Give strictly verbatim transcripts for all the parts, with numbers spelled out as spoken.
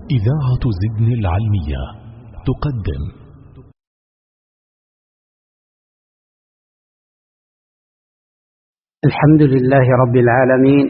إذاعة زدن العلمية تقدم الحمد لله رب العالمين.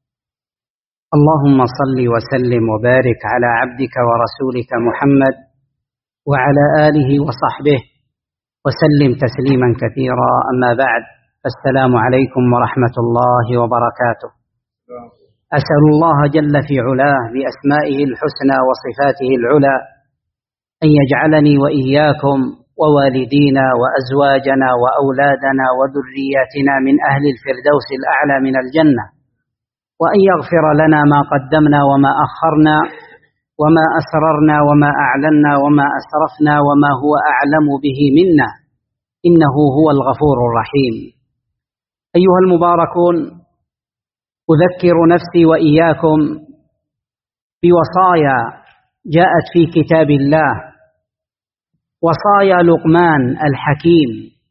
اللهم صل وسلم وبارك على عبدك ورسولك محمد وعلى آله وصحبه وسلم تسليما كثيرا. أما بعد، السلام عليكم ورحمة الله وبركاته. أسأل الله جل في علاه بأسمائه الحسنى وصفاته العلى أن يجعلني وإياكم ووالدينا وأزواجنا وأولادنا وذرياتنا من أهل الفردوس الأعلى من الجنة، وأن يغفر لنا ما قدمنا وما أخرنا وما أسررنا وما أعلنا وما أسرفنا وما هو أعلم به منا، إنه هو الغفور الرحيم. أيها المباركون، أذكر نفسي وإياكم بوصايا جاءت في كتاب الله، وصايا لقمان الحكيم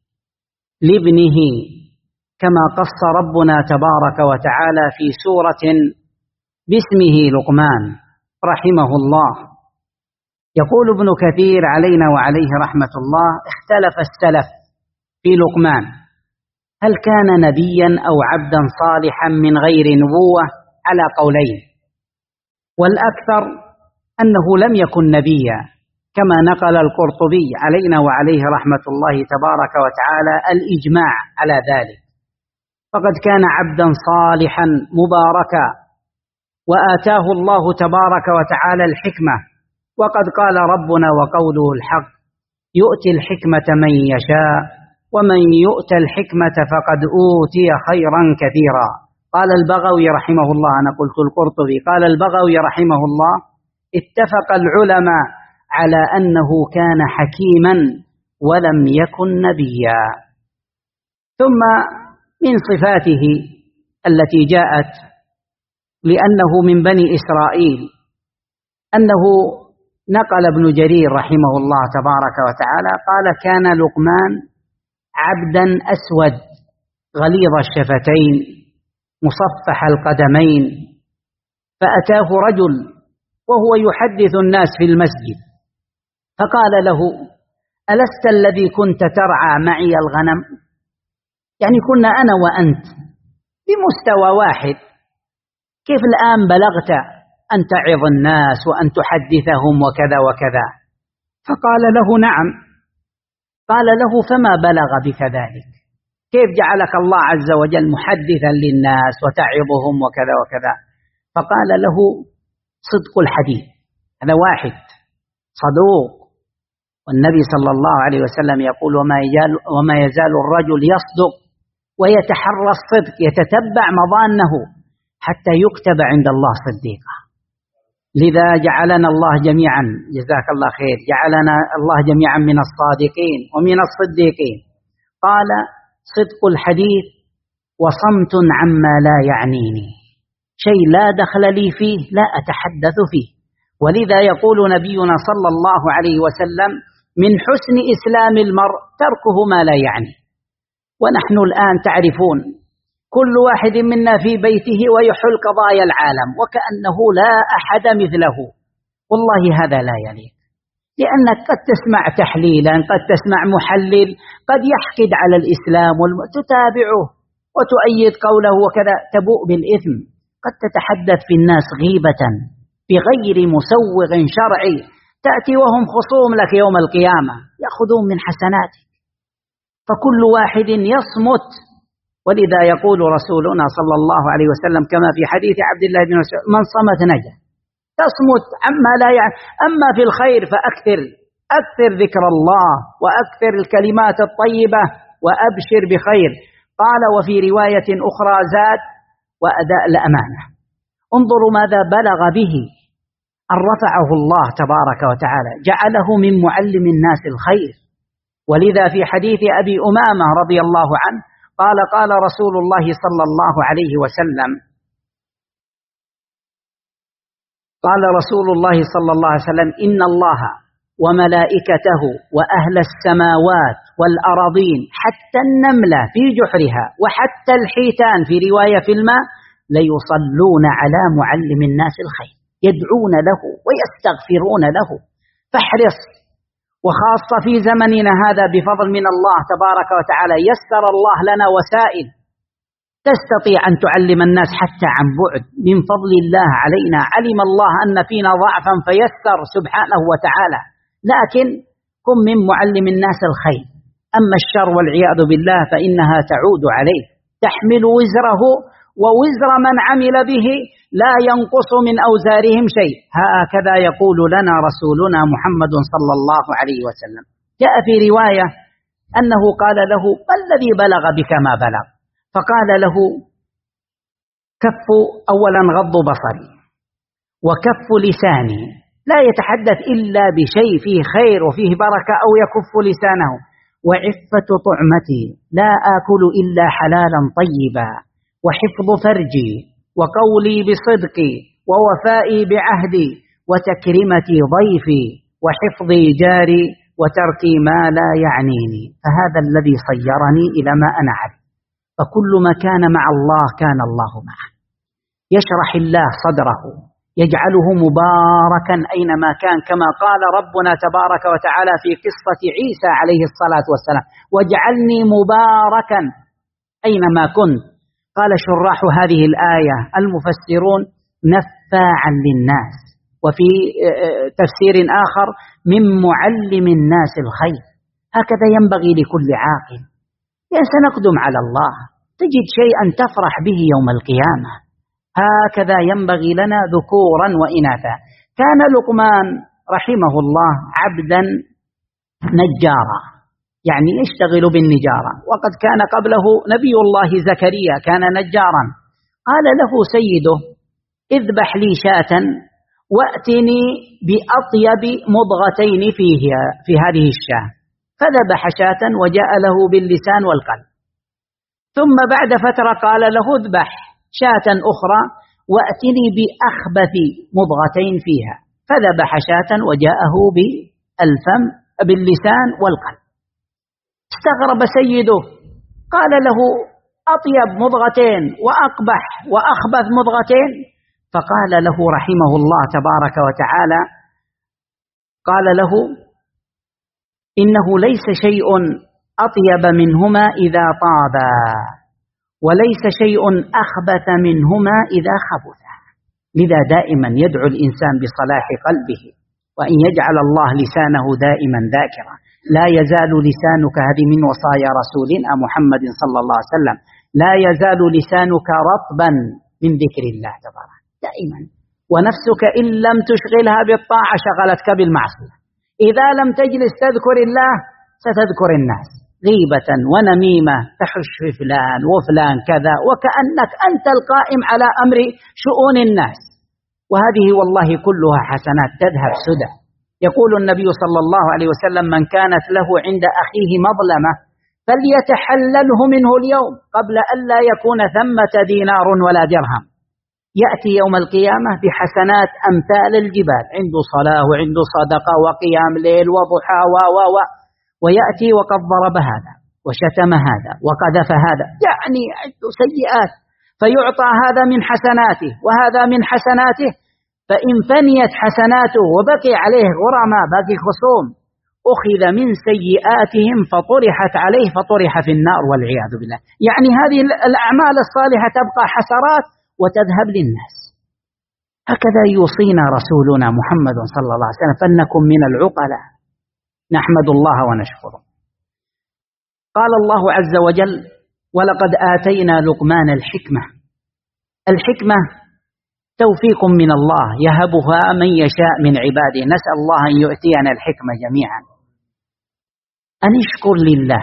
لابنه، كما قص ربنا تبارك وتعالى في سورة باسمه لقمان رحمه الله. يقول ابن كثير علينا وعليه رحمة الله: اختلف السلف في لقمان، هل كان نبيا أو عبدا صالحا من غير نبوة؟ على قولين، والأكثر أنه لم يكن نبيا، كما نقل القرطبي علينا وعليه رحمة الله تبارك وتعالى الإجماع على ذلك، فقد كان عبدا صالحا مباركا وآتاه الله تبارك وتعالى الحكمة، وقد قال ربنا وقوله الحق: يؤتي الحكمة من يشاء ومن يؤت الحكمة فقد أوتي خيرا كثيرا. قال البغوي رحمه الله، أنا قلت القرطبي، قال البغوي رحمه الله: اتفق العلماء على أنه كان حكيما ولم يكن نبيا. ثم من صفاته التي جاءت لأنه من بني إسرائيل أنه نقل ابن جرير رحمه الله تبارك وتعالى قال: كان لقمان عبدا أسود غليظ الشفتين مصفح القدمين، فأتاه رجل وهو يحدث الناس في المسجد، فقال له: ألست الذي كنت ترعى معي الغنم؟ يعني كنا أنا وأنت بمستوى واحد، كيف الآن بلغت أن تعظ الناس وأن تحدثهم وكذا وكذا؟ فقال له: نعم. قال له: فما بلغ بك ذلك؟ كيف جعلك الله عز وجل محدثا للناس وتعظهم وكذا وكذا؟ فقال له: صدق الحديث، هذا واحد صدوق، والنبي صلى الله عليه وسلم يقول: وما يزال, وما يزال الرجل يصدق ويتحرى الصدق يتتبع مظانه حتى يكتب عند الله صديقا. لذا جعلنا الله جميعا، جزاك الله خير، جعلنا الله جميعا من الصادقين ومن الصديقين. قال: صدق الحديث وصمت عما لا يعنيني، شيء لا دخل لي فيه لا أتحدث فيه. ولذا يقول نبينا صلى الله عليه وسلم: من حسن إسلام المرء تركه ما لا يعني. ونحن الآن تعرفون كل واحد منا في بيته ويحل قضايا العالم وكأنه لا أحد مثله. والله هذا لا يليق، لأنك قد تسمع تحليلا، قد تسمع محلل قد يحقد على الإسلام وتتابعه وتؤيد قوله وكذا، تبوء بالإثم. قد تتحدث في الناس غيبة بغير مسوغ شرعي، تأتي وهم خصوم لك يوم القيامة يأخذون من حسناتك، فكل واحد يصمت. ولذا يقول رسولنا صلى الله عليه وسلم كما في حديث عبد الله بن مسعود: من صمت نجا. تصمت عما لا يعني. أما في الخير فأكثر أكثر ذكر الله وأكثر الكلمات الطيبة وأبشر بخير. قال: وفي رواية أخرى زاد: وأداء الأمانة. انظروا ماذا بلغ به، أن رفعه الله تبارك وتعالى، جعله من معلم الناس الخير. ولذا في حديث أبي أمامة رضي الله عنه قال: قال رسول الله صلى الله عليه وسلم قال رسول الله صلى الله عليه وسلم: إن الله وملائكته وأهل السماوات والأراضين حتى النملة في جحرها وحتى الحيتان في رواية في الماء ليصلون على معلم الناس الخير. يدعون له ويستغفرون له. فاحرص، وخاصة في زمننا هذا بفضل من الله تبارك وتعالى يسر الله لنا وسائل تستطيع أن تعلم الناس حتى عن بعد من فضل الله علينا. علم الله أن فينا ضعفا فيسر سبحانه وتعالى، لكن كن من معلم الناس الخير. أما الشر والعياذ بالله فإنها تعود عليه، تحمل وزره ووزر من عمل به لا ينقص من أوزارهم شيء. هكذا يقول لنا رسولنا محمد صلى الله عليه وسلم. جاء في رواية أنه قال له: ما الذي بلغ بك ما بلغ؟ فقال له: كف أولا غض بصري، وكف لساني، لا يتحدث إلا بشيء فيه خير وفيه بركة أو يكف لسانه، وعفة طعمتي، لا آكل إلا حلالا طيبا، وحفظ فرجي، وقولي بصدقي، ووفائي بعهدي، وتكرمتي ضيفي، وحفظي جاري، وتركي ما لا يعنيني. فهذا الذي صيرني إلى ما أنا عليه. فكل ما كان مع الله كان الله معه. يشرح الله صدره، يجعله مباركا أينما كان، كما قال ربنا تبارك وتعالى في قصة عيسى عليه الصلاة والسلام: واجعلني مباركا أينما كنت. قال شراح هذه الآية المفسرون: نفاعا للناس. وفي تفسير آخر: من معلم الناس الخير. هكذا ينبغي لكل عاقل. يعني سنقدم على الله، تجد شيئا تفرح به يوم القيامة. هكذا ينبغي لنا ذكورا وإناثا. كان لقمان رحمه الله عبدا نجارا، يعني يشتغل بالنجارة، وقد كان قبله نبي الله زكريا كان نجارا. قال له سيده: اذبح لي شاة وأتني بأطيب مضغتين فيها في هذه الشاة. فذبح شاة وجاء له باللسان والقلب. ثم بعد فترة قال له: اذبح شاة أخرى وأتني بأخبث مضغتين فيها. فذبح شاة وجاءه بالفم باللسان والقلب. استغرب سيده، قال له: أطيب مضغتين وأقبح وأخبث مضغتين؟ فقال له رحمه الله تبارك وتعالى، قال له: إنه ليس شيء أطيب منهما إذا طابا، وليس شيء أخبث منهما إذا خبثا. لذا دائما يدعو الإنسان بصلاح قلبه، وأن يجعل الله لسانه دائما ذاكرا. لا يزال لسانك، هذه من وصايا رسولنا محمد صلى الله عليه وسلم، لا يزال لسانك رطبا من ذكر الله تبارك دائما. ونفسك إن لم تشغلها بالطاعة شغلتك بالمعصية. إذا لم تجلس تذكر الله ستذكر الناس، غيبة ونميمة، تحش في فلان وفلان كذا، وكأنك أنت القائم على أمر شؤون الناس. وهذه والله كلها حسنات تذهب سدى. يقول النبي صلى الله عليه وسلم: من كانت له عند أخيه مظلمة فليتحلله منه اليوم قبل أن لا يكون ثمة دينار ولا درهم. يأتي يوم القيامة بحسنات أمثال الجبال، عنده صلاة وعنده صدقة وقيام ليل وضحى و و و ويأتي وقد ضرب هذا وشتم هذا وقذف هذا، يعني عنده سيئات، فيعطى هذا من حسناته وهذا من حسناته. فإن فنيت حسناته وبقي عليه غرماء، باقي خصوم، أخذ من سيئاتهم فطرحت عليه فطرح في النار والعياذ بالله. يعني هذه الأعمال الصالحة تبقى حسرات وتذهب للناس. هكذا يوصينا رسولنا محمد صلى الله عليه وسلم، فلنكن من العقلاء. نحمد الله ونشكره. قال الله عز وجل: ولقد آتينا لقمان الحكمة. الحكمة توفيق من الله يهبها من يشاء من عباده. نسأل الله أن يؤتينا الحكمة جميعا. أن اشكر لله.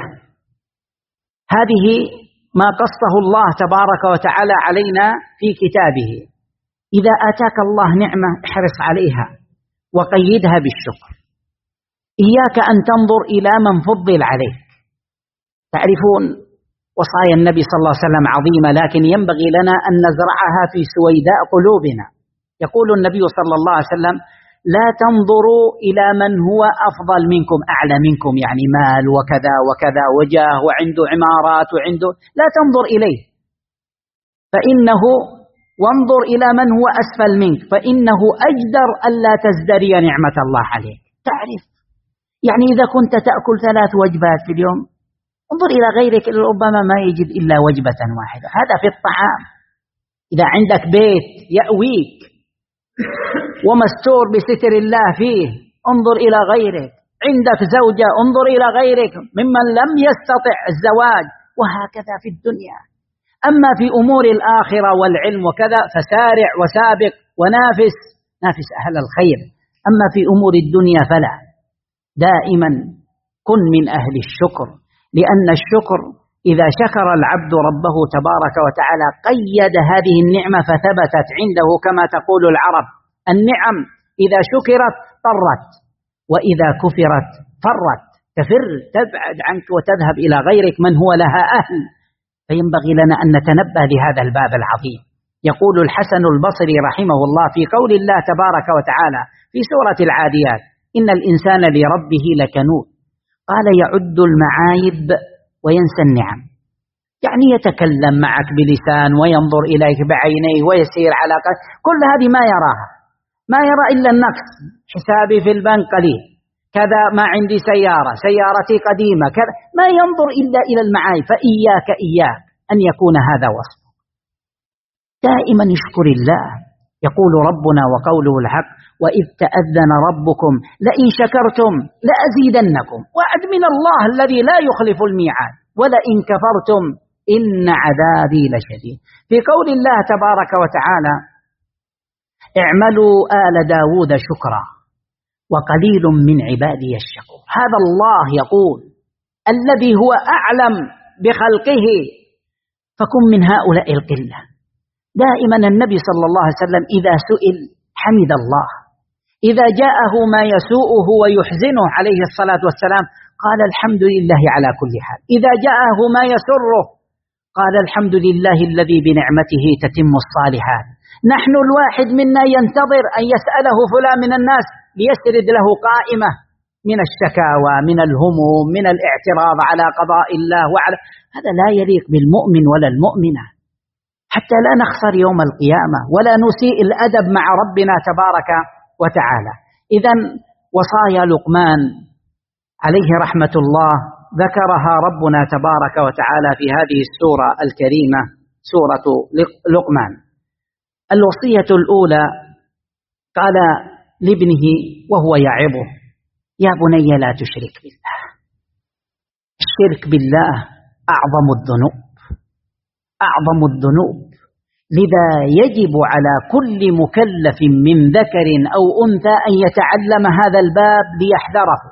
هذه ما قصه الله تبارك وتعالى علينا في كتابه. إذا آتاك الله نعمة احرص عليها وقيدها بالشكر. إياك أن تنظر إلى من فضل عليك. تعرفون وصايا النبي صلى الله عليه وسلم عظيمة، لكن ينبغي لنا أن نزرعها في سويداء قلوبنا. يقول النبي صلى الله عليه وسلم: لا تنظروا إلى من هو أفضل منكم، أعلى منكم، يعني مال وكذا وكذا وجاه وعنده عمارات وعنده، لا تنظر إليه، فإنه وانظر إلى من هو أسفل منك، فإنه أجدر ألا تزدري نعمة الله عليك. تعرف يعني إذا كنت تأكل ثلاث وجبات في اليوم، انظر إلى غيرك ربما ما يجد إلا وجبة واحدة. هذا في الطعام. إذا عندك بيت يأويك ومستور بستر الله فيه، انظر إلى غيرك. عندك زوجة، انظر إلى غيرك ممن لم يستطع الزواج، وهكذا في الدنيا. أما في أمور الآخرة والعلم وكذا فسارع وسابق ونافس، نافس أهل الخير. أما في أمور الدنيا فلا. دائما كن من أهل الشكر، لأن الشكر إذا شكر العبد ربه تبارك وتعالى قيد هذه النعمة فثبتت عنده، كما تقول العرب: النعم إذا شكرت طرت، وإذا كفرت فرت، تفر تبعد عنك وتذهب إلى غيرك من هو لها أهل. فينبغي لنا أن نتنبه لهذا الباب العظيم. يقول الحسن البصري رحمه الله في قول الله تبارك وتعالى في سورة العاديات: إن الإنسان لربه لكنود. قال: يعد المعايب وينسى النعم. يعني يتكلم معك بلسان وينظر إليك بعينيه ويسير على قلب، كل هذه ما يراها، ما يرى إلا النقص. حسابي في البنك قليل كذا، ما عندي سيارة، سيارتي قديمة كذا، ما ينظر إلا إلى المعايب. فإياك إياك أن يكون هذا وصف. دائما يشكر الله. يقول ربنا وقوله الحق: وإذ تأذن ربكم لئن شكرتم لأزيدنكم. وعد من الله الذي لا يخلف الميعاد. ولئن كفرتم إن عذابي لشديد. في قول الله تبارك وتعالى: اعملوا آل داود شكرا وقليل من عبادي الشكور. هذا الله يقول الذي هو أعلم بخلقه، فكن من هؤلاء القلة. دائما النبي صلى الله عليه وسلم إذا سئل حمد الله، إذا جاءه ما يسوءه ويحزنه عليه الصلاة والسلام قال: الحمد لله على كل حال. إذا جاءه ما يسره قال: الحمد لله الذي بنعمته تتم الصالحات. نحن الواحد منا ينتظر أن يسأله فلان من الناس ليسرد له قائمة من الشكاوى، من الهموم، من الاعتراض على قضاء الله وعلى هذا لا يليق بالمؤمن ولا المؤمنة، حتى لا نخسر يوم القيامة ولا نسيء الأدب مع ربنا تبارك وتعالى. إذن وصايا لقمان عليه رحمة الله ذكرها ربنا تبارك وتعالى في هذه السورة الكريمة، سورة لقمان. الوصية الأولى قال لابنه وهو يعظه: يا بني لا تشرك بالله. الشرك بالله أعظم الذنوب، أعظم الذنوب. لذا يجب على كل مكلف من ذكر أو أنثى أن يتعلم هذا الباب ليحذره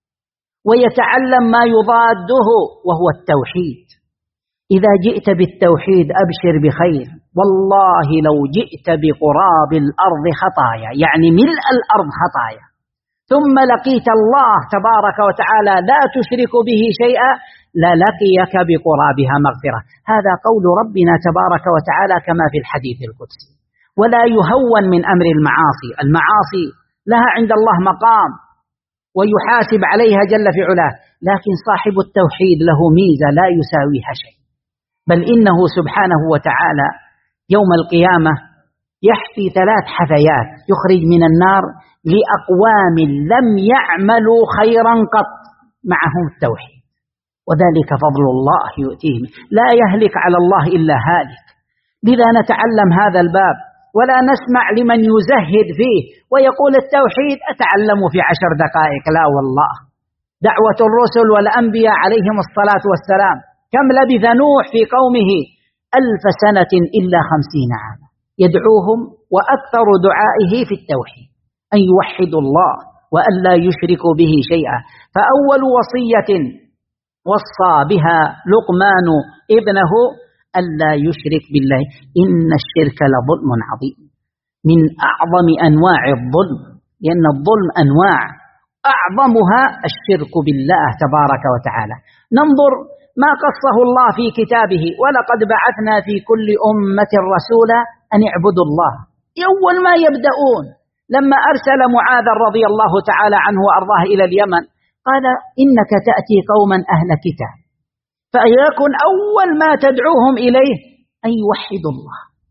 ويتعلم ما يضاده، وهو التوحيد. إذا جئت بالتوحيد أبشر بخير. والله لو جئت بقراب الأرض خطايا، يعني ملء الأرض خطايا، ثم لقيت الله تبارك وتعالى لا تشرك به شيئا، للقيك بقرابها مغفرة. هذا قول ربنا تبارك وتعالى كما في الحديث القدسي. ولا يهون من أمر المعاصي. المعاصي لها عند الله مقام ويحاسب عليها جل في علاه، لكن صاحب التوحيد له ميزة لا يساويها شيء، بل إنه سبحانه وتعالى يوم القيامة يحفي ثلاث حفيات يخرج من النار لأقوام لم يعملوا خيرا قط معهم التوحيد، وذلك فضل الله يؤتيه، لا يهلك على الله إلا هالك. لذا نتعلم هذا الباب ولا نسمع لمن يزهد فيه ويقول التوحيد أتعلم في عشر دقائق. لا والله، دعوة الرسل والأنبياء عليهم الصلاة والسلام كم لبث نوح في قومه؟ ألف سنة إلا خمسين عاما يدعوهم، وأكثر دعائه في التوحيد أن يوحدوا الله وأن لا يشركوا به شيئا. فأول وصية وصى بها لقمان ابنه ألا يشرك بالله. إن الشرك لظلم عظيم، من أعظم أنواع الظلم، لأن الظلم أنواع أعظمها الشرك بالله تبارك وتعالى. ننظر ما قصه الله في كتابه: ولقد بعثنا في كل أمة رسولا أن اعبدوا الله. أول ما يبدأون لما أرسل معاذ رضي الله تعالى عنه وأرضاه إلى اليمن قال: إنك تأتي قوما أهل كتاب، فيكن أول ما تدعوهم إليه أن يوحدوا الله.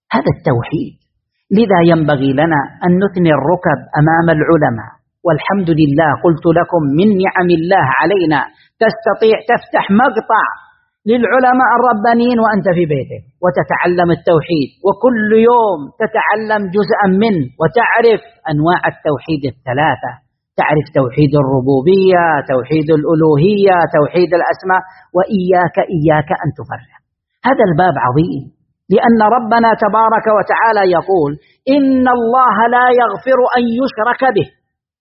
هذا التوحيد. لذا ينبغي لنا أن نثني الركب أمام العلماء، والحمد لله قلت لكم من نعم الله علينا تستطيع تفتح مقطع للعلماء الربانيين وأنت في بيتك وتتعلم التوحيد، وكل يوم تتعلم جزءا منه وتعرف أنواع التوحيد الثلاثة، تعرف توحيد الربوبية، توحيد الألوهية، توحيد الأسماء، وإياك إياك أن تفرق. هذا الباب عظيم، لأن ربنا تبارك وتعالى يقول إن الله لا يغفر أن يشرك به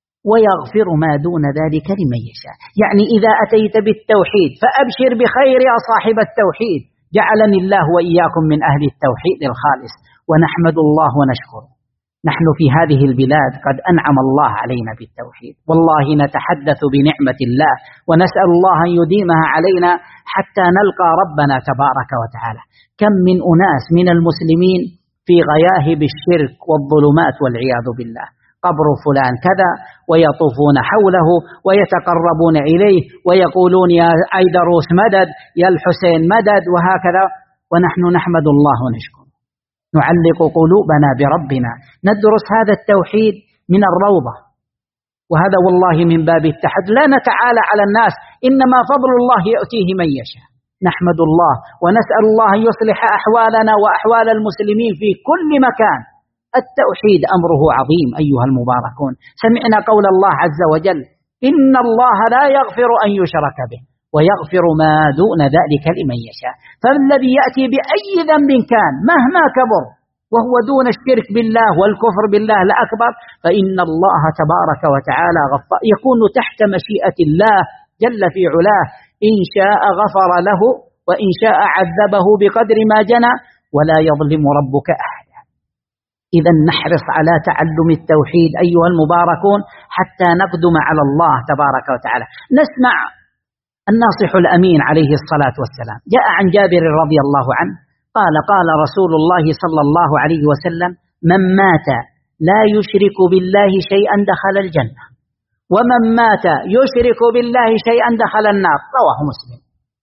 ويغفر ما دون ذلك لمن يشاء. يعني إذا أتيت بالتوحيد فأبشر بخير يا صاحب التوحيد، جعلني الله وإياكم من أهل التوحيد الخالص. ونحمد الله ونشكره، نحن في هذه البلاد قد أنعم الله علينا بالتوحيد، والله نتحدث بنعمة الله ونسأل الله أن يديمها علينا حتى نلقى ربنا تبارك وتعالى. كم من أناس من المسلمين في غياهب الشرك والظلمات والعياذ بالله، قبر فلان كذا، ويطوفون حوله ويتقربون إليه ويقولون يا أيدروس مدد، يا الحسين مدد، وهكذا. ونحن نحمد الله ونشكره، نعلق قلوبنا بربنا، ندرس هذا التوحيد من الروضة، وهذا والله من باب التحدي، لا نتعالى على الناس، إنما فضل الله يؤتيه من يشاء. نحمد الله ونسأل الله أن يصلح أحوالنا وأحوال المسلمين في كل مكان. التوحيد أمره عظيم أيها المباركون. سمعنا قول الله عز وجل إن الله لا يغفر أن يشرك به ويغفر ما دون ذلك لمن يشاء. فالذي يأتي بأي ذنب كان مهما كبر وهو دون الشرك بالله والكفر بالله الأكبر، فإن الله تبارك وتعالى غفار، يكون تحت مشيئة الله جل في علاه، إن شاء غفر له وإن شاء عذبه بقدر ما جنى، ولا يظلم ربك أحدا. إذا نحرص على تعلم التوحيد أيها المباركون حتى نقدم على الله تبارك وتعالى. نسمع الناصح الأمين عليه الصلاة والسلام، جاء عن جابر رضي الله عنه قال قال رسول الله صلى الله عليه وسلم من مات لا يشرك بالله شيئا دخل الجنة، ومن مات يشرك بالله شيئا دخل النار، رواه مسلم.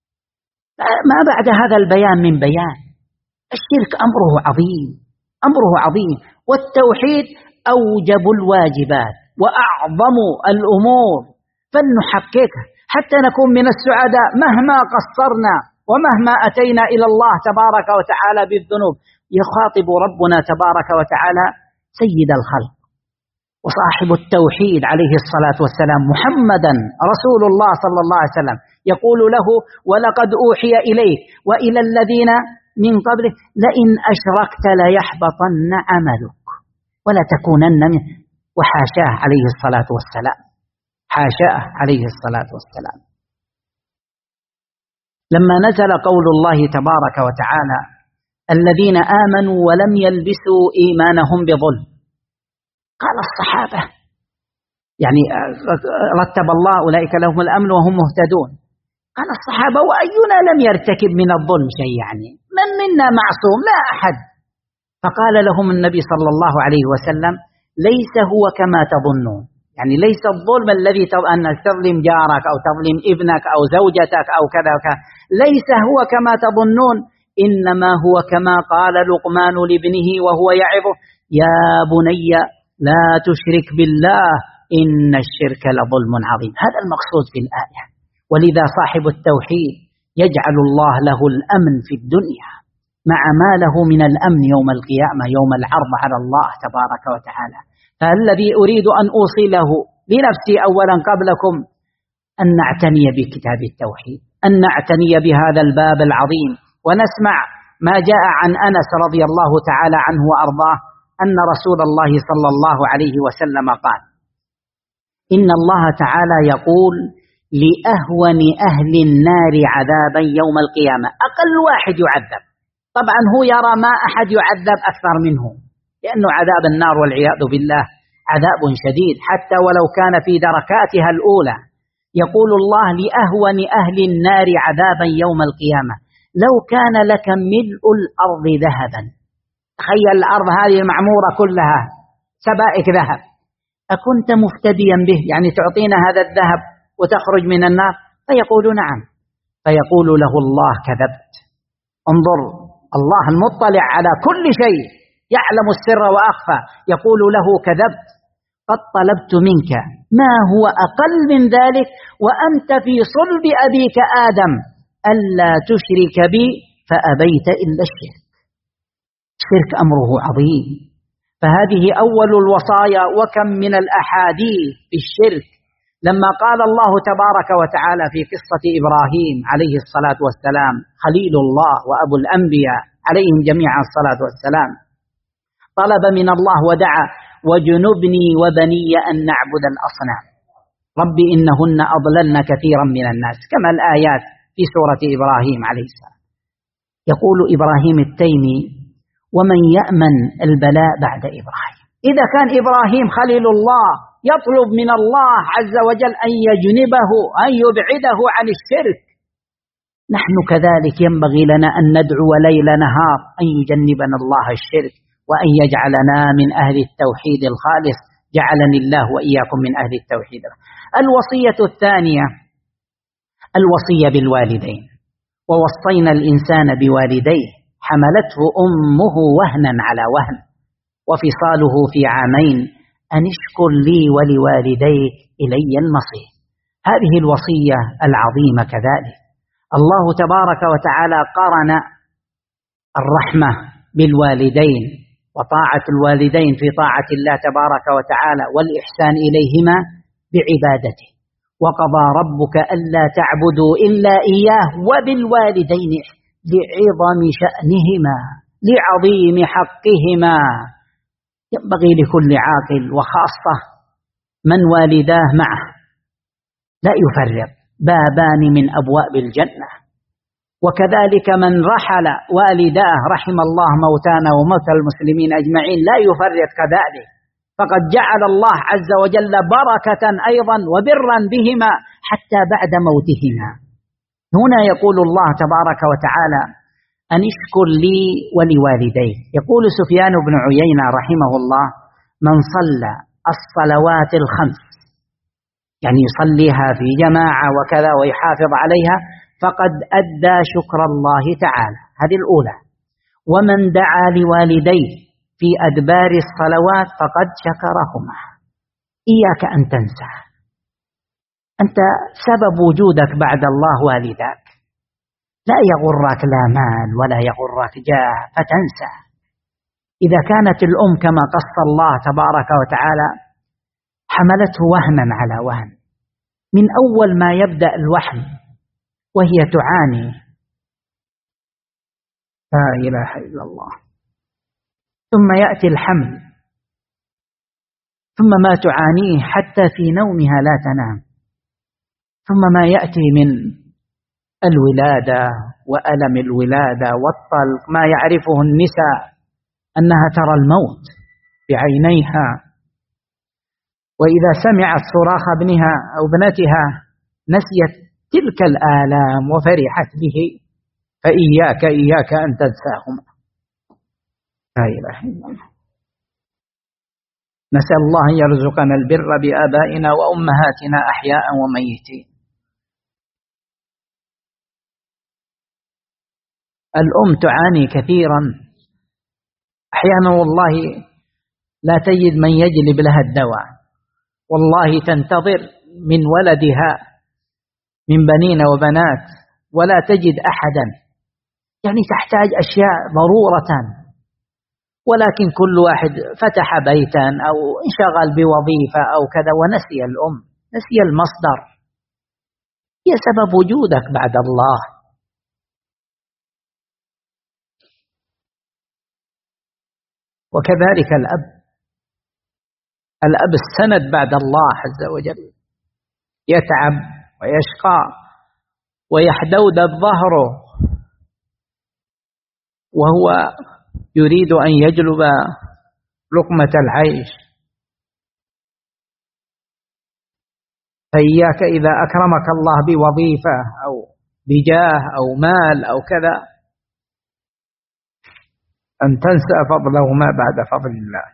ما بعد هذا البيان من بيان. الشرك أمره عظيم، أمره عظيم، والتوحيد أوجب الواجبات وأعظم الأمور، فلنحققه حتى نكون من السعداء مهما قصرنا ومهما أتينا إلى الله تبارك وتعالى بالذنوب. يخاطب ربنا تبارك وتعالى سيد الخلق وصاحب التوحيد عليه الصلاة والسلام محمدا رسول الله صلى الله عليه وسلم، يقول له ولقد أوحي إليك وإلى الذين من قبلك لئن أشركت ليحبطن عملك ولا تكونن منه. وحاشاه عليه الصلاة والسلام، حاشاه عليه الصلاة والسلام. لما نزل قول الله تبارك وتعالى الذين آمنوا ولم يلبسوا إيمانهم بظلم، قال الصحابة يعني رتب الله أولئك لهم الأمن وهم مهتدون، قال الصحابة وأينا لم يرتكب من الظلم شيء، يعني من منا معصوم؟ لا أحد. فقال لهم النبي صلى الله عليه وسلم ليس هو كما تظنون، يعني ليس الظلم الذي أن تظلم جارك أو تظلم ابنك أو زوجتك أو كذا وكذا، ليس هو كما تظنون، إنما هو كما قال لقمان لابنه وهو يعظه يا بني لا تشرك بالله إن الشرك لظلم عظيم. هذا المقصود في الآية. ولذا صاحب التوحيد يجعل الله له الأمن في الدنيا مع ما له من الأمن يوم القيامة، يوم العرض على الله تبارك وتعالى. فالذي أريد أن أوصله لنفسي أولا قبلكم أن نعتني بكتاب التوحيد، أن نعتني بهذا الباب العظيم، ونسمع ما جاء عن أنس رضي الله تعالى عنه وأرضاه أن رسول الله صلى الله عليه وسلم قال إن الله تعالى يقول لأهون أهل النار عذابا يوم القيامة أقل واحد يعذب. طبعا هو يرى ما أحد يعذب أكثر منه، لأنه عذاب النار والعياذ بالله عذاب شديد حتى ولو كان في دركاتها الأولى. يقول الله لأهون أهل النار عذابا يوم القيامة لو كان لك ملء الأرض ذهبا. تخيل الأرض هذه المعمورة كلها سبائك ذهب، أكنت مفتديا به؟ يعني تعطينا هذا الذهب وتخرج من النار؟ فيقول نعم، فيقول له الله كذبت، انظر الله المطلع على كل شيء يعلم السر وأخفى يقول له كذبت، قد طلبت منك ما هو أقل من ذلك وأنت في صلب أبيك آدم ألا تشرك بي فأبيت إلا الشرك. الشرك أمره عظيم، فهذه أول الوصايا. وكم من الأحاديث في الشرك لما قال الله تبارك وتعالى في قصة إبراهيم عليه الصلاة والسلام خليل الله وأبو الأنبياء عليهم جميعا الصلاة والسلام، طلب من الله ودعا وجنبني وبني أن نعبد الأصنام رب إنهن أضللن كثيرا من الناس، كما الآيات في سورة إبراهيم عليه السلام. يقول إبراهيم التيمي ومن يأمن البلاء بعد إبراهيم؟ إذا كان إبراهيم خليل الله يطلب من الله عز وجل أن يجنبه أن يبعده عن الشرك، نحن كذلك ينبغي لنا أن ندعو ليل نهار أن يجنبنا الله الشرك وأن يجعلنا من أهل التوحيد الخالص، جعلني الله وإياكم من أهل التوحيد. الوصية الثانية الوصية بالوالدين، ووصينا الإنسان بوالديه حملته أمه وهنا على وهن وفصاله في عامين أن اشكر لي ولوالديك إلي المصير. هذه الوصية العظيمة كذلك الله تبارك وتعالى قرن الرحمة بالوالدين وطاعة الوالدين في طاعة الله تبارك وتعالى والإحسان إليهما بعبادته. وقضى ربك ألا تعبدوا إلا إياه وبالوالدين لعظم شأنهما لعظيم حقهما. ينبغي لكل عاقل وخاصة من والداه معه لا يفرق، بابان من أبواب الجنة. وكذلك من رحل والداه رحم الله موتانا وموتى المسلمين أجمعين لا يفرق كذلك، فقد جعل الله عز وجل بركة أيضا وبرا بهما حتى بعد موتهما. هنا يقول الله تبارك وتعالى أن اشكر لي ولوالديه. يقول سفيان بن عيينة رحمه الله من صلى الصلوات الخمس، يعني يصليها في جماعة وكذا ويحافظ عليها، فقد أدى شكر الله تعالى. هذه الأولى. ومن دعا لوالديه في أدبار الصلوات فقد شكرهما. إياك أن تنسى، أنت سبب وجودك بعد الله والداك، لا يغرك لا مال ولا يغرك جاه فتنسى. إذا كانت الأم كما قص الله تبارك وتعالى حملته وهنا على وهن من أول ما يبدأ الوحم وهي تعاني، لا إله إلا الله، ثم يأتي الحمل، ثم ما تعانيه حتى في نومها لا تنام، ثم ما يأتي من الولادة وألم الولادة والطلق، ما يعرفه النساء أنها ترى الموت بعينيها، وإذا سمعت صراخ ابنها أو ابنتها نسيت تلك الآلام وفرحت به. فإياك إياك أن تنساهما. لا إله إلا الله. نسأل الله أن يرزقنا البر بآبائنا وأمهاتنا أحياء وميتين. الأم تعاني كثيرا، أحيانا والله لا تجد من يجلب لها الدواء، والله تنتظر من ولدها من بنين وبنات ولا تجد أحدا، يعني تحتاج أشياء ضرورة، ولكن كل واحد فتح بيتا أو انشغل بوظيفة أو كذا ونسي الأم، نسي المصدر، هي سبب وجودك بعد الله. وكذلك الأب، الأب السند بعد الله عز وجل، يتعب ويشقى ويحدود ظهره وهو يريد أن يجلب لقمة العيش، فإياك إذا أكرمك الله بوظيفة أو بجاه أو مال أو كذا أن تنسى فضلهما بعد فضل الله.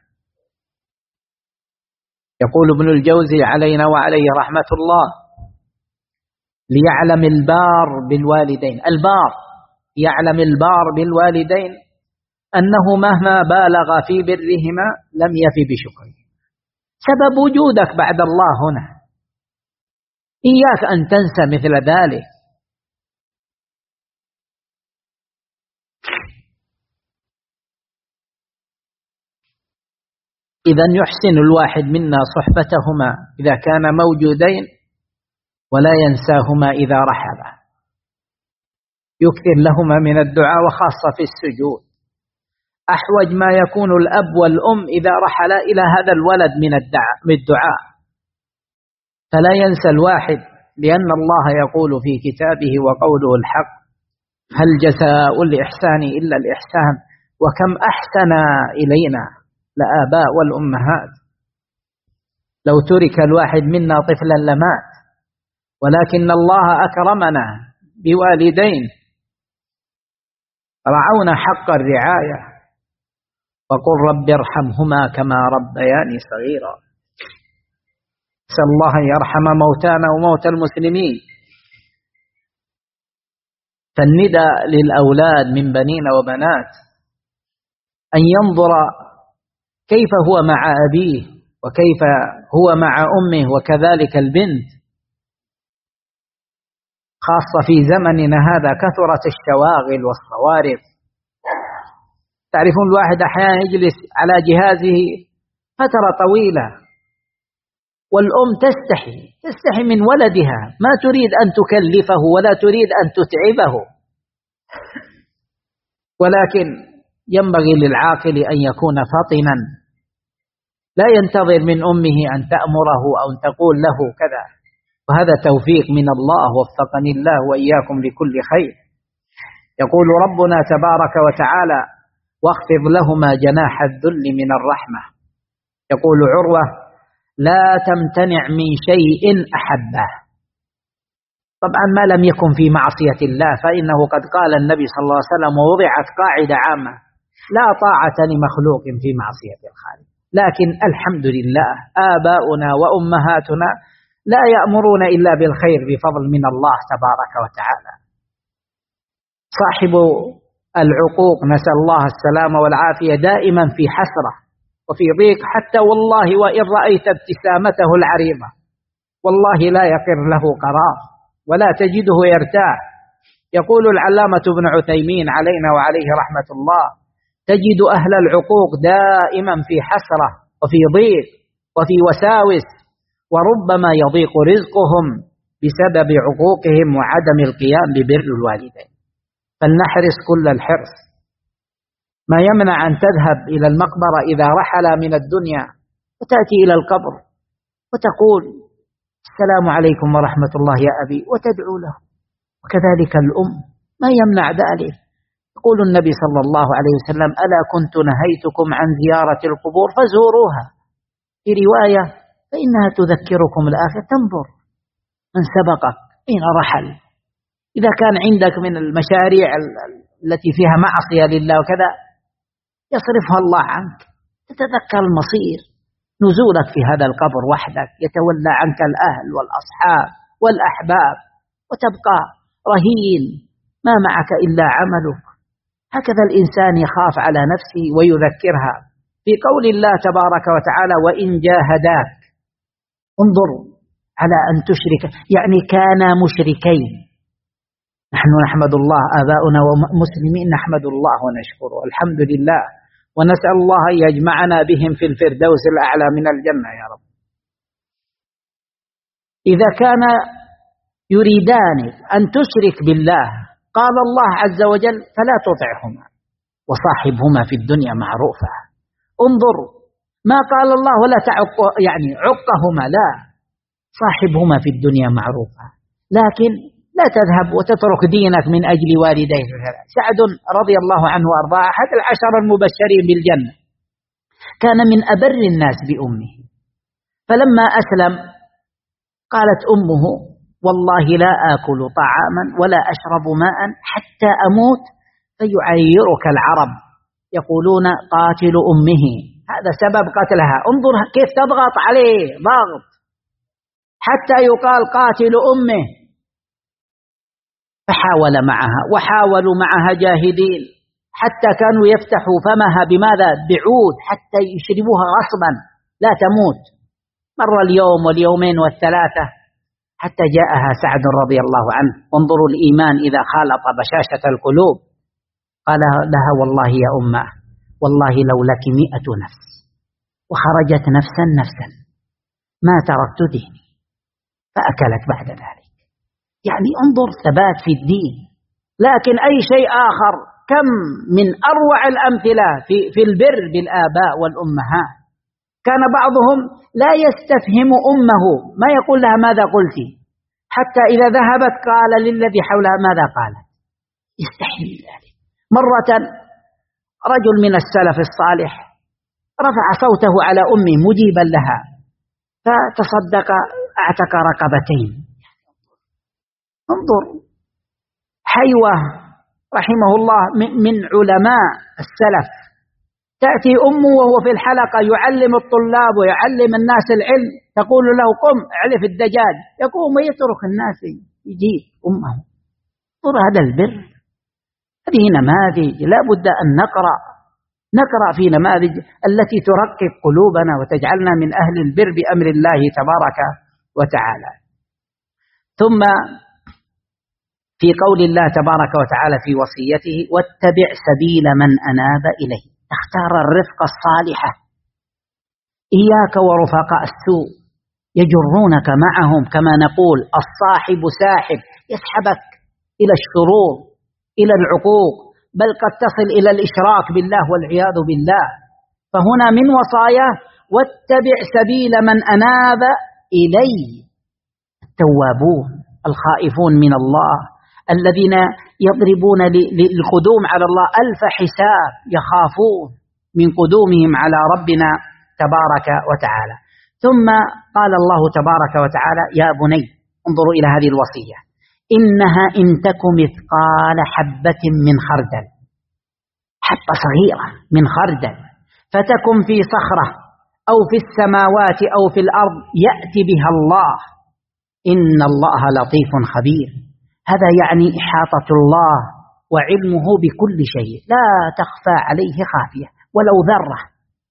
يقول ابن الجوزي علينا وعليه رحمة الله ليعلم البار بالوالدين، البار يعلم البار بالوالدين أنه مهما بالغ في برهما لم يفي بشكره. سبب وجودك بعد الله هنا، إياك أن تنسى مثل ذلك. إذن يحسن الواحد منا صحبتهما إذا كان موجودين ولا ينساهما إذا رحلا، يكثر لهما من الدعاء وخاصة في السجود. أحوج ما يكون الأب والأم إذا رحلا إلى هذا الولد من الدعاء، فلا ينسى الواحد، لأن الله يقول في كتابه وقوله الحق: هل جزاء الإحسان إلا الإحسان وكم أحسن إلينا لآباء والأمهات. لو ترك الواحد منا طفلا لمات، ولكن الله أكرمنا بوالدين رعونا حق الرعاية، وقل رب ارحمهما كما ربياني صغيرا. نسأل الله أن يرحم موتانا وموتى المسلمين. فالنداء للأولاد من بنين وبنات أن ينظر كيف هو مع أبيه وكيف هو مع أمه، وكذلك البنت، خاصة في زمننا هذا كثرت الشواغل والصوارف. تعرفون الواحد أحيانا يجلس على جهازه فترة طويلة، والأم تستحي تستحي من ولدها، ما تريد أن تكلفه ولا تريد أن تتعبه، ولكن ينبغي للعاقل أن يكون فطنا، لا ينتظر من أمه أن تأمره أو أن تقول له كذا. وهذا توفيق من الله، وفقني الله وإياكم لكل خير. يقول ربنا تبارك وتعالى: واخفض لهما جناح الذل من الرحمة. يقول عروة: لا تمتنع من شيء أحبه. طبعا ما لم يكن في معصية الله، فإنه قد قال النبي صلى الله عليه وسلم: ووضعت قاعدة عامة لا طاعة لمخلوق في معصية الخالق. لكن الحمد لله آباؤنا وأمهاتنا لا يأمرون إلا بالخير بفضل من الله تبارك وتعالى. صاحب العقوق نسأل الله السلامة والعافية دائما في حسرة وفي ضيق، حتى والله وإن رأيت ابتسامته العريضة والله لا يقر له قرار ولا تجده يرتاح. يقول العلامة ابن عثيمين علينا وعليه رحمة الله: تجد أهل العقوق دائما في حسرة وفي ضيق وفي وساوس، وربما يضيق رزقهم بسبب عقوقهم وعدم القيام ببر الوالدين. فلنحرص كل الحرص. ما يمنع أن تذهب إلى المقبرة إذا رحل من الدنيا وتأتي إلى القبر وتقول: السلام عليكم ورحمة الله يا أبي، وتدعو له. وكذلك الأم ما يمنع ذلك. يقول النبي صلى الله عليه وسلم: ألا كنت نهيتكم عن زيارة القبور فزوروها. في رواية: فإنها تذكركم الآخرة. تنظر من سبقك أين رحل. إذا كان عندك من المشاريع التي فيها معصية لله وكذا يصرفها الله عنك، تتذكر المصير، نزولك في هذا القبر وحدك، يتولى عنك الأهل والأصحاب والأحباب، وتبقى رهين ما معك إلا عملك. هكذا الإنسان يخاف على نفسه ويذكرها في قول الله تبارك وتعالى: وإن جاهداك. انظر على أن تشرك، يعني كانا مشركين. نحن نحمد الله، آباؤنا ومسلمين نحمد الله ونشكره الحمد لله، ونسأل الله أن يجمعنا بهم في الفردوس الأعلى من الجنة يا رب. إذا كان يريدان أن تشرك بالله قال الله عز وجل: فلا تطعهما وصاحبهما في الدنيا معروفا. انظر ما قال الله ولا تعق يعني عقهما، لا، صاحبهما في الدنيا معروفا، لكن لا تذهب وتترك دينك من أجل والديك. سعد رضي الله عنه وأرضاه أحد العشر المبشرين بالجنة، كان من أبر الناس بأمه، فلما أسلم قالت أمه: والله لا آكل طعاما ولا أشرب ماء حتى أموت فيعيرك العرب يقولون قاتل أمه. هذا سبب قتلها. انظر كيف تضغط عليه ضغط حتى يقال قاتل أمه. فحاول معها وحاولوا معها جاهدين، حتى كانوا يفتحوا فمها بماذا؟ بعود حتى يشربوها غصبا لا تموت. مر اليوم واليومين والثلاثة حتى جاءها سعد رضي الله عنه. انظروا الإيمان إذا خالط بشاشة القلوب. قال لها والله يا أمه والله لو لك مئة نفس وخرجت نفسا نفسا ما تركت ديني، فأكلت بعد ذلك. يعني انظر ثبات في الدين. لكن أي شيء آخر، كم من أروع الأمثلة في, في البر بالآباء والأمهات. كان بعضهم لا يستفهم أمه، ما يقول لها ماذا قلت، حتى إذا ذهبت قال للذي حولها ماذا قالت، يستحي ذلك. مرة رجل من السلف الصالح رفع صوته على أمه مجيبا لها، فتصدق اعتق رقبتين. انظر حيوة رحمه الله من علماء السلف، تأتي أمه وهو في الحلقة يعلم الطلاب ويعلم الناس العلم، تقول له قم اعلف الدجاج، يقوم ويترك الناس يجيب أمه. انظر هذا البر. هذه نماذج لا بد أن نقرأ نقرأ في نماذج التي ترقق قلوبنا وتجعلنا من أهل البر بأمر الله تبارك وتعالى. ثم في قول الله تبارك وتعالى في وصيته واتبع سبيل من أناب إليه، اختار الرفق الصالحة. إياك ورفقاء السوء يجرونك معهم، كما نقول الصاحب ساحب، يسحبك إلى الشرور إلى العقوق، بل قد تصل إلى الإشراك بالله والعياذ بالله. فهنا من وصاياه واتبع سبيل من أناب إلي، التوابون الخائفون من الله الذين يضربون للقدوم على الله ألف حساب، يخافون من قدومهم على ربنا تبارك وتعالى. ثم قال الله تبارك وتعالى يا بني، انظروا إلى هذه الوصية، إنها إن تك مثقال حبة من خردل، حبة صغيرة من خردل، فتكن في صخرة أو في السماوات أو في الأرض يأتي بها الله إن الله لطيف خبير. هذا يعني إحاطة الله وعلمه بكل شيء، لا تخفى عليه خافية ولو ذرة،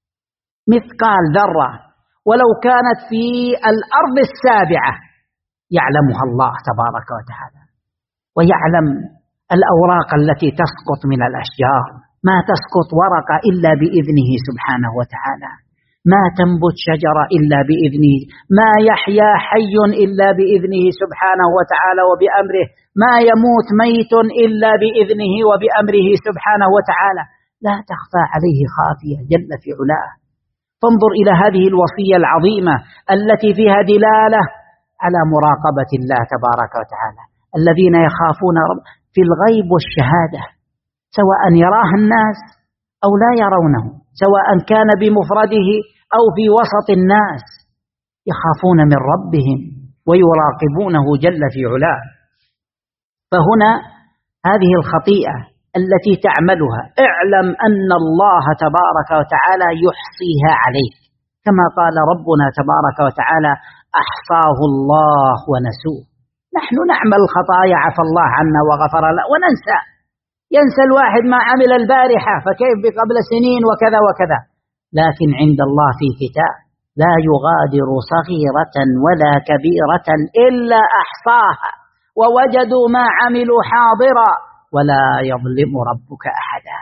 مثقال ذرة، ولو كانت في الأرض السابعة يعلمها الله تبارك وتعالى. ويعلم الأوراق التي تسقط من الأشجار، ما تسقط ورقة إلا بإذنه سبحانه وتعالى، ما تنبت شجرة إلا بإذنه، ما يحيا حي إلا بإذنه سبحانه وتعالى وبأمره، ما يموت ميت إلا بإذنه وبأمره سبحانه وتعالى، لا تخفى عليه خافية جل في علاه. فانظر إلى هذه الوصية العظيمة التي فيها دلالة على مراقبة الله تبارك وتعالى. الذين يخافون رب في الغيب والشهادة، سواء يراه الناس أو لا يرونه، سواء كان بمفرده أو في وسط الناس، يخافون من ربهم ويراقبونه جل في علاه. فهنا هذه الخطيئة التي تعملها اعلم أن الله تبارك وتعالى يحصيها عليك، كما قال ربنا تبارك وتعالى أحصاه الله ونسوه. نحن نعمل الخطايا عفى الله عنا وغفر له وننسى، ينسى الواحد ما عمل البارحة فكيف بقبل سنين وكذا وكذا، لكن عند الله في كتاب لا يغادر صغيرة ولا كبيرة إلا أحصاها ووجدوا ما عملوا حاضرا ولا يظلم ربك أحدا.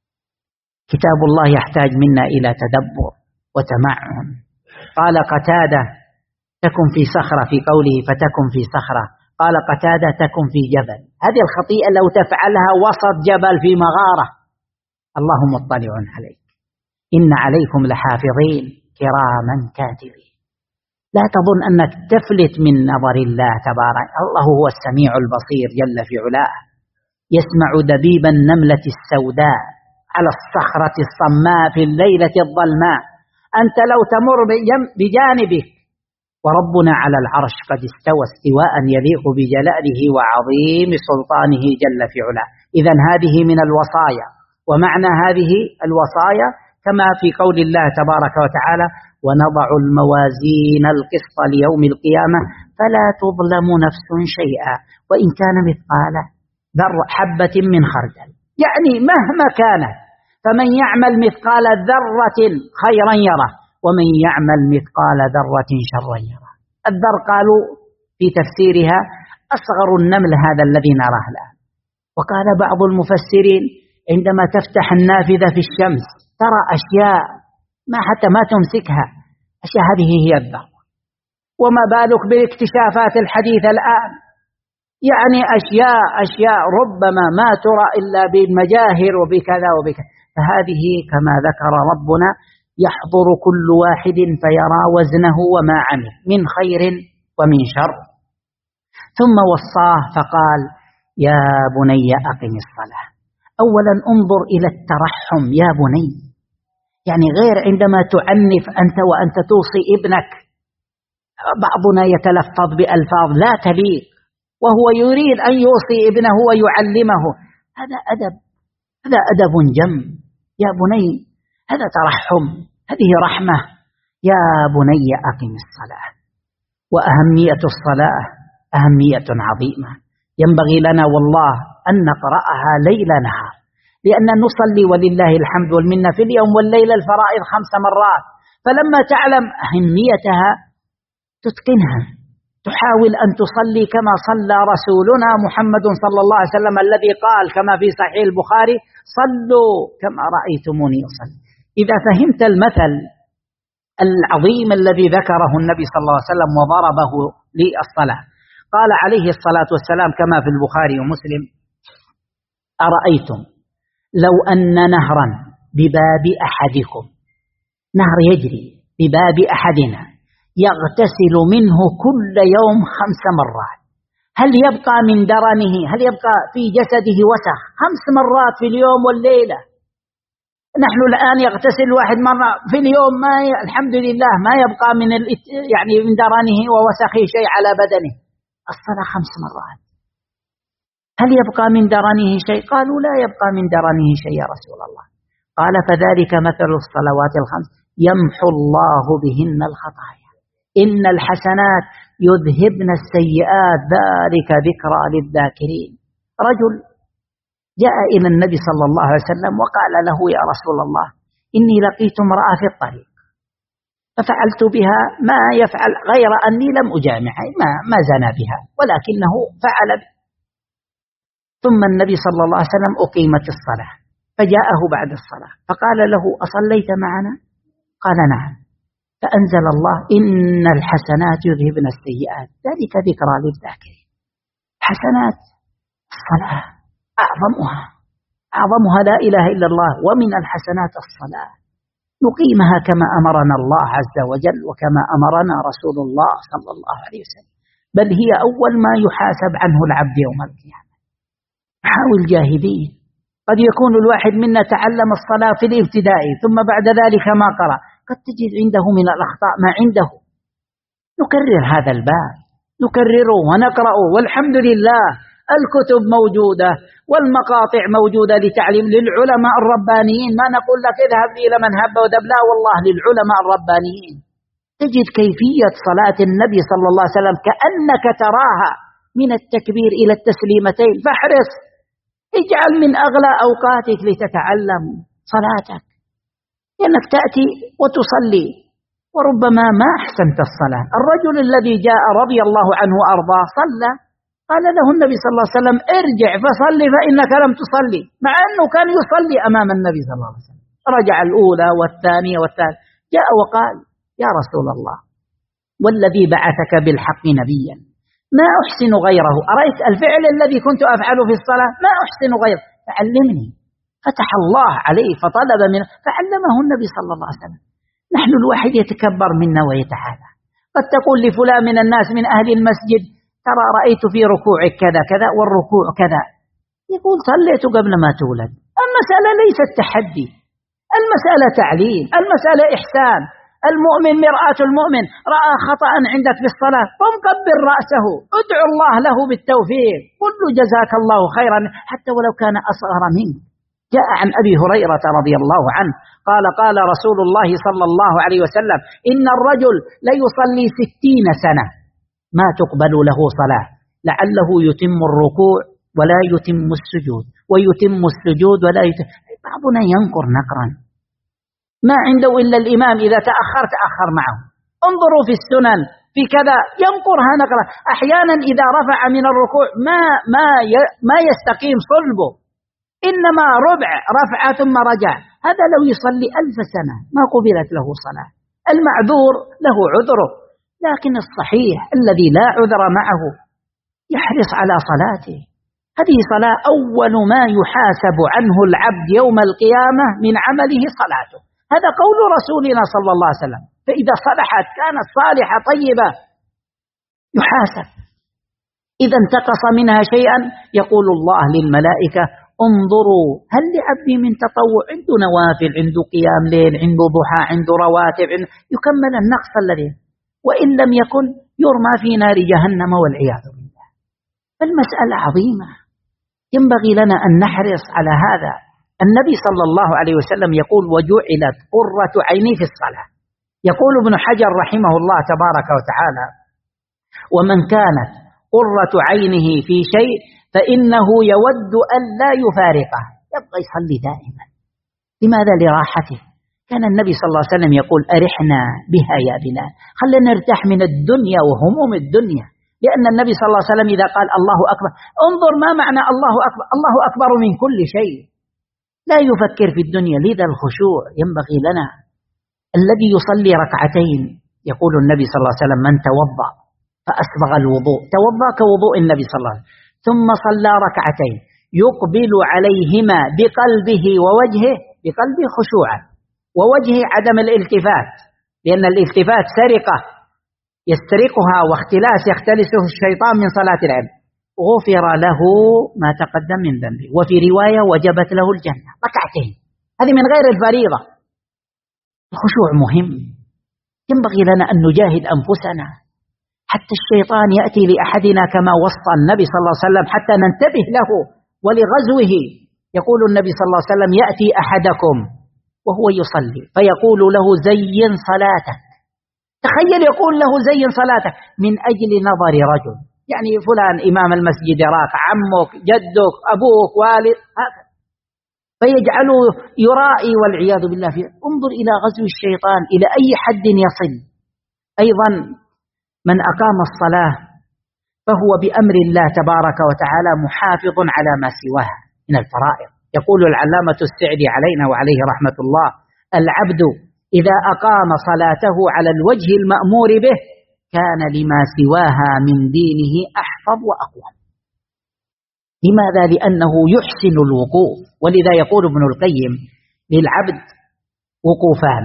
كتاب الله يحتاج منا إلى تدبر وتمعن. قال قتادة تكن في صخرة، في قوله فتكن في صخرة، قال قتادة تكن في جبل. هذه الخطيئة لو تفعلها وسط جبل في مغارة الله مطلع عليك. إن عليكم لحافظين كراما كاتبين. لا تظن أنك تفلت من نظر الله تبارك، الله هو السميع البصير جل في علاه، يسمع دبيب النملة السوداء على الصخرة الصماء في الليلة الظلماء. أنت لو تمر بجانبك وربنا على العرش قد استوى استواء يليق بجلاله وعظيم سلطانه جل في علاه. إذن هذه من الوصايا، ومعنى هذه الوصايا كما في قول الله تبارك وتعالى ونضع الموازين القسط ليوم القيامة فلا تظلم نفس شيئا وإن كان مثقال ذر حبة من خردل، يعني مهما كانت، فمن يعمل مثقال ذرة خيرا يره ومن يعمل مثقال ذرة شرا يره. الذر قالوا في تفسيرها أصغر النمل هذا الذي نراه الآن. وقال بعض المفسرين عندما تفتح النافذة في الشمس ترى أشياء ما حتى ما تمسكها، أشياء هذه هي الذر. وما بالك بالاكتشافات الحديثة الآن، يعني أشياء أشياء ربما ما ترى إلا بالمجاهر وبكذا وبكذا. فهذه كما ذكر ربنا يحضر كل واحد فيرى وزنه وما عمل من خير ومن شر. ثم وصاه فقال يا بني أقم الصلاة. أولا انظر إلى الترحم، يا بني، يعني غير عندما تعنف أنت وأنت توصي ابنك. بعضنا يتلفظ بألفاظ لا تليق وهو يريد أن يوصي ابنه ويعلمه، هذا أدب، هذا أدب جم. يا بني، هذا ترحم، هذه رحمة. يا بني أقم الصلاة. وأهمية الصلاة أهمية عظيمة، ينبغي لنا والله أن نقرأها ليل نهار، لأن نصلي ولله الحمد والمنة في اليوم والليلة الفرائض خمس مرات، فلما تعلم أهميتها تتقنها، تحاول أن تصلي كما صلى رسولنا محمد صلى الله عليه وسلم الذي قال كما في صحيح البخاري صلوا كما رأيتموني أصلي. إذا فهمت المثل العظيم الذي ذكره النبي صلى الله عليه وسلم وضربه للصلاة، قال عليه الصلاة والسلام كما في البخاري ومسلم: أرأيتم لو أن نهرا بباب أحدكم، نهر يجري بباب أحدنا يغتسل منه كل يوم خمس مرات، هل يبقى من درنه، هل يبقى في جسده وسخ خمس مرات في اليوم والليلة؟ نحن الآن يغتسل واحد مرة في اليوم، ما ي... الحمد لله ما يبقى من ال... يعني من درنه ووسخه شيء على بدنه. الصلاة خمس مرات، هل يبقى من درنه شيء؟ قالوا لا يبقى من درنه شيء يا رسول الله. قال فذلك مثل الصلوات الخمس يمحو الله بهن الخطايا، إن الحسنات يذهبن السيئات ذلك ذكرى للذاكرين. رجل جاء إلى النبي صلى الله عليه وسلم وقال له: يا رسول الله، إني لقيت امرأة في الطريق ففعلت بها ما يفعل، غير أني لم أجامعها، ما, ما زنى بها ولكنه فعل بها. ثم النبي صلى الله عليه وسلم أقيمت الصلاة فجاءه بعد الصلاة فقال له: أصليت معنا؟ قال: نعم. فأنزل الله: إن الحسنات يذهبن السيئات ذلك ذكرى للذاكرين. حسنات الصلاة أعظمها أعظمها لا إله إلا الله، ومن الحسنات الصلاة نقيمها كما أمرنا الله عز وجل وكما أمرنا رسول الله صلى الله عليه وسلم، بل هي أول ما يحاسب عنه العبد يوم القيامة. حاول جاهدين. قد يكون الواحد منا تعلم الصلاة في الابتدائي ثم بعد ذلك ما قرأ، قد تجد عنده من الأخطاء ما عنده. نكرر هذا الباب، نكرره ونقرأه، والحمد لله الكتب موجودة والمقاطع موجودة لتعليم للعلماء الربانيين. ما نقول لك اذهب إلى من هب ودب، لا والله، للعلماء الربانيين تجد كيفية صلاة النبي صلى الله عليه وسلم كأنك تراها من التكبير إلى التسليمتين. فاحرص، اجعل من أغلى أوقاتك لتتعلم صلاتك، لأنك تأتي وتصلي وربما ما أحسنت الصلاة. الرجل الذي جاء رضي الله عنه وأرضاه صلى، قال له النبي صلى الله عليه وسلم: ارجع فصلي فإنك لم تصلي، مع أنه كان يصلي أمام النبي صلى الله عليه وسلم. رجع الأولى والثانية والثالثة، جاء وقال: يا رسول الله، والذي بعثك بالحق نبيا ما أحسن غيره، أرأيت الفعل الذي كنت أفعله في الصلاة ما أحسن غيره، فعلمني. فتح الله عليه فطلب منه فعلمه النبي صلى الله عليه وسلم. نحن الواحد يتكبر منا ويتعالى. قد تقول لفلان من الناس من أهل المسجد: ترى رأيت في ركوعك كذا كذا والركوع كذا، يقول: صليت قبل ما تولد. المسألة ليست تحدي، المسألة تعليم، المسألة إحسان. المؤمن مرآة المؤمن، رأى خطأ عندك في الصلاة قم كبر رأسه، ادعو الله له بالتوفيق، قل له جزاك الله خيرا حتى ولو كان أصغر منك. جاء عن أبي هريرة رضي الله عنه قال: قال رسول الله صلى الله عليه وسلم: إن الرجل ليصلي ستين سنة ما تقبل له صلاة، لعله يتم الركوع ولا يتم السجود، ويتم السجود ولا يتم. بعضنا ينقر نقرا ما عنده إلا الإمام إذا تأخر تأخر معه. انظروا في السنن في كذا ينقرها نقرا. أحيانا إذا رفع من الركوع ما ما ما يستقيم صلبه، إنما ربع رفعة ثم رجع. هذا لو يصلي ألف سنة ما قبلت له صلاة. المعذور له عذره، لكن الصحيح الذي لا عذر معه يحرص على صلاته. هذه صلاة أول ما يحاسب عنه العبد يوم القيامة من عمله صلاته. هذا قول رسولنا صلى الله عليه وسلم. فإذا صلحت كانت صالحة طيبة يحاسب. إذا انتقص منها شيئا يقول الله للملائكة انظروا هل لعبدي من تطوع، عنده نوافل، عنده قيام ليل، عنده ضحى، عنده رواتب، عنده يكمل النقص الذي، وإن لم يكن يرمى في نار جهنم والعياذ بالله. فالمسألة عظيمة ينبغي لنا أن نحرص على هذا. النبي صلى الله عليه وسلم يقول وجعلت قرة عيني في الصلاة. يقول ابن حجر رحمه الله تبارك وتعالى ومن كانت قرة عينه في شيء فإنه يود أن لا يفارقه، يبقى يصلي دائما. لماذا؟ لراحته. كان النبي صلى الله عليه وسلم يقول أرحنا بها يا بلال، خلنا نرتاح من الدنيا وهموم الدنيا. لأن النبي صلى الله عليه وسلم إذا قال الله أكبر، انظر ما معنى الله أكبر. الله أكبر من كل شيء، لا يفكر في الدنيا. لذا الخشوع ينبغي لنا. الذي يصلي ركعتين يقول النبي صلى الله عليه وسلم من توضأ فأسبغ الوضوء، توضأ كوضوء النبي صلى الله عليه وسلم، ثم صلى ركعتين يقبل عليهما بقلبه ووجهه، بقلبه خشوعا ووجهه عدم الالتفات، لأن الالتفات سرقة يسترقها واختلاس يختلسه الشيطان من صلاة العبد، غفر له ما تقدم من ذنبه. وفي رواية وجبت له الجنة. ركعتين هذه من غير الفريضة. الخشوع مهم، ينبغي لنا أن نجاهد أنفسنا. حتى الشيطان يأتي لأحدنا كما وصى النبي صلى الله عليه وسلم حتى ننتبه له ولغزوه. يقول النبي صلى الله عليه وسلم يأتي أحدكم وهو يصلي فيقول له زين صلاتك. تخيل يقول له زين صلاتك من أجل نظر رجل، يعني فلان إمام المسجد يراك، عمك، جدك، أبوك، والد، هكذا، فيجعله يرائي والعياذ بالله فيه. انظر إلى غزو الشيطان إلى أي حد يصل. أيضا من أقام الصلاة فهو بأمر الله تبارك وتعالى محافظ على ما سواه من الفرائض. يقول العلامة السعدي علينا وعليه رحمة الله العبد إذا أقام صلاته على الوجه المأمور به كان لما سواها من دينه أحفظ وأقوى. لماذا؟ لأنه يحسن الوقوف. ولذا يقول ابن القيم للعبد وقوفان: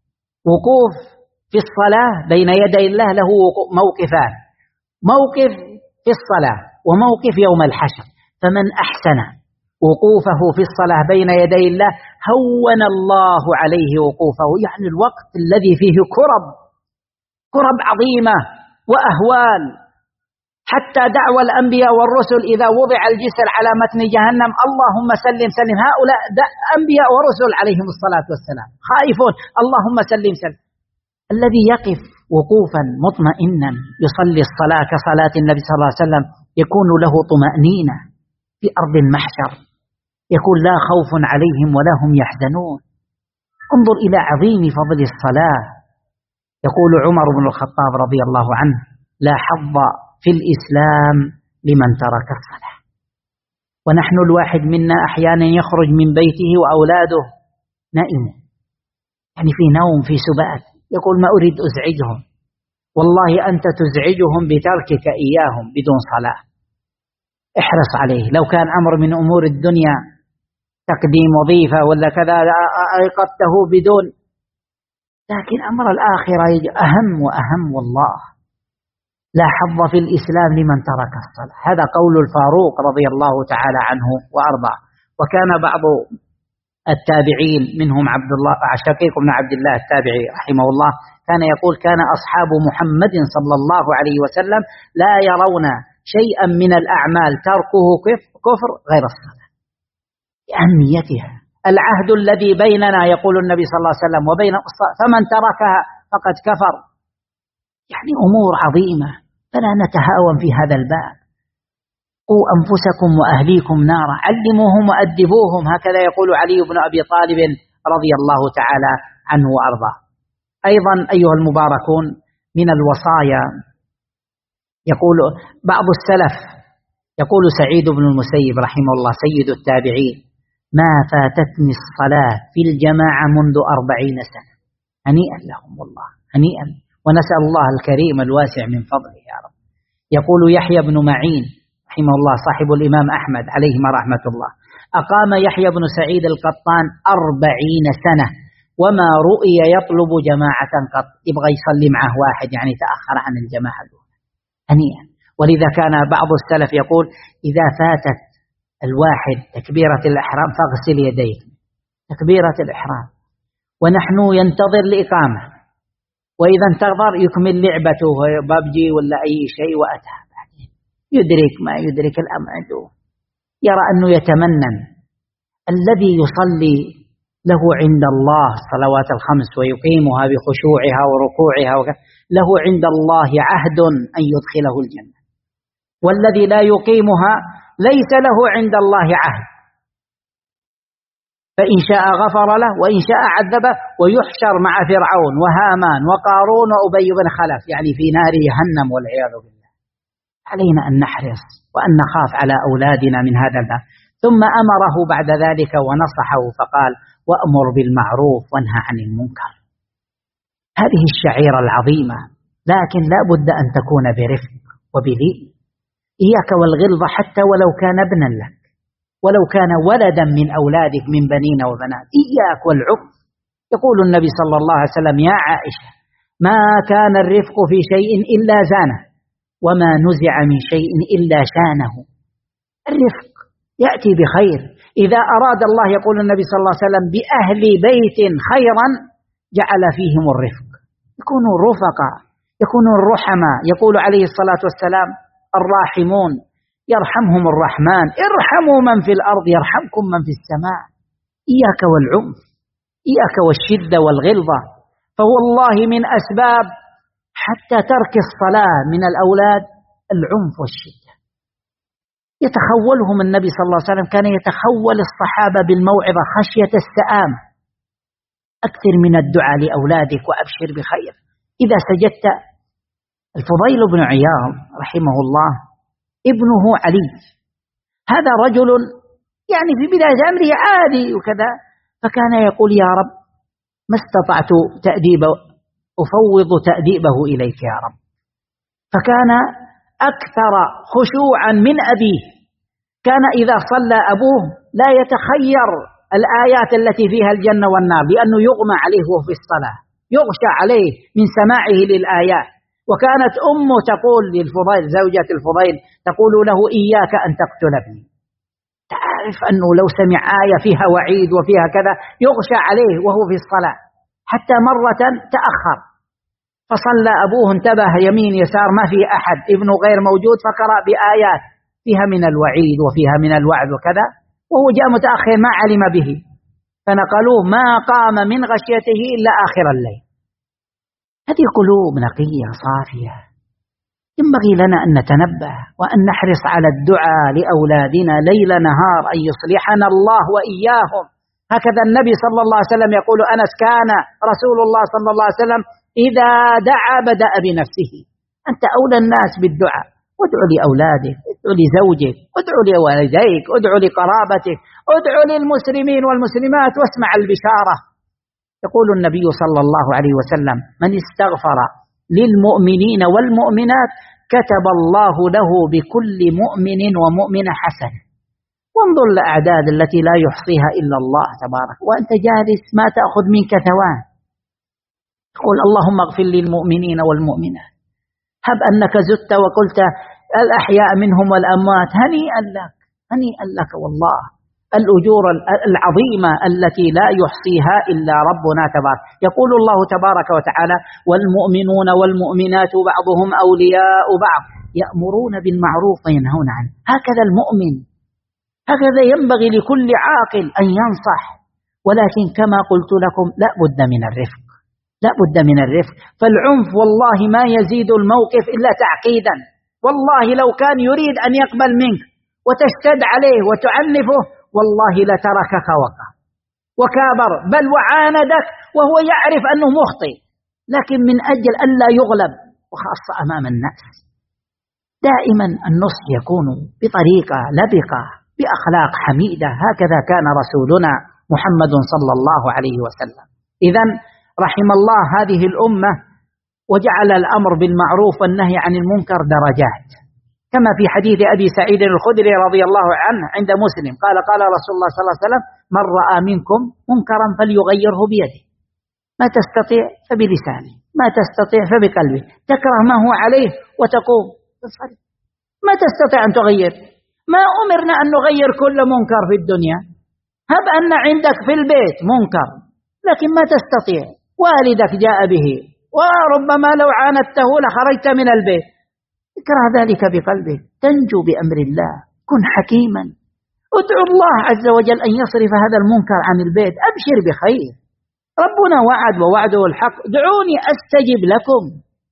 وقوف في الصلاة بين يدي الله له موقفان، موقف في الصلاة وموقف يوم الحشر. فمن أحسن وقوفه في الصلاة بين يدي الله هون الله عليه وقوفه، يعني الوقت الذي فيه كرب كرب عظيمة وأهوال. حتى دعوى الأنبياء والرسل إذا وضع الجسر على متن جهنم اللهم سلم سلم، هؤلاء أنبياء ورسل عليهم الصلاة والسلام خائفون اللهم سلم سلم. الذي يقف وقوفا مطمئنا يصلي الصلاة كصلاة النبي صلى الله عليه وسلم يكون له طمأنينة في أرض المحشر، يكون لا خوف عليهم ولا هم يحزنون. انظر إلى عظيم فضل الصلاة. يقول عمر بن الخطاب رضي الله عنه لا حظ في الإسلام لمن ترك الصلاة. ونحن الواحد منا أحيانا يخرج من بيته وأولاده نائمون، يعني في نوم في سبات، يقول ما أريد أزعجهم. والله أنت تزعجهم بتركك إياهم بدون صلاة. احرص عليه. لو كان أمر من أمور الدنيا تقديم وظيفة ولا كذا أيقظته بدون، لكن أمر الآخرة أهم وأهم. والله لا حظ في الإسلام لمن ترك الصلاة. هذا قول الفاروق رضي الله تعالى عنه وأرضاه. وكان بعض التابعين منهم عبد الله شقيق بن عبد الله التابعي رحمه الله كان يقول كان أصحاب محمد صلى الله عليه وسلم لا يرون شيئا من الأعمال تركه كفر غير الصلاة لأهميتها. العهد الذي بيننا يقول النبي صلى الله عليه وسلم وبين الصلاة فمن تركها فقد كفر. يعني أمور عظيمة، فلا نتهاون في هذا الباب. قوا أنفسكم وأهليكم نارا، علموهم وأدبوهم، هكذا يقول علي بن أبي طالب رضي الله تعالى عنه وأرضاه. أيضا أيها المباركون من الوصايا، يقول بعض السلف، يقول سعيد بن المسيب رحمه الله سيد التابعين: ما فاتتني الصلاة في الجماعة منذ أربعين سنة. هنيئا لهم والله، هنيئا، ونسأل الله الكريم الواسع من فضله يا رب. يقول يحيى بن معين رحمه الله صاحب الإمام أحمد عليهما رحمة الله: أقام يحيى بن سعيد القطان أربعين سنة وما رؤي يطلب جماعة قط. يبغى يصلي معه واحد يعني تأخر عن الجماعة الأولى. هنيئا. ولذا كان بعض السلف يقول: إذا فاتت الواحد تكبيرة الإحرام فاغسل يديك، تكبيرة الإحرام، ونحن ينتظر الإقامة، وإذا انتظر يكمل لعبته ببجي ولا أي شيء وأتى بعدين يدرك ما يدرك الأمر، يرى أنه يتمنن. الذي يصلي له عند الله الصلوات الخمس ويقيمها بخشوعها وركوعها له عند الله عهد أن يدخله الجنة، والذي لا يقيمها ليس له عند الله عهد، فإن شاء غفر له وإن شاء عذبه، ويحشر مع فرعون وهامان وقارون وأبي بن خلف يعني في نار جهنم والعياذ بالله. علينا أن نحرص وأن نخاف على أولادنا من هذا الباب. ثم أمره بعد ذلك ونصحه فقال: وأمر بالمعروف وانهى عن المنكر. هذه الشعيرة العظيمة، لكن لا بد أن تكون برفق وبلين. إياك والغلظة حتى ولو كان ابنا لك، ولو كان ولدا من أولادك من بنين وبنات، إياك والعنف. يقول النبي صلى الله عليه وسلم: يا عائشة، ما كان الرفق في شيء إلا زانه، وما نزع من شيء إلا شانه. الرفق يأتي بخير. إذا أراد الله، يقول النبي صلى الله عليه وسلم: بأهل بيت خيرا جعل فيهم الرفق، يكونوا رفقا، يكونوا الرحمة. يقول عليه الصلاة والسلام: الراحمون يرحمهم الرحمن، ارحموا من في الأرض يرحمكم من في السماء. إياك والعنف، إياك والشدة والغلظة. فوالله من أسباب حتى ترك الصلاة من الأولاد العنف والشدة. يتخولهم النبي صلى الله عليه وسلم، كان يتخول الصحابة بالموعظة خشية السآم. أكثر من الدعاء لأولادك وأبشر بخير. إذا سجدت، الفضيل بن عياض رحمه الله ابنه علي، هذا رجل يعني في بداية أمره عادي وكذا، فكان يقول: يا رب ما استطعت تأديبه، أفوض تأديبه إليك يا رب. فكان أكثر خشوعا من أبيه. كان إذا صلى أبوه لا يتخير الآيات التي فيها الجنة والنار، لأنه يغمى عليه وهو في الصلاة، يغشى عليه من سماعه للآيات. وكانت أمه تقول للفضيل، زوجة الفضيل، تقول له: إياك أن تقتل ابني. تعرف أنه لو سمع آية فيها وعيد وفيها كذا يغشى عليه وهو في الصلاة. حتى مرة تأخر فصلى أبوه، انتبه يمين يسار ما في أحد، ابنه غير موجود، فقرأ بآيات فيها من الوعيد وفيها من الوعد وكذا، وهو جاء متأخر ما علم به، فنقلوه ما قام من غشيته إلا آخر الليل. هذه قلوب نقية صافية. ينبغي لنا أن نتنبه وأن نحرص على الدعاء لأولادنا ليل نهار أن يصلحنا الله وإياهم. هكذا النبي صلى الله عليه وسلم يقول أنس: كان رسول الله صلى الله عليه وسلم إذا دعا بدأ بنفسه. أنت أولى الناس بالدعاء، ادعو لأولادك، ادعو لزوجك، ادعو لوالديك، ادعو لقرابتك، ادعو للمسلمين والمسلمات واسمع البشارة. يقول النبي صلى الله عليه وسلم: من استغفر للمؤمنين والمؤمنات كتب الله له بكل مؤمن ومؤمنة حسنة. وانظر الأعداد التي لا يحصيها إلا الله تبارك، وأنت جالس ما تأخذ منك ثوان. تقول: اللهم اغفر للمؤمنين والمؤمنات. هب أنك زدت وقلت الأحياء منهم والأموات، هنيئا لك، هنيئا لك والله. الأجور العظيمة التي لا يحصيها إلا ربنا تبارك. يقول الله تبارك وتعالى: والمؤمنون والمؤمنات بعضهم أولياء بعض يأمرون بالمعروف وينهون عنه. هكذا المؤمن، هكذا ينبغي لكل عاقل أن ينصح. ولكن كما قلت لكم لا بد من الرفق، لا بد من الرفق. فالعنف والله ما يزيد الموقف إلا تعقيدا. والله لو كان يريد أن يقبل منك وتشتد عليه وتعنفه، والله لتركك وقع وكابر، بل وعاندك وهو يعرف أنه مخطئ، لكن من أجل أن لا يغلب، وخاصة أمام الناس. دائما النصح يكون بطريقة لبقة بأخلاق حميدة، هكذا كان رسولنا محمد صلى الله عليه وسلم. إذن رحم الله هذه الأمة، وجعل الأمر بالمعروف والنهي عن المنكر درجات، كما في حديث أبي سعيد الخدري رضي الله عنه عند مسلم قال قال رسول الله صلى الله عليه وسلم: من رأى منكم منكرا فليغيره بيده، ما تستطيع فبلسانه، ما تستطيع فبقلبه، تكره ما هو عليه وتقوم تصلي، ما تستطيع أن تغير. ما أمرنا أن نغير كل منكر في الدنيا. هب أن عندك في البيت منكر لكن ما تستطيع، والدك جاء به وربما لو عاندته لخرجت من البيت، اكره ذلك بقلبك، تنجو بأمر الله. كن حكيما، ادعو الله عز وجل أن يصرف هذا المنكر عن البيت، أبشر بخير، ربنا وعد ووعده الحق، دعوني أستجب لكم.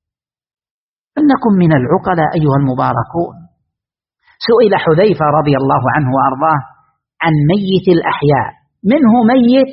إنكم من العقلاء أيها المباركون. سئل حذيفة رضي الله عنه وأرضاه عن ميت الأحياء، منه ميت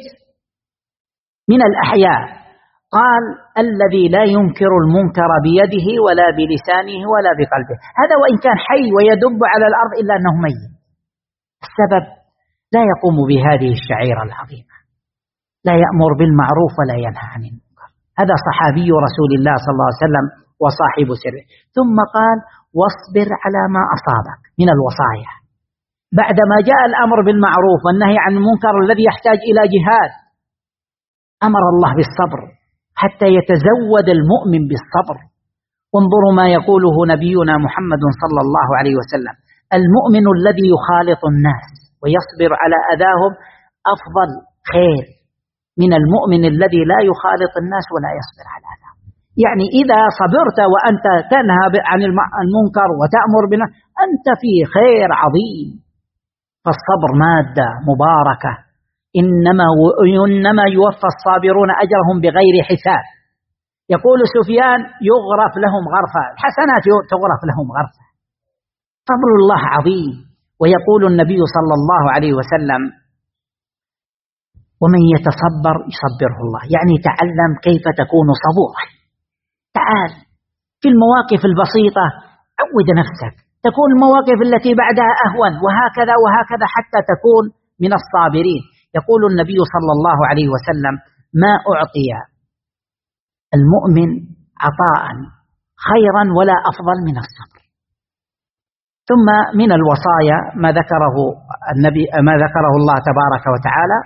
من الأحياء، قال: الذي لا ينكر المنكر بيده ولا بلسانه ولا بقلبه، هذا وإن كان حي ويدب على الأرض إلا أنه ميت. السبب لا يقوم بهذه الشعيرة العظيمة، لا يأمر بالمعروف ولا ينهى عن المنكر. هذا صحابي رسول الله صلى الله عليه وسلم وصاحب سره. ثم قال: واصبر على ما أصابك من الوصايا. بعدما جاء الأمر بالمعروف والنهي عن المنكر الذي يحتاج إلى جهاد، أمر الله بالصبر حتى يتزود المؤمن بالصبر. وانظروا ما يقوله نبينا محمد صلى الله عليه وسلم: المؤمن الذي يخالط الناس ويصبر على أذاهم أفضل خير من المؤمن الذي لا يخالط الناس ولا يصبر على أذاهم. يعني إذا صبرت وأنت تنهى عن المنكر وتأمر بنا، أنت في خير عظيم. فالصبر مادة مباركة، إنما إنما يوفى الصابرون أجرهم بغير حساب. يقول سفيان: يغرف لهم غرفة، الحسنات تغرف لهم غرفة. فضل الله عظيم. ويقول النبي صلى الله عليه وسلم: ومن يتصبر يصبره الله، يعني تعلم كيف تكون صبورا. تعال في المواقف البسيطة عود نفسك، تكون المواقف التي بعدها أهون، وهكذا وهكذا حتى تكون من الصابرين. يقول النبي صلى الله عليه وسلم: ما أعطي المؤمن عطاء خيرا ولا أفضل من الصبر. ثم من الوصايا ما ذكره النبي ما ذكره الله تبارك وتعالى.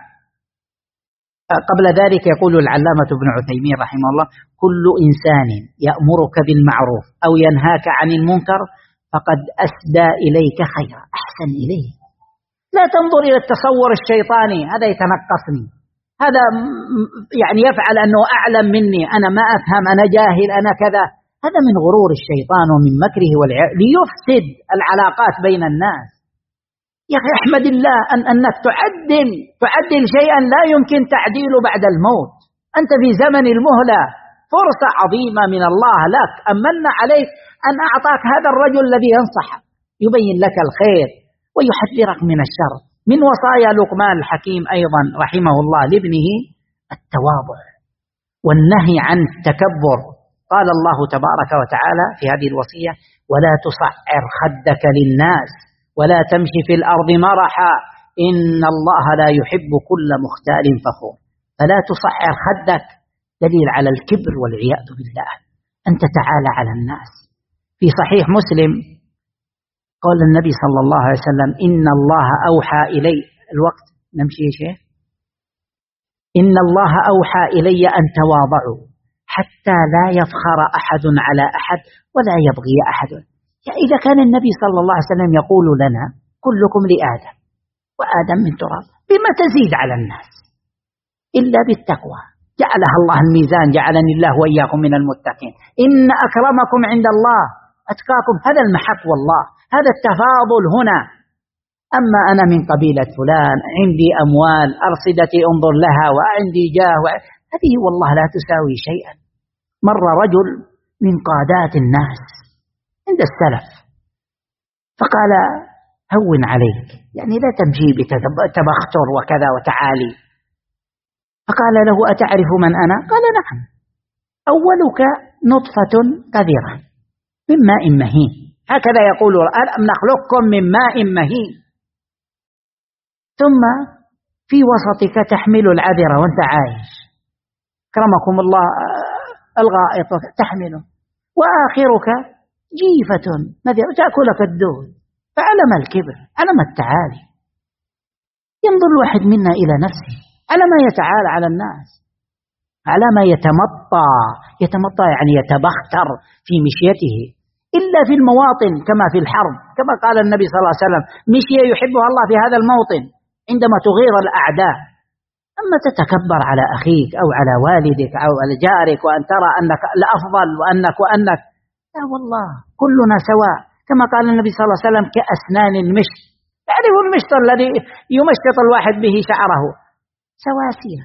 قبل ذلك يقول العلامة ابن عثيمين رحمه الله: كل إنسان يأمرك بالمعروف أو ينهاك عن المنكر فقد أسدى إليك خيرا، أحسن إليه. لا تنظر إلى التصور الشيطاني، هذا يتنقصني، هذا يعني يفعل أنه أعلم مني، أنا ما أفهم، أنا جاهل، أنا كذا. هذا من غرور الشيطان ومن مكره والعياذ ليفسد العلاقات بين الناس. يا أخي احمد الله أن أنك تعدل تعدل شيئا لا يمكن تعديله بعد الموت. أنت في زمن المهلة، فرصة عظيمة من الله لك، أمن عليك أن أعطاك هذا الرجل الذي ينصحك يبين لك الخير ويحذرك من الشر. من وصايا لقمان الحكيم أيضا رحمه الله لابنه التواضع والنهي عن التكبر. قال الله تبارك وتعالى في هذه الوصية: ولا تصعر خدك للناس ولا تمشي في الأرض مرحا إن الله لا يحب كل مختال فخور. فلا تصعر خدك دليل على الكبر والعياذ بالله، أن تتعالى على الناس. في صحيح مسلم قال النبي صلى الله عليه وسلم: إن الله أوحى إلي الوقت نمشي يا شيخ إن الله أوحى إلي أن تواضعوا حتى لا يفخر أحد على أحد ولا يبغي أحد. يعني إذا كان النبي صلى الله عليه وسلم يقول لنا: كلكم لآدم وآدم من تراب، بما تزيد على الناس إلا بالتقوى. جعلها الله الميزان، جعلني الله وإياكم من المتقين. إن أكرمكم عند الله أتقاكم، هذا المحك والله، هذا التفاضل هنا. أما أنا من قبيلة فلان، عندي أموال، أرصدتي انظر لها، وعندي جاه، هذه والله لا تساوي شيئا. مر رجل من قادات الناس عند السلف فقال: هون عليك، يعني لا تمشي بتبختر وكذا وتعالي. فقال له أتعرف من أنا؟ قال نعم، أولك نطفة قذرة من ماء مهين، هكذا يقول ألم نخلقكم من ماء مهين، ثم في وسطك تحمل العذرة وانت عايش، أكرمكم الله الغائط تحمله، وآخرك جيفة مذرة تأكلك الدود. فعلى ما الكبر، على ما التعالي؟ ينظر الواحد منا إلى نفسه، على ما يتعالى على الناس، على ما يتمطى يتمطى يعني يتبختر في مشيته، إلا في المواطن كما في الحرب، كما قال النبي صلى الله عليه وسلم مشية يحبها الله في هذا الموطن عندما تغير الأعداء. أما تتكبر على أخيك أو على والدك أو على جارك وأن ترى أنك الأفضل وأنك وأنك لا والله كلنا سواء، كما قال النبي صلى الله عليه وسلم كأسنان المشط، تعرف المشط الذي يمشط الواحد به شعره، سواسية.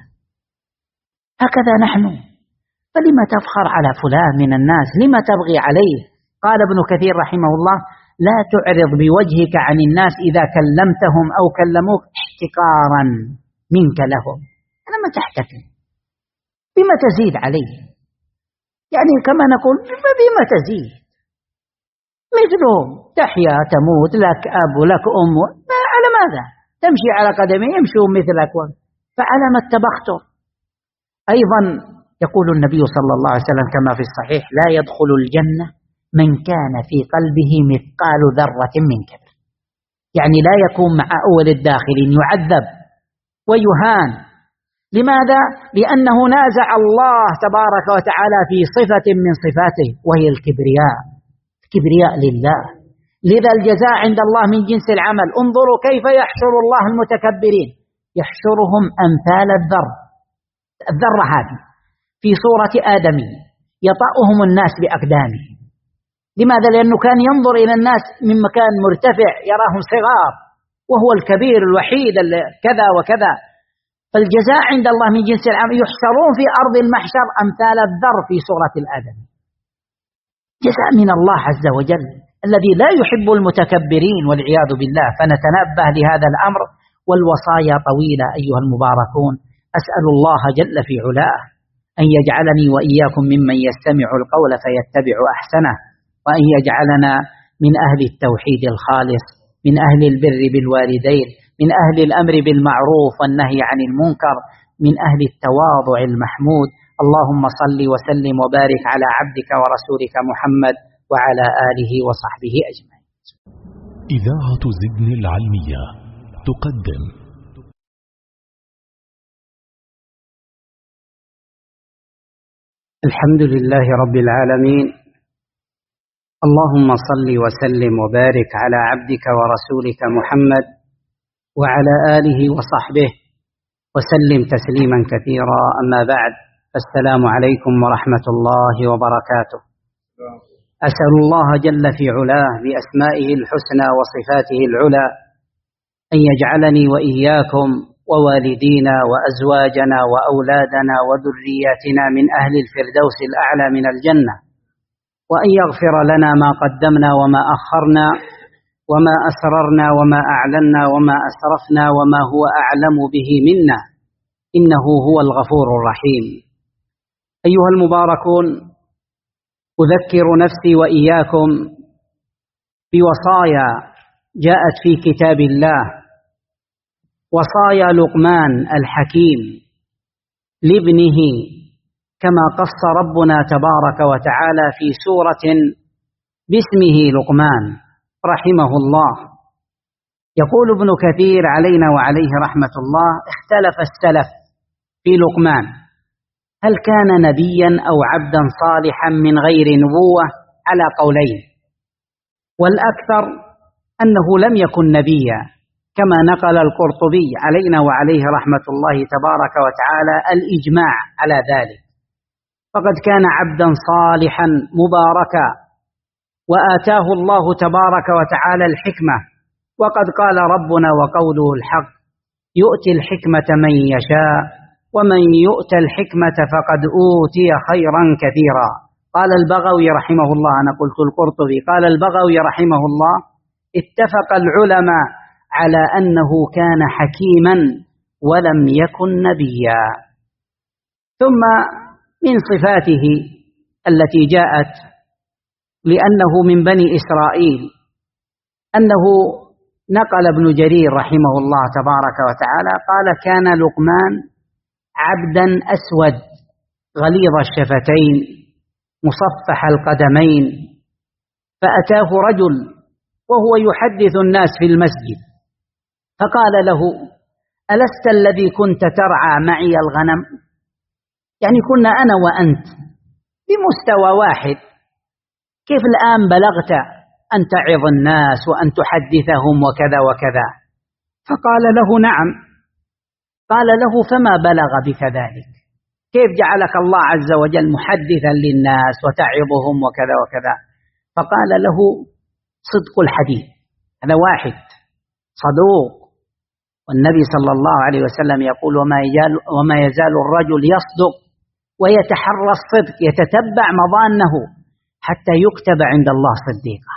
هكذا نحن، فلما تفخر على فلان من الناس؟ لما تبغي عليه؟ قال ابن كثير رحمه الله لا تعرض بوجهك عن الناس إذا كلمتهم أو كلموك احتقارا منك لهم. أنا ما تحتفل بما تزيد عليه، يعني كما نقول بما تزيد مثلهم، تحيا تموت، لك أب ولك أم، على ماذا تمشي على قدمي يمشوا مثلك؟ فعلى ما التبختر. أيضا يقول النبي صلى الله عليه وسلم كما في الصحيح لا يدخل الجنة من كان في قلبه مثقال ذرة من كبر، يعني لا يكون مع أول الداخلين، يعذب ويهان. لماذا؟ لأنه نازع الله تبارك وتعالى في صفة من صفاته وهي الكبرياء، الكبرياء لله. لذا الجزاء عند الله من جنس العمل. انظروا كيف يحشر الله المتكبرين، يحشرهم أمثال الذر، الذرة هذه في صورة آدمي يطأهم الناس بأقدامه. لماذا؟ لأنه كان ينظر إلى الناس من مكان مرتفع يراهم صغار وهو الكبير الوحيد كذا وكذا. فالجزاء عند الله من جنس العمل، يحشرون في أرض المحشر أمثال الذر في صورة الآدم. جزاء من الله عز وجل الذي لا يحب المتكبرين والعياذ بالله. فنتنبه لهذا الأمر، والوصايا طويلة أيها المباركون. أسأل الله جل في علاه أن يجعلني وإياكم ممن يستمع القول فيتبع أحسنه، وأن يجعلنا من أهل التوحيد الخالص، من أهل البر بالوالدين، من أهل الأمر بالمعروف والنهي عن المنكر، من أهل التواضع المحمود. اللهم صل وسلم وبارك على عبدك ورسولك محمد وعلى آله وصحبه أجمعين. إذاعة زدن العلمية تقدم الحمد لله رب العالمين، اللهم صل وسلم وبارك على عبدك ورسولك محمد وعلى آله وصحبه وسلم تسليما كثيرا. أما بعد، السلام عليكم ورحمة الله وبركاته. أسأل الله جل في علاه بأسمائه الحسنى وصفاته العلى أن يجعلني وإياكم ووالدينا وأزواجنا وأولادنا وذرياتنا من أهل الفردوس الأعلى من الجنة، وأن يغفر لنا ما قدمنا وما أخرنا وما أسررنا وما أعلنا وما أسرفنا وما هو أعلم به منا، إنه هو الغفور الرحيم. أيها المباركون، أذكر نفسي وإياكم بوصايا جاءت في كتاب الله، وصايا لقمان الحكيم لابنه، كما قص ربنا تبارك وتعالى في سورة باسمه لقمان رحمه الله. يقول ابن كثير علينا وعليه رحمة الله: اختلف السلف في لقمان، هل كان نبيا أو عبدا صالحا من غير نبوة؟ على قولين، والأكثر أنه لم يكن نبيا، كما نقل القرطبي علينا وعليه رحمة الله تبارك وتعالى الإجماع على ذلك. فقد كان عبدا صالحا مباركا، وآتاه الله تبارك وتعالى الحكمة، وقد قال ربنا وقوله الحق: يؤتي الحكمة من يشاء ومن يؤتى الحكمة فقد أوتي خيرا كثيرا. قال البغوي رحمه الله، أنا قلت القرطبي، قال البغوي رحمه الله: اتفق العلماء على أنه كان حكيما ولم يكن نبيا. ثم من صفاته التي جاءت لأنه من بني إسرائيل أنه نقل ابن جرير رحمه الله تبارك وتعالى قال: كان لقمان عبدا أسود غليظ الشفتين مصفح القدمين، فأتاه رجل وهو يحدث الناس في المسجد فقال له: ألست الذي كنت ترعى معي الغنم؟ يعني كنا أنا وأنت بمستوى واحد، كيف الآن بلغت أن تعظ الناس وأن تحدثهم وكذا وكذا؟ فقال له: نعم. قال له: فما بلغ بك ذلك؟ كيف جعلك الله عز وجل محدثا للناس وتعظهم وكذا وكذا؟ فقال له: صدق الحديث، هذا واحد صدوق، والنبي صلى الله عليه وسلم يقول: وما يزال, وما يزال الرجل يصدق ويتحرى الصدق يتتبع مظانه حتى يكتب عند الله صديقا.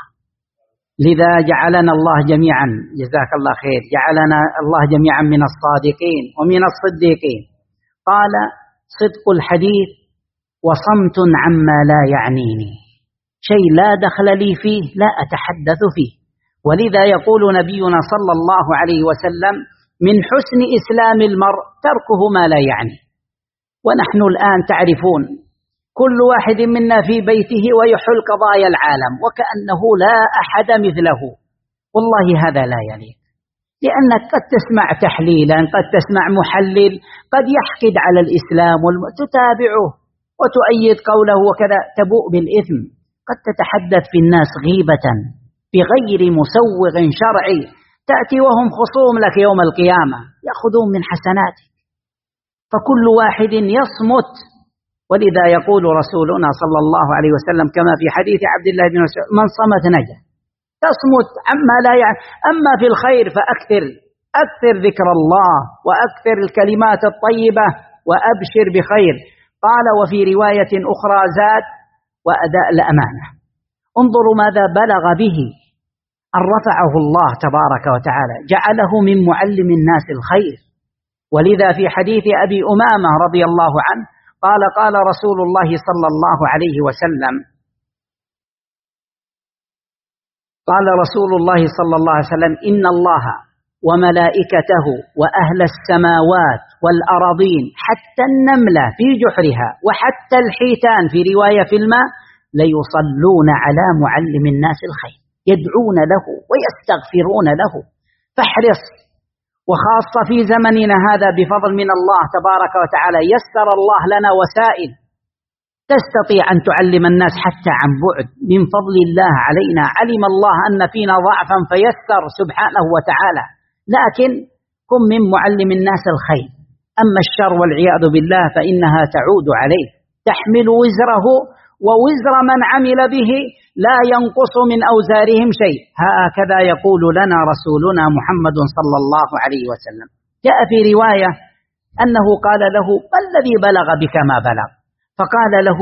لذا جعلنا الله جميعا، جزاك الله خير، جعلنا الله جميعا من الصادقين ومن الصديقين. قال: صدق الحديث وصمت عما لا يعنيني، شيء لا دخل لي فيه لا أتحدث فيه. ولذا يقول نبينا صلى الله عليه وسلم: من حسن إسلام المرء تركه ما لا يعني. ونحن الآن تعرفون كل واحد منا في بيته ويحل قضايا العالم وكأنه لا أحد مثله. والله هذا لا يليق، لأنك قد تسمع تحليلا، قد تسمع محلل قد يحقد على الإسلام وتتابعه وتؤيد قوله وكذا، تبوء بالإثم. قد تتحدث في الناس غيبة بغير مسوغ شرعي، تأتي وهم خصوم لك يوم القيامة يأخذون من حسناتك. فكل واحد يصمت. ولذا يقول رسولنا صلى الله عليه وسلم كما في حديث عبد الله بن مسعود: من صمت نجا. تصمت عما لا يعني. أما في الخير فأكثر أكثر ذكر الله وأكثر الكلمات الطيبة وأبشر بخير. قال: وفي رواية أخرى زاد: وأداء الأمانة. انظروا ماذا بلغ به، أن رفعه الله تبارك وتعالى، جعله من معلم الناس الخير. ولذا في حديث أبي أمامة رضي الله عنه قال: قال رسول الله صلى الله عليه وسلم قال رسول الله صلى الله عليه وسلم: إن الله وملائكته وأهل السماوات والأراضين حتى النملة في جحرها وحتى الحيتان في رواية في الماء ليصلون على معلم الناس الخير، يدعون له ويستغفرون له. فاحرص، وخاصة في زمننا هذا بفضل من الله تبارك وتعالى يسر الله لنا وسائل تستطيع أن تعلم الناس حتى عن بعد من فضل الله علينا. علم الله أن فينا ضعفا فيسر سبحانه وتعالى، لكن كن من معلم الناس الخير. أما الشر والعياذ بالله فإنها تعود عليه، تحمل وزره ووزر من عمل به لا ينقص من أوزارهم شيء. هكذا يقول لنا رسولنا محمد صلى الله عليه وسلم. جاء في رواية أنه قال له: ما الذي بلغ بك ما بلغ؟ فقال له: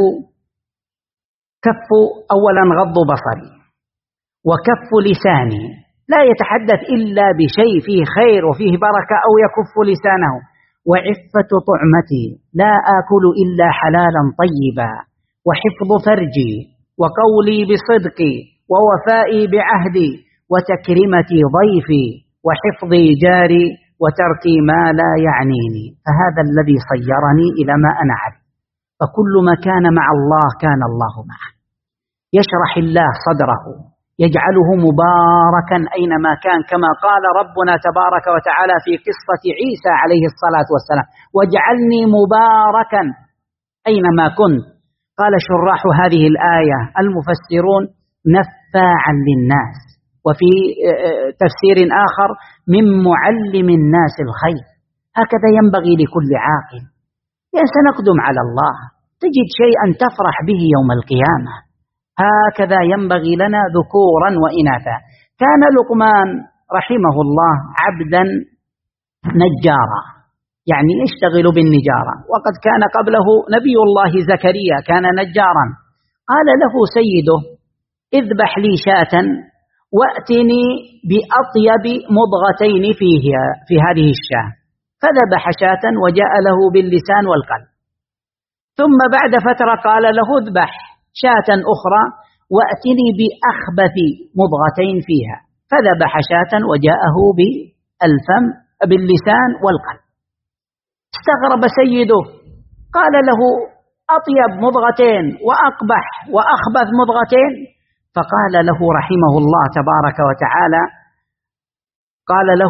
كف أولا غض بصري، وكف لساني، لا يتحدث إلا بشيء فيه خير وفيه بركة أو يكف لسانه، وعفة طعمتي، لا آكل إلا حلالا طيبا، وحفظ فرجي، وقولي بصدقي، ووفائي بعهدي، وتكرمتي ضيفي، وحفظي جاري، وتركي ما لا يعنيني. فهذا الذي صيرني إلى ما أنا عليه. فكل ما كان مع الله كان الله معه. يشرح الله صدره، يجعله مباركا أينما كان، كما قال ربنا تبارك وتعالى في قصة عيسى عليه الصلاة والسلام: واجعلني مباركا أينما كنت. قال شراح هذه الآية المفسرون: نفاعا للناس. وفي تفسير آخر: من معلم الناس الخير. هكذا ينبغي لكل عاقل. يعني سنقدم على الله، تجد شيئا تفرح به يوم القيامة. هكذا ينبغي لنا ذكورا وإناثا. كان لقمان رحمه الله عبدا نجارا، يعني يشتغل بالنجارة، وقد كان قبله نبي الله زكريا كان نجارا. قال له سيده: اذبح لي شاة وأتني بأطيب مضغتين فيها في هذه الشاة، فذبح شاة وجاء له باللسان والقلب. ثم بعد فترة قال له اذبح شاة أخرى وأتني بأخبث مضغتين فيها، فذبح شاة وجاءه بالفم باللسان والقلب. استغرب سيده، قال له أطيب مضغتين وأقبح وأخبث مضغتين؟ فقال له رحمه الله تبارك وتعالى، قال له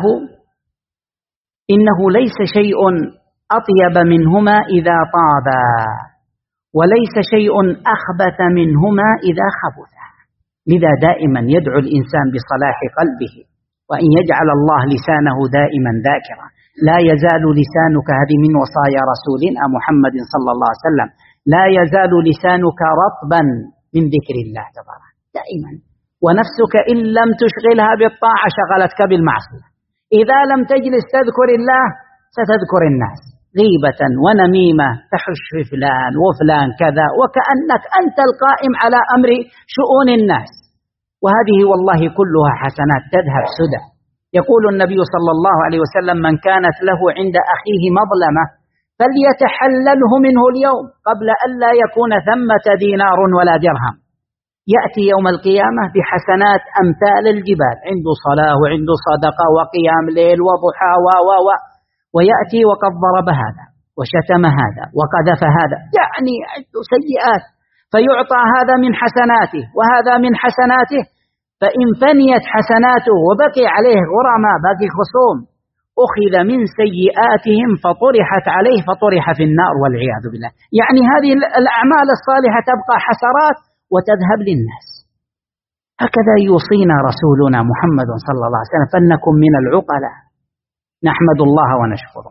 إنه ليس شيء أطيب منهما إذا طابا، وليس شيء أخبث منهما إذا خبثا. لذا دائما يدعو الإنسان بصلاح قلبه، وأن يجعل الله لسانه دائما ذاكرا. لا يزال لسانك، هذه من وصايا رسولنا محمد صلى الله عليه وسلم، لا يزال لسانك رطبا من ذكر الله تبارك دائما. ونفسك إن لم تشغلها بالطاعة شغلتك بالمعصية. إذا لم تجلس تذكر الله ستذكر الناس غيبة ونميمة، تحش في فلان وفلان كذا، وكأنك أنت القائم على أمر شؤون الناس. وهذه والله كلها حسنات تذهب سدى. يقول النبي صلى الله عليه وسلم: من كانت له عند أخيه مظلمة فليتحلله منه اليوم قبل أن لا يكون ثمة دينار ولا درهم. يأتي يوم القيامة بحسنات أمثال الجبال، عنده صلاة وعنده صدقة وقيام ليل وضحى و و و ويأتي وقد ضرب هذا وشتم هذا وقذف هذا، يعني عنده سيئات، فيعطى هذا من حسناته وهذا من حسناته. فإن فنيت حسناته وبقي عليه غرماء، باقي خصوم، أخذ من سيئاتهم فطرحت عليه فطرح في النار والعياذ بالله. يعني هذه الأعمال الصالحة تبقى حسرات وتذهب للناس. هكذا يوصينا رسولنا محمد صلى الله عليه وسلم، فلنكن من العقلاء. نحمد الله ونشكره.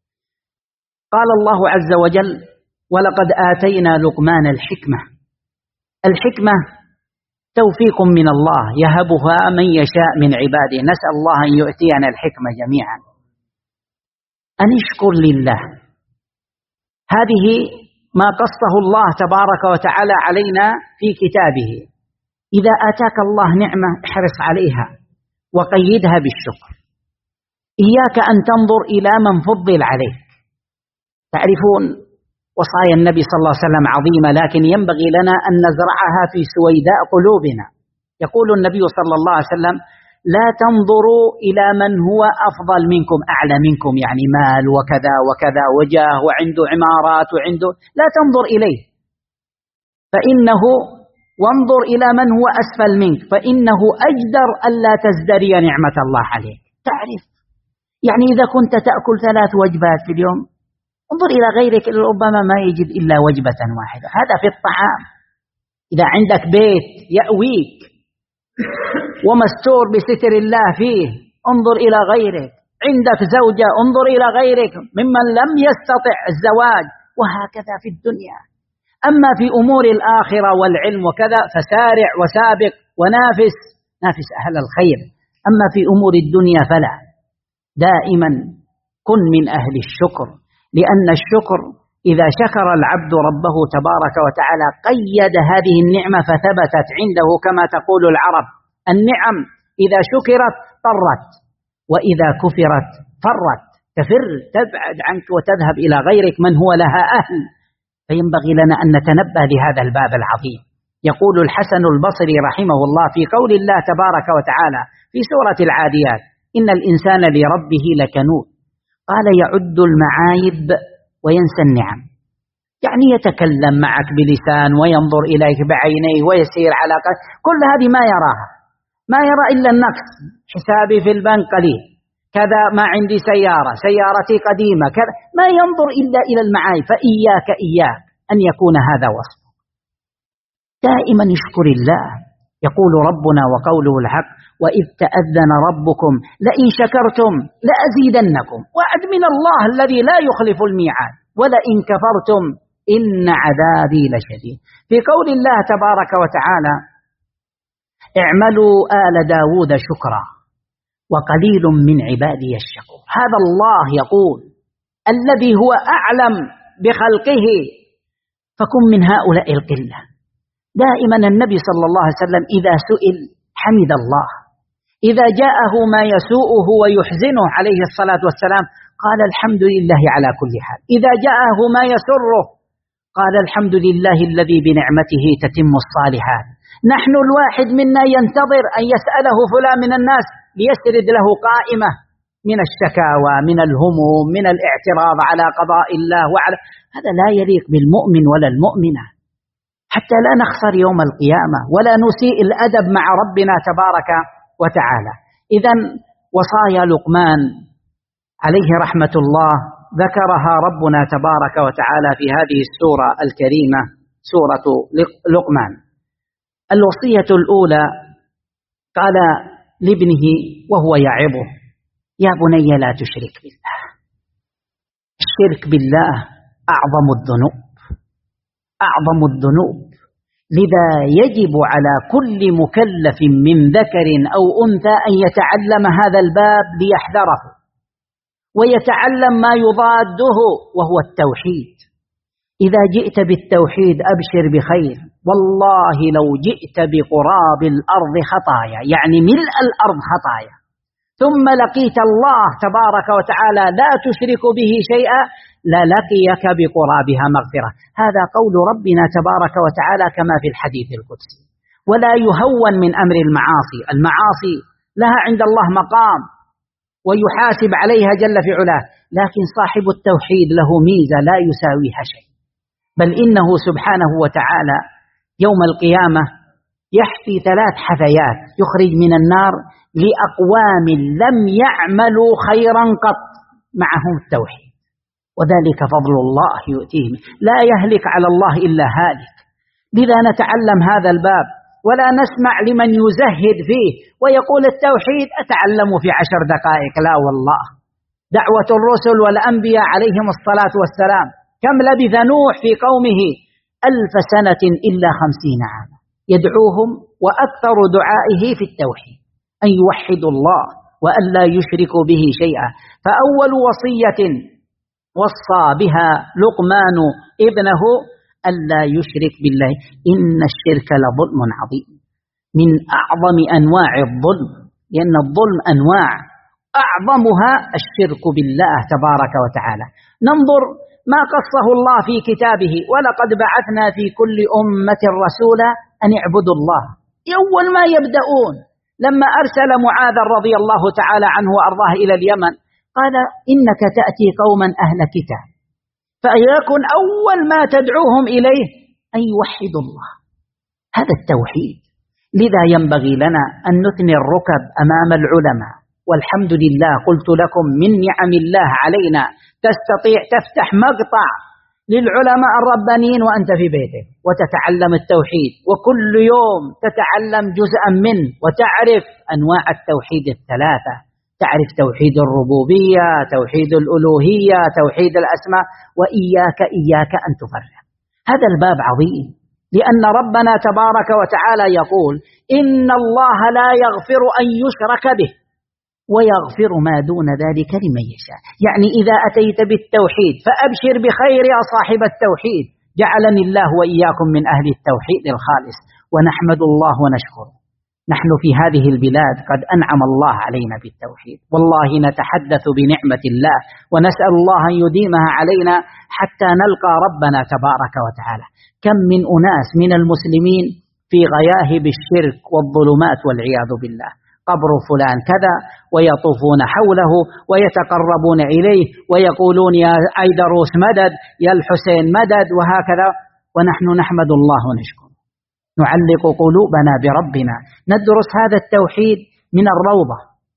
قال الله عز وجل: ولقد آتينا لقمان الحكمة. الحكمة توفيق من الله يهبها من يشاء من عباده. نسأل الله أن يؤتينا الحكمة جميعا. أن اشكر لله. هذه ما قصه الله تبارك وتعالى علينا في كتابه. إذا آتاك الله نعمة احرص عليها وقيدها بالشكر. إياك أن تنظر إلى من فضل عليك. تعرفون وصايا النبي صلى الله عليه وسلم عظيمة، لكن ينبغي لنا أن نزرعها في سويداء قلوبنا. يقول النبي صلى الله عليه وسلم: لا تنظروا إلى من هو أفضل منكم، أعلى منكم، يعني مال وكذا وكذا وجاه وعنده عمارات وعنده، لا تنظر إليه، فإنه وانظر إلى من هو أسفل منك، فإنه أجدر ألا تزدري نعمة الله عليك. تعرف يعني إذا كنت تأكل ثلاث وجبات في اليوم، انظر إلى غيرك ربما ما يجد إلا وجبة واحدة. هذا في الطعام. إذا عندك بيت يأويك ومستور بستر الله فيه، انظر إلى غيرك. عندك زوجة، انظر إلى غيرك ممن لم يستطع الزواج، وهكذا في الدنيا. أما في أمور الآخرة والعلم وكذا فسارع وسابق ونافس، نافس أهل الخير. أما في أمور الدنيا فلا. دائما كن من أهل الشكر، لأن الشكر إذا شكر العبد ربه تبارك وتعالى قيد هذه النعمة فثبتت عنده، كما تقول العرب: النعم إذا شكرت طرت، وإذا كفرت فرت، تفر تبعد عنك وتذهب إلى غيرك من هو لها أهل. فينبغي لنا أن نتنبه لهذا الباب العظيم. يقول الحسن البصري رحمه الله في قول الله تبارك وتعالى في سورة العاديات: إن الإنسان لربه لكنود. قال: يعد المعايب وينسى النعم. يعني يتكلم معك بلسان وينظر إليك بعينيه ويسير على قلب، كل هذه ما يراها، ما يرى إلا النقص. حسابي في البنك قليل كذا، ما عندي سيارة، سيارتي قديمة كذا، ما ينظر إلا إلى المعايب. فإياك إياك أن يكون هذا وصف. دائما اشكر الله. يقول ربنا وقوله الحق: وإذ تأذن ربكم لئن شكرتم لأزيدنكم. وعد من الله الذي لا يخلف الميعاد. ولئن كفرتم إن عذابي لشديد. في قول الله تبارك وتعالى: اعملوا آل داود شكرا وقليل من عبادي الشكور. هذا الله يقول الذي هو أعلم بخلقه، فكن من هؤلاء القلة. دائما النبي صلى الله عليه وسلم إذا سئل حمد الله. إذا جاءه ما يسوءه ويحزنه عليه الصلاة والسلام قال الحمد لله على كل حال. إذا جاءه ما يسره قال الحمد لله الذي بنعمته تتم الصالحات. نحن الواحد منا ينتظر أن يسأله فلان من الناس ليسرد له قائمة من الشكاوى، من الهموم، من الاعتراض على قضاء الله وعلى هذا لا يليق بالمؤمن ولا المؤمنة، حتى لا نخسر يوم القيامة ولا نسيء الأدب مع ربنا تبارك وتعالى. إذن وصايا لقمان عليه رحمة الله ذكرها ربنا تبارك وتعالى في هذه السورة الكريمة، سورة لقمان. الوصية الأولى قال لابنه وهو يعظه: يا بني لا تشرك بالله. الشرك بالله أعظم الذنوب، أعظم الذنوب، لذا يجب على كل مكلف من ذكر أو أنثى أن يتعلم هذا الباب ليحذره ويتعلم ما يضاده وهو التوحيد. إذا جئت بالتوحيد أبشر بخير، والله لو جئت بقراب الأرض خطايا، يعني ملء الأرض خطايا، ثم لقيت الله تبارك وتعالى لا تشرك به شيئا للقيك بقرابها مغفرة. هذا قول ربنا تبارك وتعالى كما في الحديث القدسي. ولا يهون من أمر المعاصي، المعاصي لها عند الله مقام ويحاسب عليها جل في علاه، لكن صاحب التوحيد له ميزة لا يساويها شيء، بل إنه سبحانه وتعالى يوم القيامة يحفي ثلاث حفيات يخرج من النار لأقوام لم يعملوا خيرا قط معهم التوحيد، وذلك فضل الله يؤتيه، لا يهلك على الله إلا هالك. لذا نتعلم هذا الباب ولا نسمع لمن يزهد فيه ويقول التوحيد أتعلم في عشر دقائق. لا والله، دعوة الرسل والأنبياء عليهم الصلاة والسلام كم لبث نوح في قومه؟ ألف سنة إلا خمسين عاما يدعوهم، وأكثر دعائه في التوحيد أن يوحدوا الله وأن لا يشركوا به شيئا. فأول وصية وصى بها لقمان ابنه ألا يشرك بالله. إن الشرك لظلم عظيم، من أعظم أنواع الظلم، لأن الظلم أنواع أعظمها الشرك بالله تبارك وتعالى. ننظر ما قصه الله في كتابه: ولقد بعثنا في كل أمة رسولا أن اعبدوا الله. أول ما يبدأون لما أرسل معاذ رضي الله تعالى عنه وأرضاه إلى اليمن قال: إنك تأتي قوما أهل كتاب، فيكن أول ما تدعوهم إليه أن يوحدوا الله. هذا التوحيد. لذا ينبغي لنا أن نثني الركب أمام العلماء، والحمد لله قلت لكم من نعم الله علينا تستطيع تفتح مقطع للعلماء الربانيين وأنت في بيتك وتتعلم التوحيد، وكل يوم تتعلم جزءا منه وتعرف أنواع التوحيد الثلاثة، تعرف توحيد الربوبية، توحيد الألوهية، توحيد الأسماء، وإياك إياك أن تفرق. هذا الباب عظيم، لأن ربنا تبارك وتعالى يقول: إن الله لا يغفر أن يشرك به ويغفر ما دون ذلك لمن يشاء. يعني إذا أتيت بالتوحيد فأبشر بخير يا صاحب التوحيد. جعلني الله وإياكم من أهل التوحيد الخالص، ونحمد الله ونشكر. نحن في هذه البلاد قد أنعم الله علينا بالتوحيد، والله نتحدث بنعمة الله ونسأل الله أن يديمها علينا حتى نلقى ربنا تبارك وتعالى. كم من أناس من المسلمين في غياهب الشرك والظلمات والعياذ بالله، قبر فلان كذا، ويطوفون حوله ويتقربون إليه ويقولون يا عيدروس مدد، يا الحسين مدد، وهكذا، ونحن نحمد الله ونشكر، نعلق قلوبنا بربنا، ندرس هذا التوحيد من الروضة.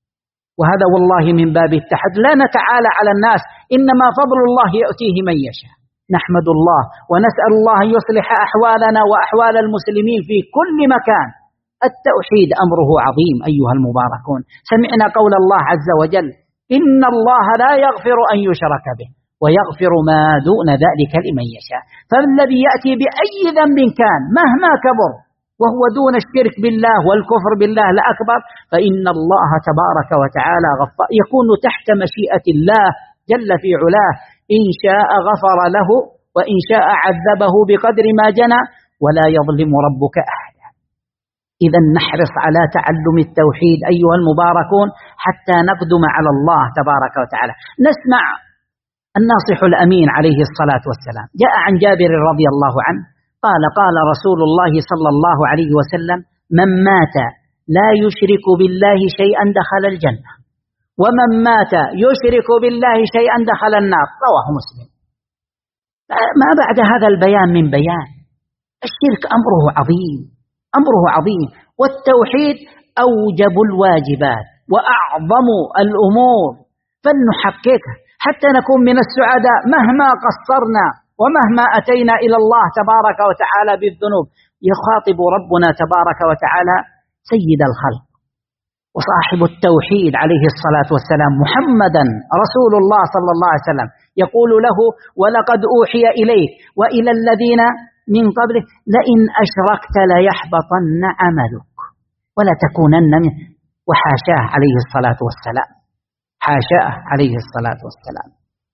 وهذا والله من باب التحدي، لا نتعالى على الناس، إنما فضل الله يؤتيه من يشاء. نحمد الله ونسأل الله أن يصلح أحوالنا وأحوال المسلمين في كل مكان. التوحيد أمره عظيم أيها المباركون. سمعنا قول الله عز وجل: إن الله لا يغفر أن يشرك به ويغفر ما دون ذلك لمن يشاء. فالذي يأتي بأي ذنب كان مهما كبر وهو دون الشرك بالله والكفر بالله الأكبر، فإن الله تبارك وتعالى غفار، يكون تحت مشيئة الله جل في علاه. إن شاء غفر له وإن شاء عذبه بقدر ما جنى، ولا يظلم ربك أحدا. إذا نحرص على تعلم التوحيد أيها المباركون حتى نقدم على الله تبارك وتعالى. نسمع الناصح الأمين عليه الصلاة والسلام، جاء عن جابر رضي الله عنه قال قال رسول الله صلى الله عليه وسلم: من مات لا يشرك بالله شيئا دخل الجنة، ومن مات يشرك بالله شيئا دخل النار. رواه مسلم. ما بعد هذا البيان من بيان. الشرك أمره عظيم، أمره عظيم، والتوحيد أوجب الواجبات وأعظم الأمور، فلنحققه حتى نكون من السعداء مهما قصرنا ومهما أتينا إلى الله تبارك وتعالى بالذنوب. يخاطب ربنا تبارك وتعالى سيد الخلق وصاحب التوحيد عليه الصلاة والسلام محمدا رسول الله صلى الله عليه وسلم، يقول له: ولقد أوحي إليك وإلى الذين من قبلك لئن أشركت ليحبطن عملك ولا تكونن من. وحاشاه عليه الصلاة والسلام، حاشاه عليه الصلاة والسلام.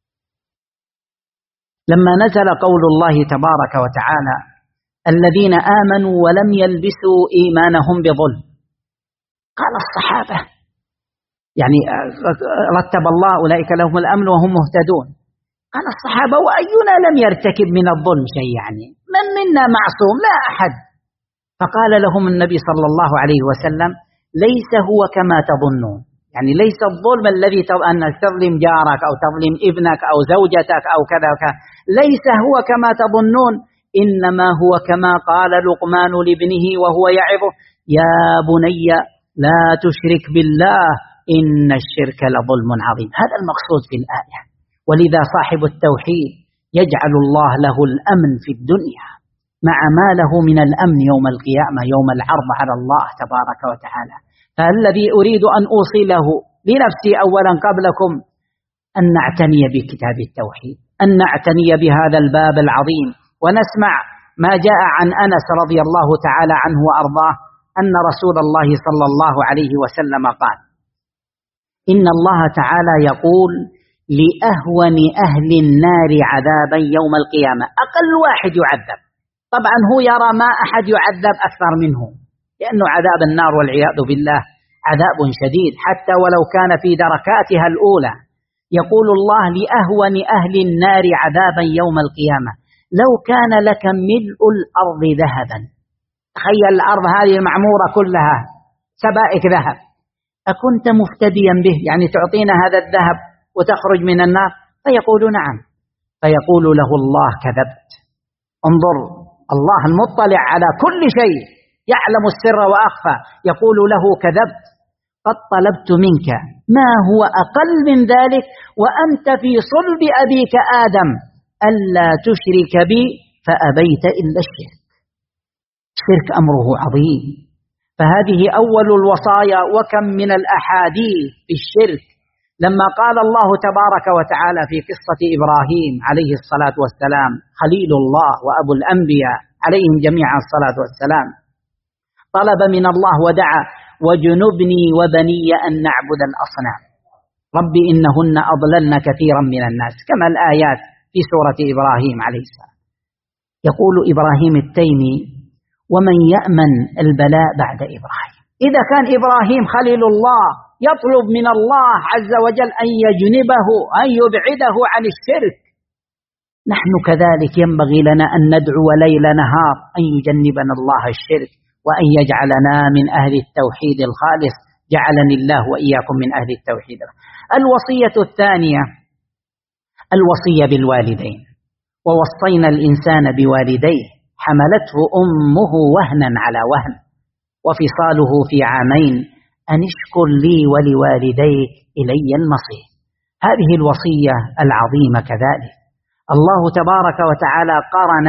لما نزل قول الله تبارك وتعالى: الذين آمنوا ولم يلبسوا إيمانهم بظلم، قال الصحابة، يعني رتب الله أولئك لهم الأمن وهم مهتدون، قال الصحابة: وأينا لم يرتكب من الظلم شيء، يعني من منا معصوم؟ لا أحد. فقال لهم النبي صلى الله عليه وسلم: ليس هو كما تظنون، يعني ليس الظلم الذي أنك تظلم جارك أو تظلم ابنك أو زوجتك أو كذا وكذا، ليس هو كما تظنون، إنما هو كما قال لقمان لابنه وهو يعظه: يا بني لا تشرك بالله إن الشرك لظلم عظيم. هذا المقصود في الآية. ولذا صاحب التوحيد يجعل الله له الأمن في الدنيا مع ما له من الأمن يوم القيامة، يوم العرض على الله تبارك وتعالى. فالذي أريد أن أوصله لنفسي أولا قبلكم أن نعتني بكتاب التوحيد، أن نعتني بهذا الباب العظيم، ونسمع ما جاء عن أنس رضي الله تعالى عنه وأرضاه أن رسول الله صلى الله عليه وسلم قال: إن الله تعالى يقول لأهون أهل النار عذابا يوم القيامة، أقل واحد يعذب. طبعا هو يرى ما أحد يعذب أكثر منه، لأنه عذاب النار والعياذ بالله عذاب شديد حتى ولو كان في دركاتها الأولى. يقول الله لأهون أهل النار عذابا يوم القيامة لو كان لك ملء الأرض ذهبا. تخيل الأرض هذه المعمورة كلها سبائك ذهب، أكنت مفتديا به؟ يعني تعطينا هذا الذهب وتخرج من النار؟ فيقول نعم. فيقول له الله: كذبت. انظر، الله المطلع على كل شيء، يعلم السر وأخفى، يقول له: كذبت، قد طلبت منك ما هو أقل من ذلك وأنت في صلب أبيك آدم ألا تشرك بي فأبيت إلا الشرك. الشرك أمره عظيم، فهذه أول الوصايا. وكم من الأحاديث في الشرك، لما قال الله تبارك وتعالى في قصة إبراهيم عليه الصلاة والسلام خليل الله وأبو الأنبياء عليهم جميعا الصلاة والسلام، طلب من الله ودعا: وجنبني وبني أن نعبد الأصنام رب إنهن أضللن كثيرا من الناس، كما الآيات في سورة إبراهيم عليه السلام. يقول إبراهيم التيمي: ومن يأمن البلاء بعد إبراهيم؟ إذا كان إبراهيم خليل الله يطلب من الله عز وجل أن يجنبه، أن يبعده عن الشرك، نحن كذلك ينبغي لنا أن ندعو ليل نهار أن يجنبنا الله الشرك وأن يجعلنا من أهل التوحيد الخالص. جعلني الله وإياكم من أهل التوحيد. الوصية الثانية الوصية بالوالدين. ووصينا الإنسان بوالديه حملته أمه وهنا على وهن وفصاله في عامين أن اشكر لي ولوالديك إلي المصير. هذه الوصية العظيمة كذلك الله تبارك وتعالى قرن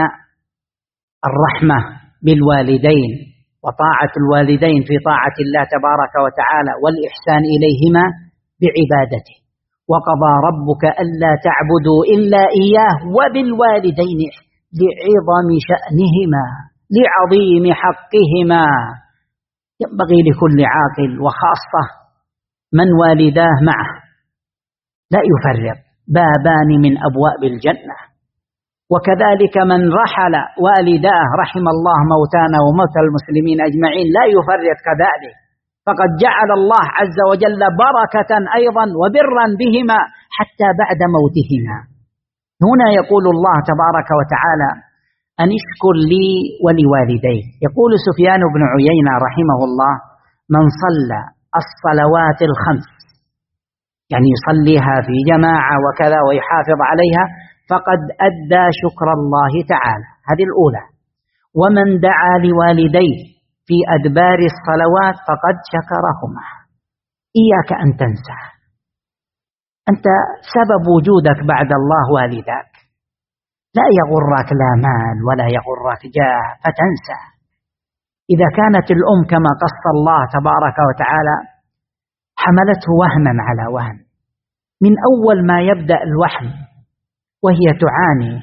الرحمة بالوالدين وطاعة الوالدين في طاعة الله تبارك وتعالى والإحسان إليهما بعبادته. وقضى ربك ألا تعبدوا إلا إياه وبالوالدين لعظم شأنهما لعظيم حقهما. ينبغي لكل عاقل وخاصة من والداه معه لا يفرق، بابان من أبواب الجنة وكذلك من رحل والداه رحم الله موتانا وموتى المسلمين أجمعين لا يفرط كذلك، فقد جعل الله عز وجل بركة أيضا وبرا بهما حتى بعد موتهما. هنا يقول الله تبارك وتعالى أن اشكر لي ولوالديك. يقول سفيان بن عيينة رحمه الله: من صلى الصلوات الخمس، يعني يصليها في جماعة وكذا ويحافظ عليها، فقد أدى شكر الله تعالى. هذه الأولى. ومن دعا لوالديه في أدبار الصلوات فقد شكرهما. إياك أن تنسى، أنت سبب وجودك بعد الله والدك، لا يغرك لا مال ولا يغرك جاه فتنسى. إذا كانت الأم كما قص الله تبارك وتعالى حملته وهنا على وهن من أول ما يبدأ الوحم وهي تعاني،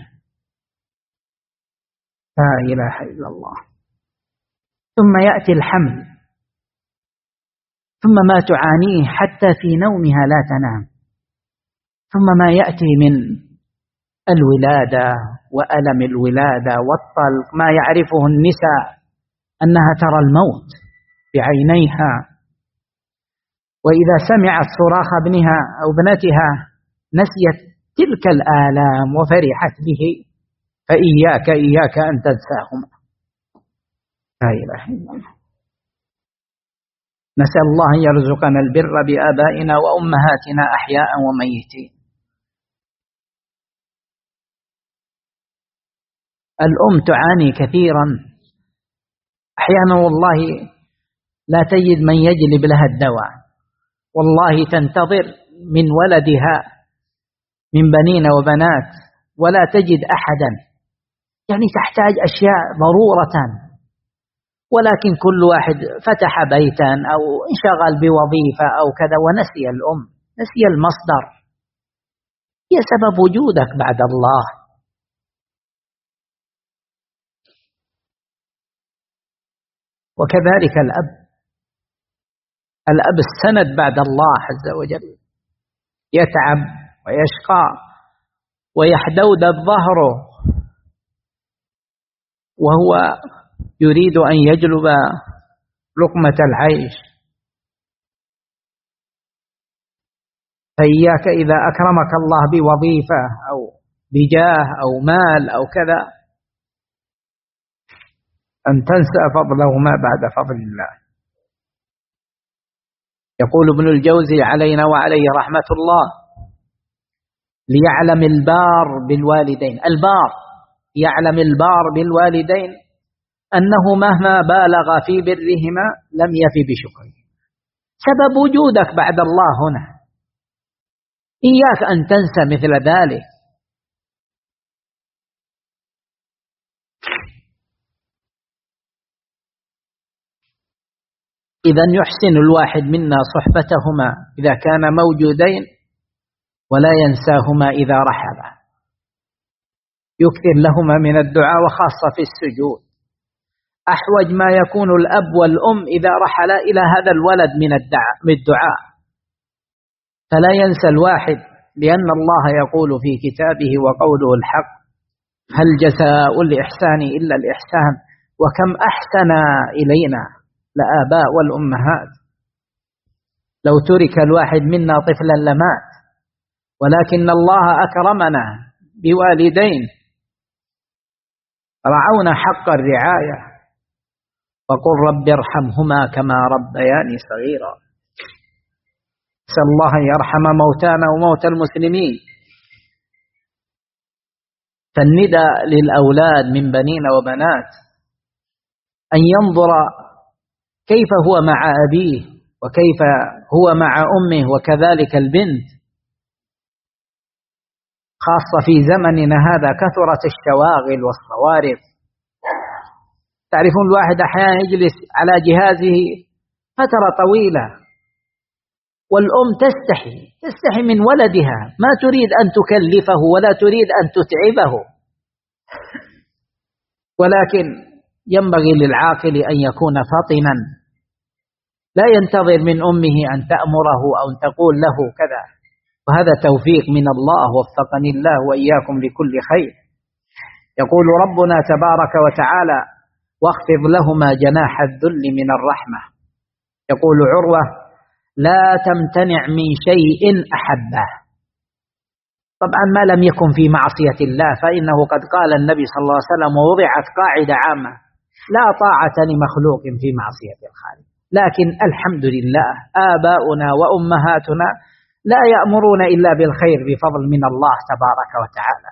لا إله إلا الله، ثم يأتي الحمل، ثم ما تعانيه حتى في نومها لا تنام، ثم ما يأتي من الولادة وألم الولادة والطلق، ما يعرفه النساء أنها ترى الموت بعينيها، وإذا سمعت صراخ ابنها أو ابنتها نسيت تلك الآلام وفرحت به. فإياك إياك أن تنساهما. لا إله إلا الله. نسأل الله أن يرزقنا البر بآبائنا وأمهاتنا أحياء وميتين. الأم تعاني كثيرا، أحيانا والله لا تجد من يجلب لها الدواء، والله تنتظر من ولدها من بنين وبنات ولا تجد أحدا، يعني تحتاج أشياء ضرورة، ولكن كل واحد فتح بيتا أو انشغل بوظيفة أو كذا ونسي الأم، نسي المصدر، هي سبب وجودك بعد الله. وكذلك الأب، الأب السند بعد الله عز وجل، يتعب ويشقى ويحدود ظهره وهو يريد أن يجلب لقمة العيش. فإياك إذا أكرمك الله بوظيفة أو بجاه أو مال أو كذا أن تنسى فضلهما بعد فضل الله. يقول ابن الجوزي علينا وعليه رحمة الله: ليعلم البار بالوالدين، البار يعلم البار بالوالدين أنه مهما بالغ في برهما لم يفي بشكره. سبب وجودك بعد الله هنا، إياك أن تنسى مثل ذلك. إذن يحسن الواحد منا صحبتهما إذا كان موجودين ولا ينساهما إذا رحلا، يكثر لهما من الدعاء وخاصة في السجود. أحوج ما يكون الأب والأم إذا رحلا إلى هذا الولد من الدعاء، فلا ينسى الواحد، لأن الله يقول في كتابه وقوله الحق: هل جزاء الإحسان إلا الإحسان وكم أحسن إلينا الآباء والأمهات. لو ترك الواحد منا طفلا لمات، ولكن الله أكرمنا بوالدين رعونا حق الرعاية، وقل رب ارحمهما كما ربياني صغيرا. نسأل الله أن يرحم موتانا وموتى المسلمين. فالندى للأولاد من بنين وبنات أن ينظر كيف هو مع أبيه وكيف هو مع أمه، وكذلك البنت، خاصة في زمننا هذا كثرت الشواغل والصوارف. تعرفون الواحد أحيانا يجلس على جهازه فترة طويلة، والأم تستحي تستحي من ولدها، ما تريد أن تكلفه ولا تريد أن تتعبه، ولكن ينبغي للعاقل أن يكون فطنا، لا ينتظر من أمه أن تأمره أو أن تقول له كذا. وهذا توفيق من الله، وفقني الله وإياكم لكل خير. يقول ربنا تبارك وتعالى: واخفض لهما جناح الذل من الرحمة. يقول عروة: لا تمتنع من شيء أحبه. طبعا ما لم يكن في معصية الله، فإنه قد قال النبي صلى الله عليه وسلم: ووضعت قاعدة عامة لا طاعة لمخلوق في معصية الخالق. لكن الحمد لله آباؤنا وأمهاتنا لا يأمرون إلا بالخير بفضل من الله تبارك وتعالى.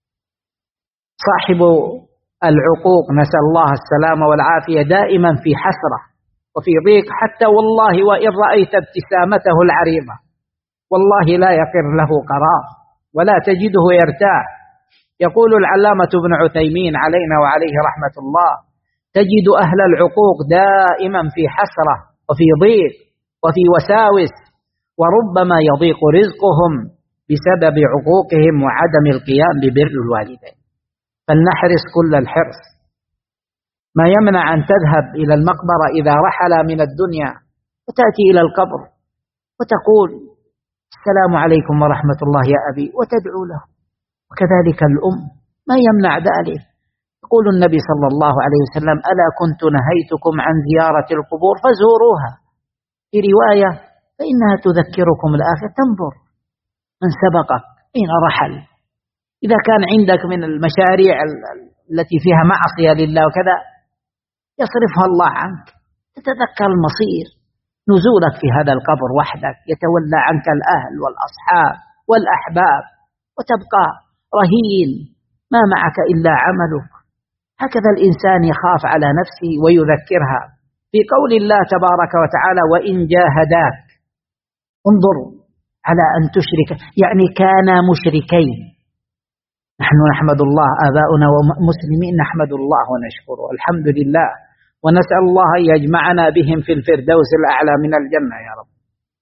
صاحب العقوق نسأل الله السلامة والعافية دائما في حسرة وفي ضيق، حتى والله وإن رأيت ابتسامته العريضة والله لا يقر له قرار ولا تجده يرتاح. يقول العلامة ابن عثيمين علينا وعليه رحمة الله: تجد أهل العقوق دائما في حسرة وفي ضيق وفي وساوس، وربما يضيق رزقهم بسبب عقوقهم وعدم القيام ببر الوالدين. فلنحرص كل الحرص. ما يمنع أن تذهب إلى المقبرة إذا رحل من الدنيا وتأتي إلى القبر وتقول: السلام عليكم ورحمة الله يا أبي، وتدعو له. وكذلك الأم ما يمنع ذلك. يقول النبي صلى الله عليه وسلم: ألا كنت نهيتكم عن زيارة القبور فزوروها. في رواية: فإنها تذكركم الآخرة. تنظر من سبقك أين رحل. إذا كان عندك من المشاريع التي فيها معصية لله وكذا يصرفها الله عنك، تتذكر المصير، نزولك في هذا القبر وحدك، يتولى عنك الأهل والأصحاب والأحباب، وتبقى رهين ما معك إلا عملك. هكذا الإنسان يخاف على نفسه ويذكرها في قول الله تبارك وتعالى: وإن جاهداك. انظروا على أن تشرك، يعني كانا مشركين. نحن نحمد الله، آباؤنا ومسلمين نحمد الله ونشكره الحمد لله، ونسأل الله أن يجمعنا بهم في الفردوس الأعلى من الجنة يا رب.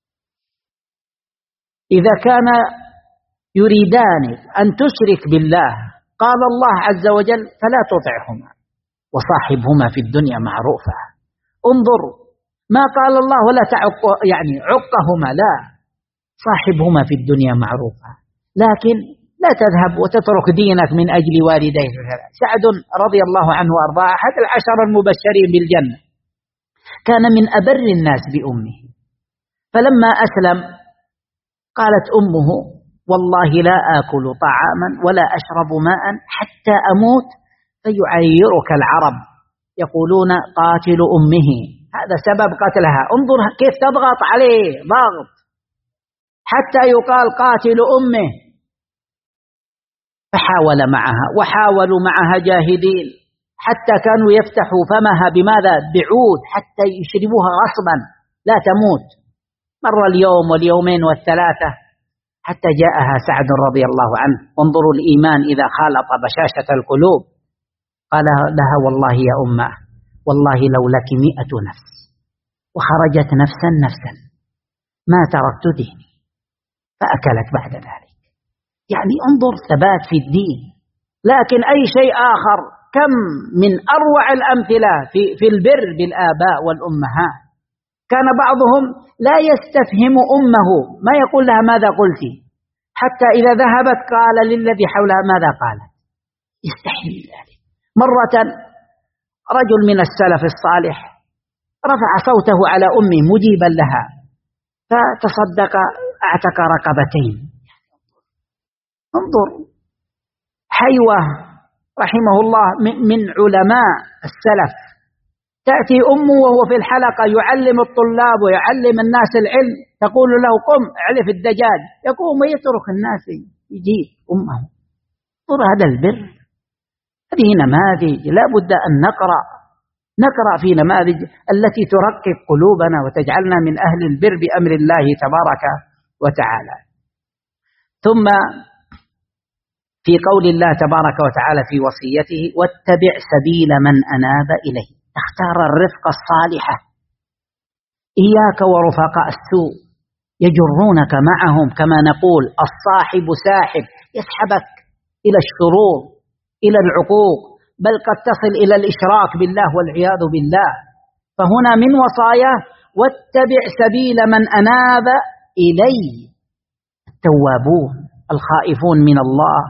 إذا كان يريدان أن تشرك بالله قال الله عز وجل: فلا تطعهما وصاحبهما في الدنيا معروفا. انظر ما قال الله ولا تعق يعني عقهما، لا، صاحبهما في الدنيا معروفا. لكن لا تذهب وتترك دينك من أجل والديك. سعد رضي الله عنه وأرضاه أحد العشر المبشرين بالجنة، كان من أبر الناس بأمه، فلما أسلم قالت أمه: والله لا آكل طعاما ولا أشرب ماء حتى أموت فيعيرك العرب يقولون قاتل أمه. هذا سبب قتلها. انظر كيف تضغط عليه ضغط حتى يقال قاتل أمه. فحاول معها وحاولوا معها جاهدين، حتى كانوا يفتحوا فمها بماذا؟ بعود، حتى يشربوها غصبا لا تموت. مر اليوم واليومين والثلاثة حتى جاءها سعد رضي الله عنه. انظروا الإيمان إذا خالط بشاشة القلوب. قال لها: والله يا أمه، والله لو لك مئة نفس وخرجت نفسا نفسا ما تركت ديني. فأكلت بعد ذلك. يعني انظر ثبات في الدين. لكن أي شيء آخر، كم من أروع الأمثلة في, في البر بالآباء والأمهات. كان بعضهم لا يستفهم أمه، ما يقول لها ماذا قلت، حتى إذا ذهبت قال للذي حولها ماذا قالت. يستحيل ذلك. مرة رجل من السلف الصالح رفع صوته على أمه مجيبا لها، فتصدق اعتق رقبتين. انظر حيوة رحمه الله من علماء السلف، تأتي أمه وهو في الحلقة يعلم الطلاب ويعلم الناس العلم، تقول له: قم اعلف الدجاج، يقوم ويترك الناس يجيب أمه. انظر هذا البر. هذه نماذج لا بد أن نقرأ نقرأ في نماذج التي ترقق قلوبنا وتجعلنا من أهل البر بأمر الله تبارك وتعالى. ثم في قول الله تبارك وتعالى في وصيته: واتبع سبيل من أناب إليه. اختار الرفقة الصالحة. إياك ورفقاء السوء يجرونك معهم، كما نقول الصاحب ساحب، يسحبك إلى الشرور إلى العقوق، بل قد تصل إلى الإشراك بالله والعياذ بالله. فهنا من وصاياه: واتبع سبيل من أناب إليه. التوابون الخائفون من الله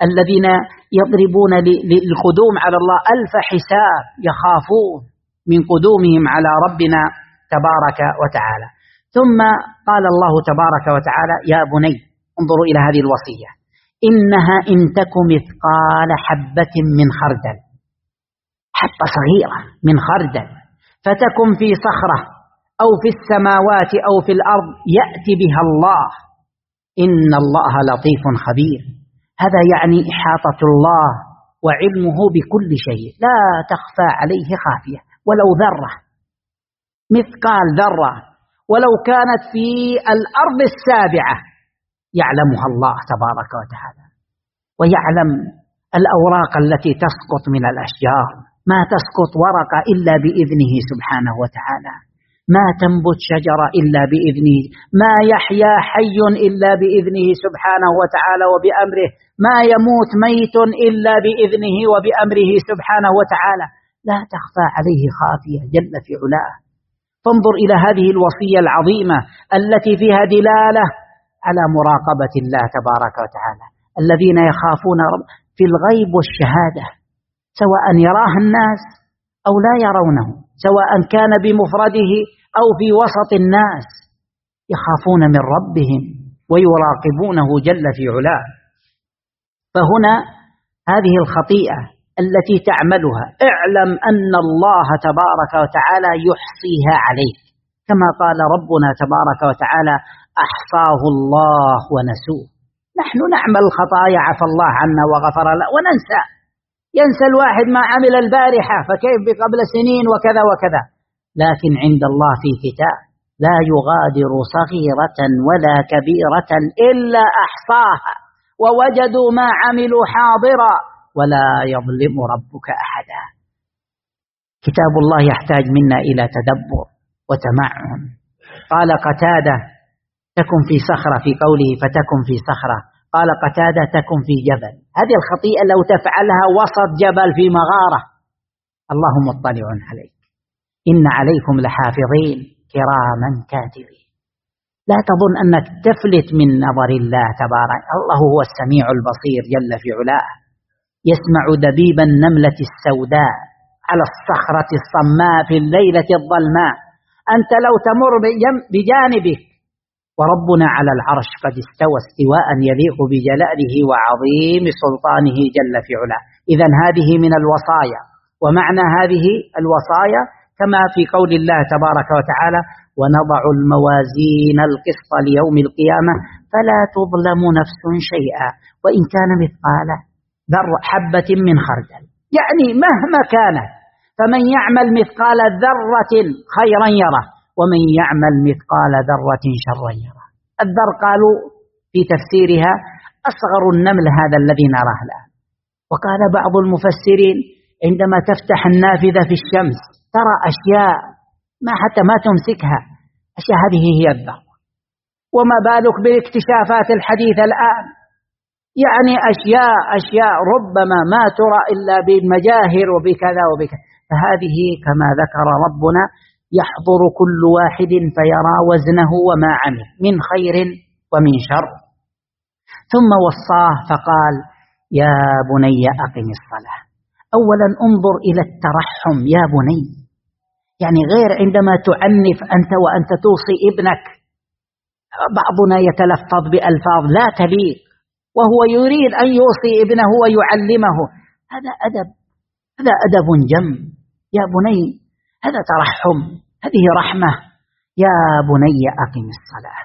الذين يضربون للقدوم على الله ألف حساب، يخافون من قدومهم على ربنا تبارك وتعالى. ثم قال الله تبارك وتعالى: يا بني، انظروا إلى هذه الوصية، إنها إن تك مثقال حبة من خردل، حبة صغيرة من خردل، فتكن في صخرة أو في السماوات أو في الأرض يأتي بها الله، إن الله لطيف خبير. هذا يعني إحاطة الله وعلمه بكل شيء، لا تخفى عليه خافية، ولو ذرة، مثقال ذرة، ولو كانت في الأرض السابعة يعلمها الله تبارك وتعالى، ويعلم الأوراق التي تسقط من الأشجار، ما تسقط ورقة إلا بإذنه سبحانه وتعالى، ما تنبت شجرة إلا بإذنه، ما يحيا حي إلا بإذنه سبحانه وتعالى وبأمره، ما يموت ميت إلا بإذنه وبأمره سبحانه وتعالى، لا تخفى عليه خافية جل في علاه. فانظر إلى هذه الوصية العظيمة التي فيها دلالة على مراقبة الله تبارك وتعالى. الذين يخافون رب في الغيب والشهادة، سواء يراه الناس أو لا يرونه، سواء كان بمفرده أو في وسط الناس، يخافون من ربهم ويراقبونه جل في علاه. فهنا هذه الخطيئة التي تعملها اعلم أن الله تبارك وتعالى يحصيها عليك، كما قال ربنا تبارك وتعالى: أحصاه الله ونسوه. نحن نعمل الخطايا عفى الله عنا وغفر له وننسى، ينسى الواحد ما عمل البارحة، فكيف بقبل سنين وكذا وكذا. لكن عند الله في كتاب لا يغادر صغيرة ولا كبيرة إلا أحصاها ووجدوا ما عملوا حاضرا ولا يظلم ربك أحدا. كتاب الله يحتاج منا إلى تدبر وتمعن. قال قتادة: تكن في صخرة، في قوله فتكن في صخرة، قال قتادة: تكن في جبل. هذه الخطيئة لو تفعلها وسط جبل في مغارة الله مطلع عليك. إن عليكم لحافظين كراما كاتبين. لا تظن أنك تفلت من نظر الله تبارك، الله هو السميع البصير جل في علاه، يسمع دبيب النملة السوداء على الصخرة الصماء في الليلة الظلماء. أنت لو تمر بجانبك وربنا على العرش قد استوى استواء يليق بجلاله وعظيم سلطانه جل في علاه. إذن هذه من الوصايا، ومعنى هذه الوصايا كما في قول الله تبارك وتعالى: ونضع الموازين القسط ليوم القيامة فلا تظلم نفس شيئا وإن كان مثقال ذرة حبة من خردل. يعني مهما كانت، فمن يعمل مثقال ذرة خيرا يره ومن يعمل مثقال ذرة شرا يره. الذر قالوا في تفسيرها أصغر النمل هذا الذي نراه الآن. وقال بعض المفسرين: عندما تفتح النافذة في الشمس ترى أشياء ما حتى ما تمسكها، أشياء هذه هي الذر. وما بالك بالاكتشافات الحديثة الآن، يعني أشياء أشياء ربما ما ترى إلا بالمجاهر وبكذا وبكذا. فهذه كما ذكر ربنا يحضر كل واحد فيرى وزنه وما عمل من خير ومن شر. ثم وصاه فقال: يا بني أقم الصلاة. أولا انظر إلى الترحم، يا بني، يعني غير عندما تعنف أنت وأنت توصي ابنك. بعضنا يتلفظ بألفاظ لا تليق وهو يريد أن يوصي ابنه ويعلمه، هذا أدب، هذا أدب جم. يا بني، هذا ترحم، هذه رحمة. يا بني أقم الصلاة.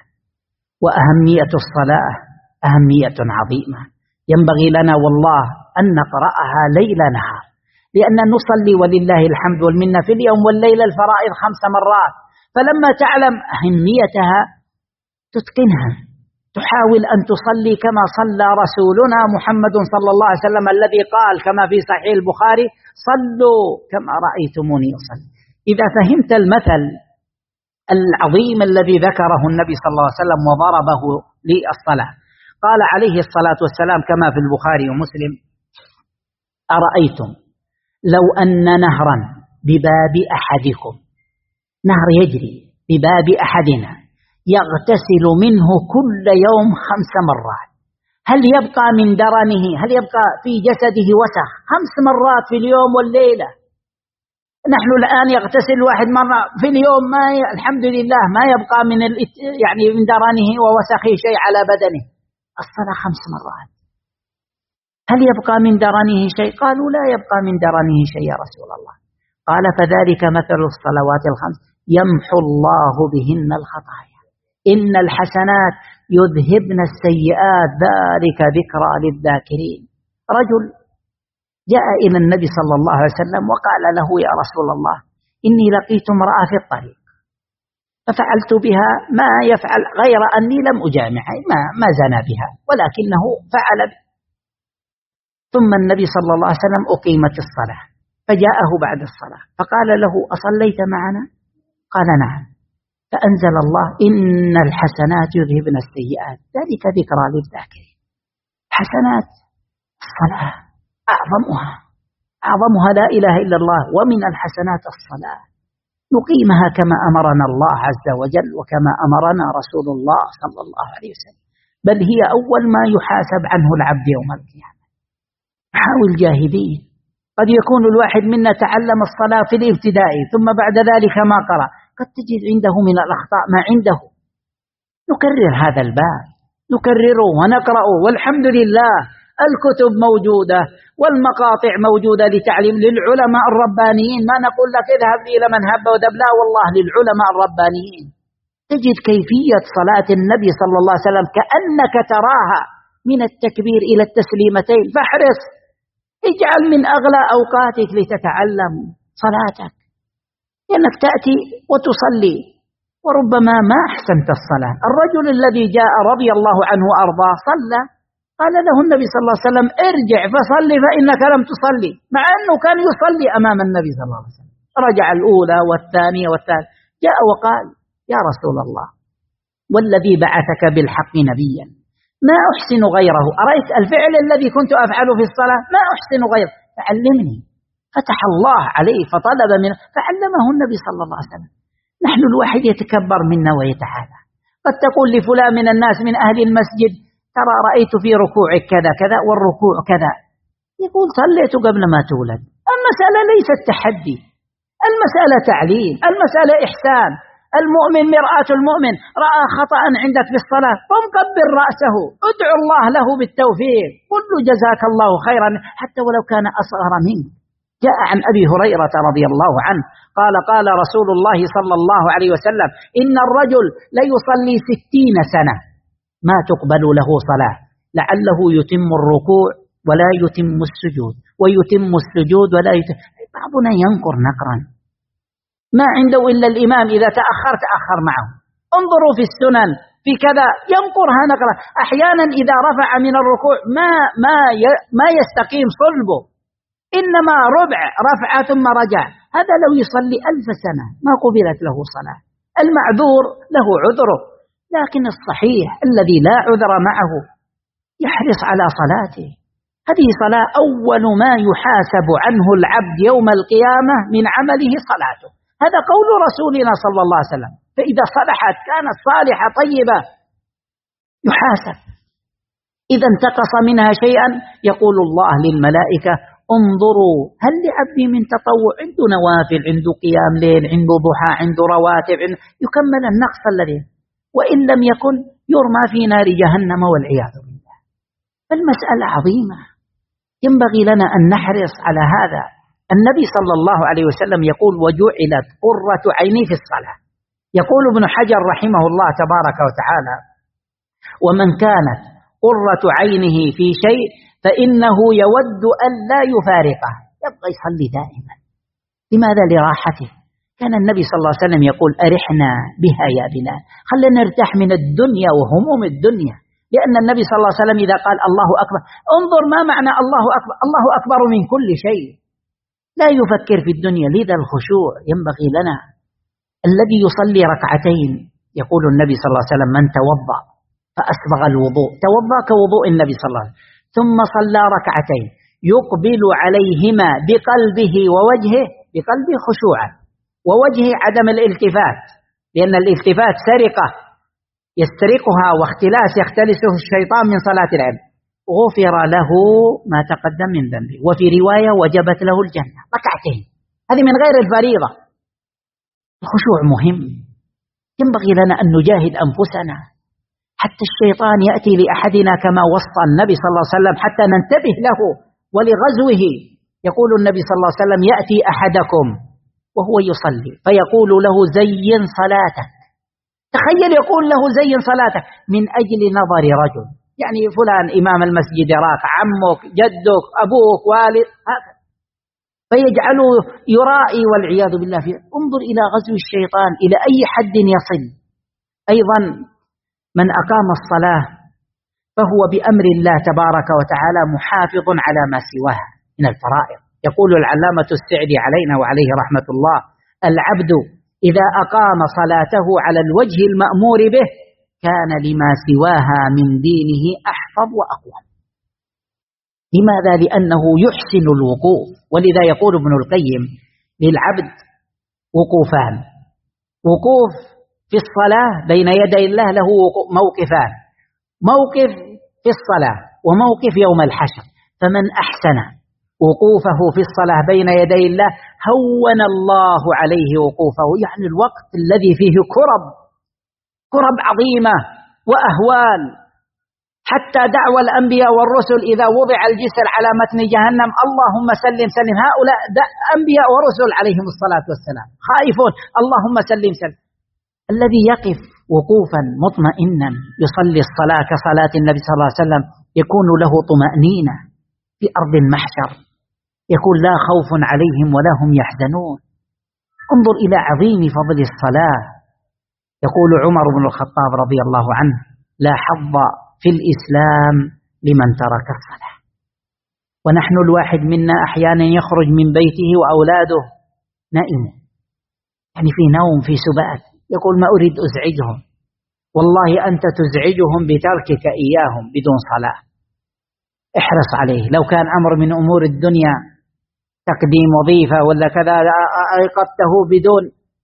وأهمية الصلاة أهمية عظيمة، ينبغي لنا والله أن نقرأها ليل نهار، لأن نصلي ولله الحمد والمنة في اليوم والليلة الفرائض خمس مرات، فلما تعلم أهميتها تتقنها، تحاول أن تصلي كما صلى رسولنا محمد صلى الله عليه وسلم الذي قال كما في صحيح البخاري: صلوا كما رأيتموني أصلي. إذا فهمت المثل العظيم الذي ذكره النبي صلى الله عليه وسلم وضربه للصلاة، قال عليه الصلاة والسلام كما في البخاري ومسلم: أرأيتم لو أن نهرا بباب أحدكم، نهر يجري بباب أحدنا، يغتسل منه كل يوم خمس مرات، هل يبقى من درنه، هل يبقى في جسده وسخ خمس مرات في اليوم والليلة؟ نحن الآن يغتسل واحد مرة في اليوم، ما ي... الحمد لله ما يبقى من ال... يعني من درنه ووسخه شيء على بدنه. الصلاة خمس مرات، هل يبقى من درنه شيء؟ قالوا لا يبقى من درنه شيء يا رسول الله. قال فذلك مثل الصلوات الخمس يمحو الله بهن الخطايا، إن الحسنات يذهبن السيئات ذلك ذكرى للذاكرين. رجل جاء إلى النبي صلى الله عليه وسلم وقال له يا رسول الله إني لقيت امرأة في الطريق ففعلت بها ما يفعل غير أني لم أجامعها، ما, ما زنى بها ولكنه فعل بها. ثم النبي صلى الله عليه وسلم أقيمت الصلاة فجاءه بعد الصلاة فقال له أصليت معنا؟ قال نعم. فأنزل الله إن الحسنات يذهبن السيئات ذلك ذكرى للذاكرين. حسنات الصلاة أعظمها أعظمها لا إله إلا الله، ومن الحسنات الصلاة نقيمها كما أمرنا الله عز وجل وكما أمرنا رسول الله صلى الله عليه وسلم، بل هي أول ما يحاسب عنه العبد يوم القيامة. حاول جاهدين، قد يكون الواحد منا تعلم الصلاة في الابتدائي ثم بعد ذلك ما قرأ، قد تجد عنده من الأخطاء ما عنده. نكرر هذا الباب، نكرره ونقرأه، والحمد لله الكتب موجودة والمقاطع موجودة لتعليم للعلماء الربانيين. ما نقول لك اذهب إلى من هب ودب، لا والله للعلماء الربانيين. تجد كيفية صلاة النبي صلى الله عليه وسلم كأنك تراها من التكبير إلى التسليمتين. فاحرص، اجعل من أغلى أوقاتك لتتعلم صلاتك، لأنك تأتي وتصلي وربما ما أحسنت الصلاة. الرجل الذي جاء رضي الله عنه وأرضاه صلى، قال له النبي صلى الله عليه وسلم ارجع فصلي فإنك لم تصلي، مع أنه كان يصلي أمام النبي صلى الله عليه وسلم. رجع الأولى والثانية والثالثة، جاء وقال يا رسول الله والذي بعثك بالحق نبيا ما أحسن غيره، أرأيت الفعل الذي كنت أفعله في الصلاة ما أحسن غيره فعلمني. فتح الله عليه فطلب منه فعلمه النبي صلى الله عليه وسلم. نحن الواحد يتكبر منا ويتعالى. قد تقول لفلان من الناس من أهل المسجد ترى رأيت في ركوعك كذا كذا والركوع كذا، يقول صليت قبل ما تولد. المسألة ليست تحدي، المسألة تعليم، المسألة إحسان. المؤمن مرآة المؤمن، رأى خطأ عندك في الصلاة قم كبر رأسه، ادعو الله له بالتوفيق، قل له جزاك الله خيرا حتى ولو كان أصغر منك. جاء عن أبي هريرة رضي الله عنه قال قال رسول الله صلى الله عليه وسلم إن الرجل ليصلي ستين سنة ما تقبل له صلاة، لعله يتم الركوع ولا يتم السجود ويتم السجود ولا يتم. بعضنا ينقر نقرا ما عنده إلا الإمام، إذا تأخر تأخر معه. انظروا في السنن في كذا ينقرها نقرا. أحيانا إذا رفع من الركوع ما ما ما يستقيم صلبه، إنما ربع رفع ثم رجع. هذا لو يصلي ألف سنة ما قبلت له صلاة. المعذور له عذره، لكن الصحيح الذي لا عذر معه يحرص على صلاته. هذه صلاة أول ما يحاسب عنه العبد يوم القيامة من عمله صلاته. هذا قول رسولنا صلى الله عليه وسلم. فإذا صلحت كانت صالحة طيبة يحاسب. إذا انتقص منها شيئا يقول الله للملائكة انظروا هل لعبدي من تطوع، عنده نوافل، عنده قيام ليل، عنده ضحى، عنده رواتب، عنده يكمل النقص الذي، وإن لم يكن يرمى في نار جهنم والعياذ بالله. فالمسألة عظيمة، ينبغي لنا أن نحرص على هذا. النبي صلى الله عليه وسلم يقول وجعلت قرة عيني في الصلاة. يقول ابن حجر رحمه الله تبارك وتعالى ومن كانت قرة عينه في شيء فإنه يود أن لا يفارقه، يبقى يصلي دائما. لماذا؟ لراحته. كان النبي صلى الله عليه وسلم يقول أرحنا بها يا بلال، خلنا نرتاح من الدنيا وهموم الدنيا. لأن النبي صلى الله عليه وسلم إذا قال الله أكبر، انظر ما معنى الله أكبر. الله أكبر من كل شيء، لا يفكر في الدنيا. لذا الخشوع ينبغي لنا. الذي يصلي ركعتين يقول النبي صلى الله عليه وسلم من توضأ فأسبغ الوضوء، توضأ كوضوء النبي صلى الله عليه وسلم، ثم صلى ركعتين يقبل عليهما بقلبه ووجهه، بقلبه خشوعا ووجهه عدم الالتفات، لأن الالتفات سرقة يسترقها واختلاس يختلسه الشيطان من صلاة العبد. غفر له ما تقدم من ذنبه، وفي رواية وجبت له الجنة، ركعتين، هذه من غير الفريضة. الخشوع مهم، ينبغي لنا أن نجاهد أنفسنا. حتى الشيطان يأتي لأحدنا كما وصى النبي صلى الله عليه وسلم حتى ننتبه له ولغزوه. يقول النبي صلى الله عليه وسلم: يأتي أحدكم وهو يصلي فيقول له: زين صلاتك. تخيل يقول له: زين صلاتك من أجل نظر رجل، يعني فلان إمام المسجد يراك، عمك، جدك، أبوك، والد، هكذا، فيجعله يرائي والعياذ بالله فيه. انظر إلى غزو الشيطان إلى أي حد يصل. أيضا من أقام الصلاة فهو بأمر الله تبارك وتعالى محافظ على ما سواها من الفرائض. يقول العلامة السعدي علينا وعليه رحمة الله: العبد إذا أقام صلاته على الوجه المأمور به كان لما سواها من دينه أحفظ وأقوى. لماذا؟ لأنه يحسن الوقوف. ولذا يقول ابن القيم: للعبد وقوفان، وقوف في الصلاة بين يدي الله له موقفان، موقف في الصلاة وموقف يوم الحشر. فمن أحسن وقوفه في الصلاة بين يدي الله هون الله عليه وقوفه، يعني الوقت الذي فيه كرب كرب عظيمة وأهوال، حتى دعوى الأنبياء والرسل إذا وضع الجسر على متن جهنم: اللهم سلم سلم. هؤلاء أنبياء ورسل عليهم الصلاة والسلام خائفون: اللهم سلم سلم. الذي يقف وقوفا مطمئنا يصلي الصلاة كصلاة النبي صلى الله عليه وسلم يكون له طمأنينة في أرض المحشر، يكون لا خوف عليهم ولا هم يحزنون. انظر إلى عظيم فضل الصلاة. يقول عمر بن الخطاب رضي الله عنه: لا حظ في الإسلام لمن ترك الصلاة. ونحن الواحد منا أحيانا يخرج من بيته وأولاده نائمون، يعني في نوم في سبات، يقول: ما أريد أزعجهم. والله أنت تزعجهم بتركك إياهم بدون صلاة. احرص عليه. لو كان أمر من أمور الدنيا تقديم وظيفة ولا كذا أيقظته بدون،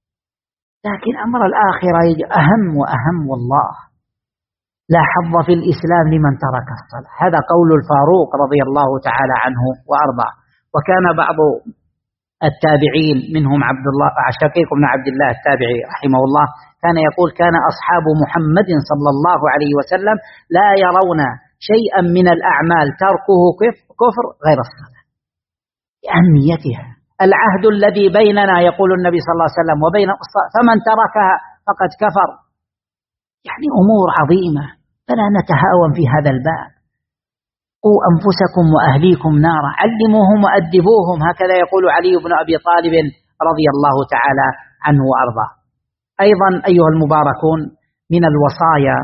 لكن أمر الآخرة أهم وأهم. والله لا حظ في الإسلام لمن ترك الصلاة. هذا قول الفاروق رضي الله تعالى عنه وأرضاه. وكان بعض التابعين منهم عبد الله شقيق بن عبد الله التابعي رحمه الله كان يقول: كان أصحاب محمد صلى الله عليه وسلم لا يرون شيئا من الأعمال تركه كفر غير الصلاة، لأهميتها. العهد الذي بيننا يقول النبي صلى الله عليه وسلم وبين الصلاة فمن تركها فقد كفر. يعني أمور عظيمة، فلا نتهاون في هذا الباب. قوا أنفسكم وأهليكم نارا، علموهم وأدبوهم، هكذا يقول علي بن أبي طالب رضي الله تعالى عنه وأرضاه. أيضا أيها المباركون من الوصايا،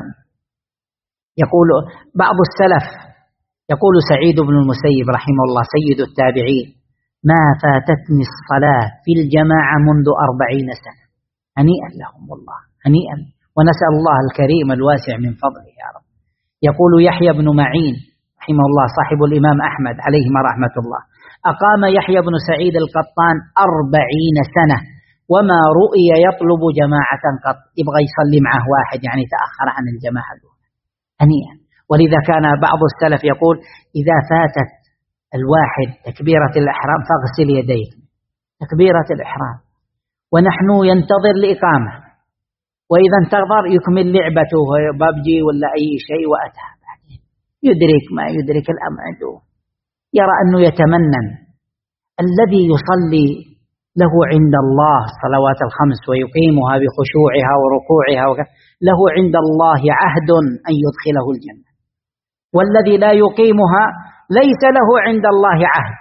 يقول بعض السلف، يقول سعيد بن المسيب رحمه الله سيد التابعين: ما فاتتني الصلاة في الجماعة منذ أربعين سنة. هنيئا لهم والله، هنيئا، ونسأل الله الكريم الواسع من فضله يا رب. يقول يحيى بن معين رحمه الله صاحب الإمام أحمد عليهما رحمة الله: أقام يحيى بن سعيد القطان أربعين سنة وما رؤي يطلب جماعة قط. يبغى يصلي معه واحد، يعني تأخر عن الجماعة الأولى. هنيئا. ولذا كان بعض السلف يقول: إذا فاتت الواحد تكبيرة الإحرام فاغسل يديك، تكبيرة الإحرام، ونحن ينتظر الإقامة، وإذا انتظر يكمل لعبته ببجي ولا أي شيء وأتى بعدين يدرك ما يدرك الأمر، يرى أنه يتمنن. الذي يصلي له عند الله الصلوات الخمس ويقيمها بخشوعها وركوعها له عند الله عهد أن يدخله الجنة، والذي لا يقيمها ليس له عند الله عهد،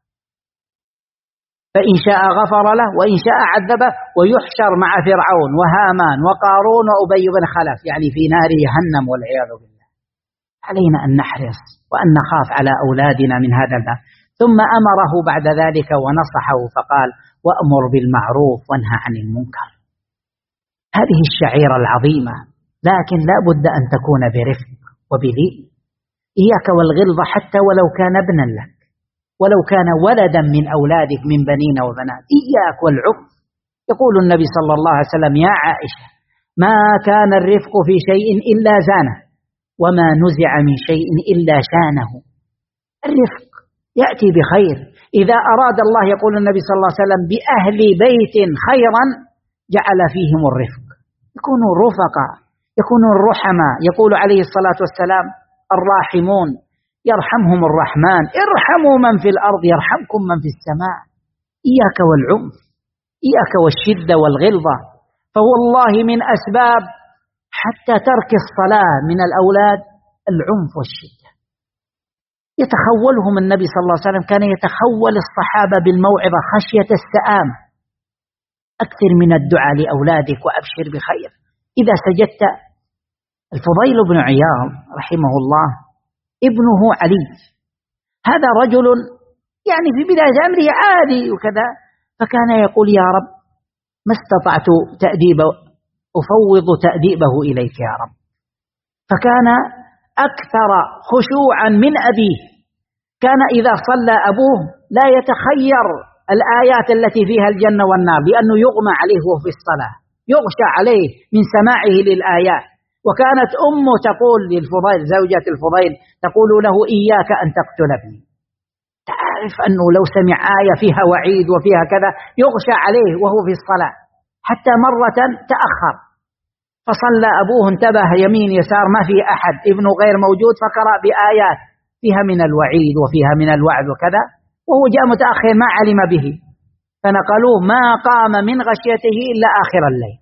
فإن شاء غفر له وإن شاء عذبه، ويحشر مع فرعون وهامان وقارون وأبي بن خلف، يعني في نار جهنم والعياذ بالله. علينا أن نحرص وأن نخاف على أولادنا من هذا الباب. ثم أمره بعد ذلك ونصحه فقال: وأمر بالمعروف وانهى عن المنكر. هذه الشعيرة العظيمة، لكن لا بد أن تكون برفق وبلين. إياك والغلظة حتى ولو كان ابنا لك، ولو كان ولدا من أولادك من بنين وبنات، إياك والعقل. يقول النبي صلى الله عليه وسلم: يا عائشة ما كان الرفق في شيء إلا زانه، وما نزع من شيء إلا شانه. الرفق يأتي بخير. إذا أراد الله، يقول النبي صلى الله عليه وسلم، بأهل بيت خيرا جعل فيهم الرفق، يكونوا رفقا، يكونوا الرحمة. يقول عليه الصلاة والسلام: الراحمون يرحمهم الرحمن، ارحموا من في الأرض يرحمكم من في السماء. إياك والعنف، إياك والشدة والغلظة. فوالله من أسباب حتى ترك الصلاة من الأولاد العنف والشدة. يتخولهم النبي صلى الله عليه وسلم، كان يتخول الصحابة بالموعظة خشية السآمة. أكثر من الدعاء لأولادك وأبشر بخير. إذا سجدت، الفضيل بن عياض رحمه الله ابنه علي، هذا رجل يعني في بداية أمره عادي وكذا، فكان يقول: يا رب ما استطعت تأديبه، أفوض تأديبه إليك يا رب. فكان أكثر خشوعا من أبيه. كان إذا صلى أبوه لا يتخير الآيات التي فيها الجنة والنار، لأنه يغمى عليه وهو في الصلاة، يغشى عليه من سماعه للآيات. وكانت أمه تقول للفضيل، زوجة الفضيل، تقول له: إياك أن تقتل ابني. تعرف أنه لو سمع آية فيها وعيد وفيها كذا يغشى عليه وهو في الصلاة. حتى مرة تأخر فصلى أبوه، انتبه يمين يسار ما في أحد، ابنه غير موجود، فقرأ بآيات فيها من الوعيد وفيها من الوعد وكذا، وهو جاء متأخر ما علم به، فنقلوه ما قام من غشيته إلا آخر الليل.